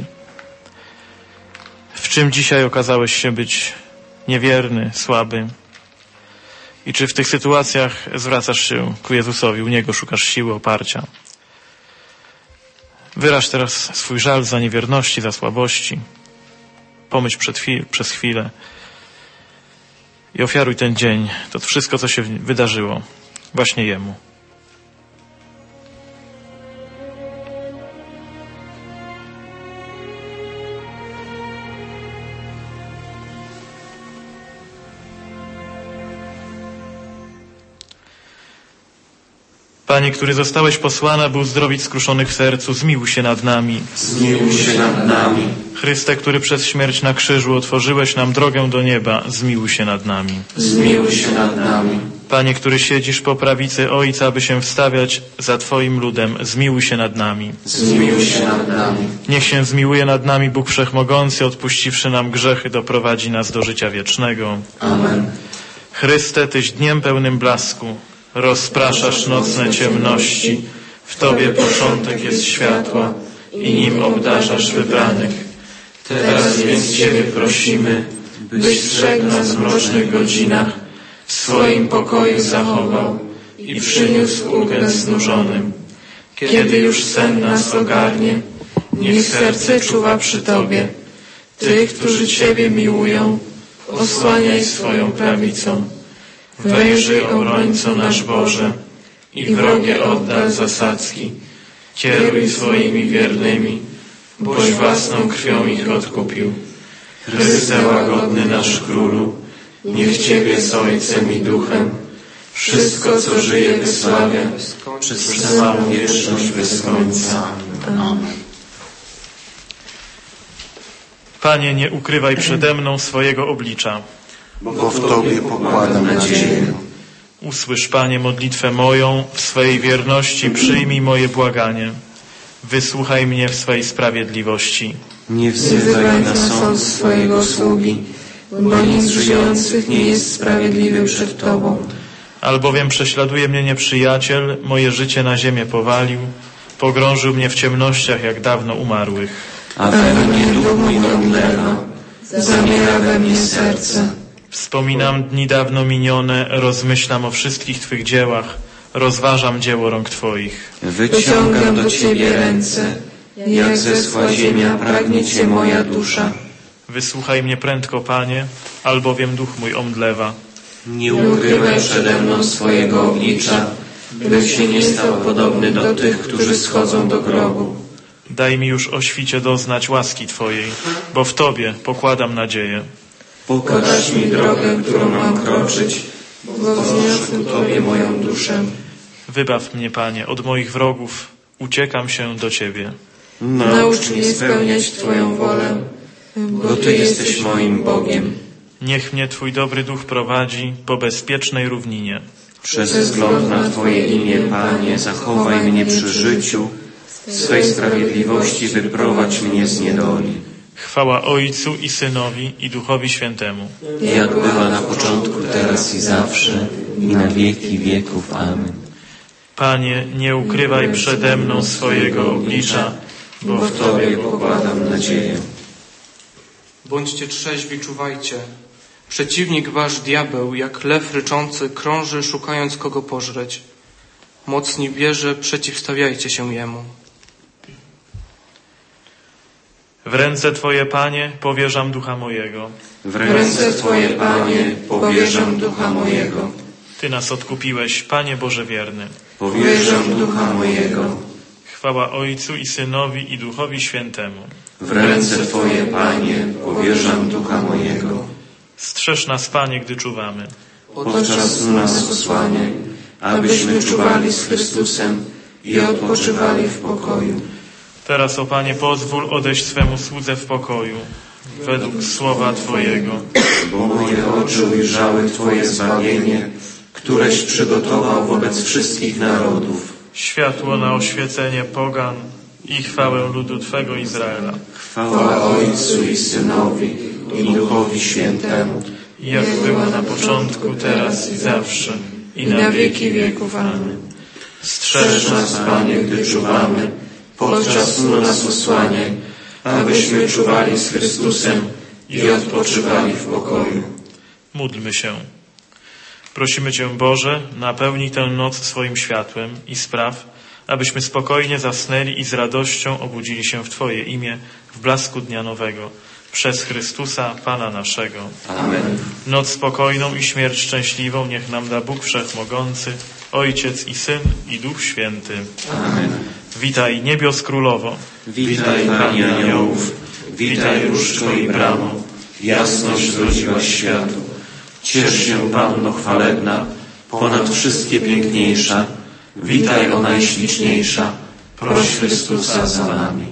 W czym dzisiaj okazałeś się być niewierny, słaby? I czy w tych sytuacjach zwracasz się ku Jezusowi, u Niego szukasz siły, oparcia? Wyraź teraz swój żal za niewierności, za słabości. Pomyśl przed chwil, przez chwilę i ofiaruj ten dzień, to wszystko, co się wydarzyło, właśnie Jemu. Panie, który zostałeś posłany, by uzdrowić skruszonych w sercu, zmiłuj się nad nami. Zmiłuj się nad nami. Chryste, który przez śmierć na krzyżu otworzyłeś nam drogę do nieba, zmiłuj się nad nami. Zmiłuj się nad nami. Panie, który siedzisz po prawicy Ojca, aby się wstawiać za Twoim ludem, zmiłuj się nad nami. Zmiłuj się nad nami. Niech się zmiłuje nad nami Bóg Wszechmogący, odpuściwszy nam grzechy, doprowadzi nas do życia wiecznego. Amen. Chryste, Tyś dniem pełnym blasku, rozpraszasz nocne ciemności, w Tobie początek jest światła i nim obdarzasz wybranych. Teraz więc Ciebie prosimy, byś strzegł nas w mrocznych godzinach, w swoim pokoju zachował i przyniósł ulgę znużonym. Kiedy już sen nas ogarnie, niech serce czuwa przy Tobie. Tych, którzy Ciebie miłują, osłaniaj swoją prawicą. Wejrzyj, obrońco nasz Boże, i wrogie oddal zasadzki. Kieruj swoimi wiernymi, boś własną krwią ich odkupił. Chryste łagodny nasz Królu, niech Ciebie z Ojcem i Duchem wszystko, co żyje, wysławia przez całą wieczność bez końca. Amen. Panie, nie ukrywaj przede mną swojego oblicza, bo w Tobie pokładam nadzieję. Usłysz, Panie, modlitwę moją, w swej wierności przyjmij moje błaganie. Wysłuchaj mnie w swej sprawiedliwości. Nie wzywaj na sąd swojego sługi, bo nic z żyjących nie jest sprawiedliwy przed Tobą. Albowiem prześladuje mnie nieprzyjaciel, moje życie na ziemię powalił, pogrążył mnie w ciemnościach jak dawno umarłych. A we mnie duch mój omdlewa, zamiera we mnie serce. Wspominam dni dawno minione, rozmyślam o wszystkich Twych dziełach, rozważam dzieło rąk Twoich. Wyciągam do Ciebie ręce, jak zesła ziemia pragnie Cię moja dusza. Wysłuchaj mnie prędko, Panie, albowiem duch mój omdlewa. Nie ukrywaj przede mną swojego oblicza, bym się nie stał podobny do tych, którzy schodzą do grobu. Daj mi już o świcie doznać łaski Twojej, bo w Tobie pokładam nadzieję. Pokaż mi drogę, którą mam kroczyć, bo wzniosę ku Tobie moją duszę. Wybaw mnie, Panie, od moich wrogów, uciekam się do Ciebie. Naucz mnie spełniać Twoją wolę, bo Ty jesteś moim Bogiem. Niech mnie Twój dobry duch prowadzi po bezpiecznej równinie. Przez wzgląd na Twoje imię, Panie, zachowaj mnie przy życiu, swej sprawiedliwości wyprowadź mnie z niedoli. Chwała Ojcu i Synowi i Duchowi Świętemu. Jak była na początku, teraz i zawsze, i na wieki wieków. Amen. Panie, nie ukrywaj przede mną swojego oblicza, bo w Tobie pokładam nadzieję. Bądźcie trzeźwi, czuwajcie. Przeciwnik wasz diabeł, jak lew ryczący, krąży, szukając kogo pożreć. Mocni bierze, przeciwstawiajcie się jemu. W ręce Twoje, Panie, powierzam ducha mojego. W ręce Twoje, Panie, powierzam ducha mojego. Ty nas odkupiłeś, Panie Boże wierny. Powierzam ducha mojego. Chwała Ojcu i Synowi i Duchowi Świętemu. W ręce Twoje, Panie, powierzam ducha mojego. Strzeż nas, Panie, gdy czuwamy. Podczas snu nas osłaniaj, abyśmy czuwali z Chrystusem i odpoczywali w pokoju. Teraz, o Panie, pozwól odejść swemu słudze w pokoju, według słowa Twojego. Bo moje oczy ujrzały Twoje zbawienie, któreś przygotował wobec wszystkich narodów. Światło na oświecenie pogan i chwałę ludu Twego Izraela. Chwała Ojcu i Synowi i Duchowi Świętemu. Jak była na początku, teraz i zawsze, i na wieki wieków. Amen. Strzeż nas, Panie, gdy czuwamy, podczas snu nas osłaniaj, abyśmy czuwali z Chrystusem i odpoczywali w pokoju. Módlmy się. Prosimy Cię, Boże, napełnij tę noc swoim światłem i spraw, abyśmy spokojnie zasnęli i z radością obudzili się w Twoje imię w blasku dnia nowego. Przez Chrystusa, Pana naszego. Amen. Noc spokojną i śmierć szczęśliwą niech nam da Bóg Wszechmogący, Ojciec i Syn i Duch Święty. Amen. Witaj, niebios królowo. Witaj, Panie aniołów. Witaj, różdżko i bramo. Jasność zrodziłaś światu. Ciesz się, Panno chwalebna, ponad wszystkie piękniejsza. Witaj, o najśliczniejsza. Proś Chrystusa za nami.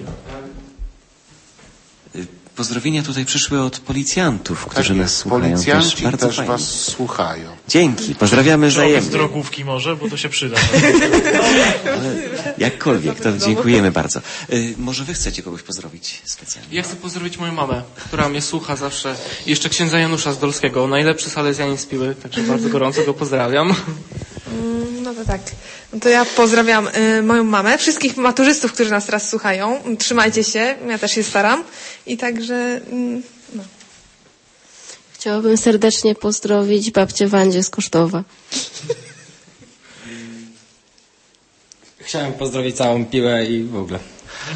Pozdrowienia tutaj przyszły od policjantów, którzy tak nas jest, słuchają. Policjanci też, bardzo też fajnie. was słuchają. Dzięki, pozdrawiamy wzajemnie. Z drogówki może, bo to się przyda. Ale jakkolwiek, to dziękujemy bardzo. Y, może wy chcecie kogoś pozdrowić specjalnie? Ja chcę pozdrowić moją mamę, która mnie słucha zawsze. I jeszcze księdza Janusza Zdolskiego, najlepszy salezjanin z Piły, także bardzo gorąco go pozdrawiam. No to tak. No to ja pozdrawiam y, moją mamę, wszystkich maturzystów, którzy nas teraz słuchają. Trzymajcie się, ja też się staram. I także... Y, no. Chciałabym serdecznie pozdrowić babcię Wandzie z Kosztowa. Chciałem pozdrowić całą Piłę i w ogóle.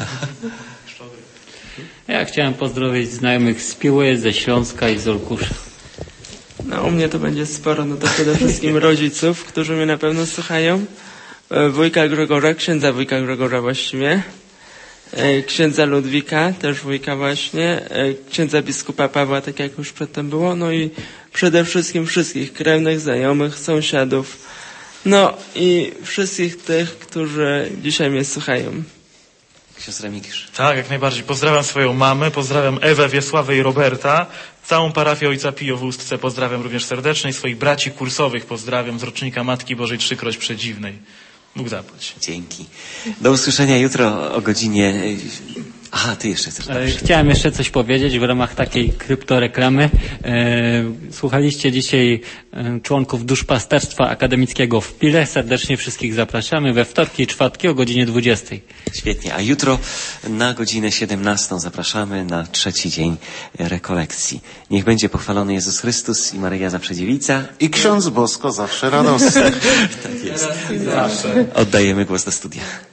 Ja chciałem pozdrowić znajomych z Piły, ze Śląska i z Olkusza. No u mnie to będzie sporo, no to przede wszystkim rodziców, którzy mnie na pewno słuchają. Wujka Gregora, księdza wujka Gregora właściwie. Księdza Ludwika, też wujka właśnie. Księdza biskupa Pawła, tak jak już przedtem było. No i przede wszystkim wszystkich krewnych, znajomych, sąsiadów. No i wszystkich tych, którzy dzisiaj mnie słuchają. Siostra Mikisz. Tak, jak najbardziej. Pozdrawiam swoją mamę, pozdrawiam Ewę, Wiesławę i Roberta. Całą parafię Ojca Pio w Ustce pozdrawiam również serdecznie. Swoich braci kursowych pozdrawiam z rocznika Matki Bożej Trzykroć Przedziwnej. Bóg zapłać. Dzięki. Do usłyszenia jutro o godzinie... Aha, ty jeszcze chcesz. Dobrze. Chciałem jeszcze coś powiedzieć w ramach takiej kryptoreklamy. Słuchaliście dzisiaj członków duszpasterstwa akademickiego w Pile. Serdecznie wszystkich zapraszamy we wtorki i czwartki o godzinie dwudziestej. Świetnie. A jutro na godzinę siedemnastą zapraszamy na trzeci dzień rekolekcji. Niech będzie pochwalony Jezus Chrystus i Maryja Zawsze Dziewica. I ksiądz Bosko zawsze radosny. Tak jest. Oddajemy głos do studia.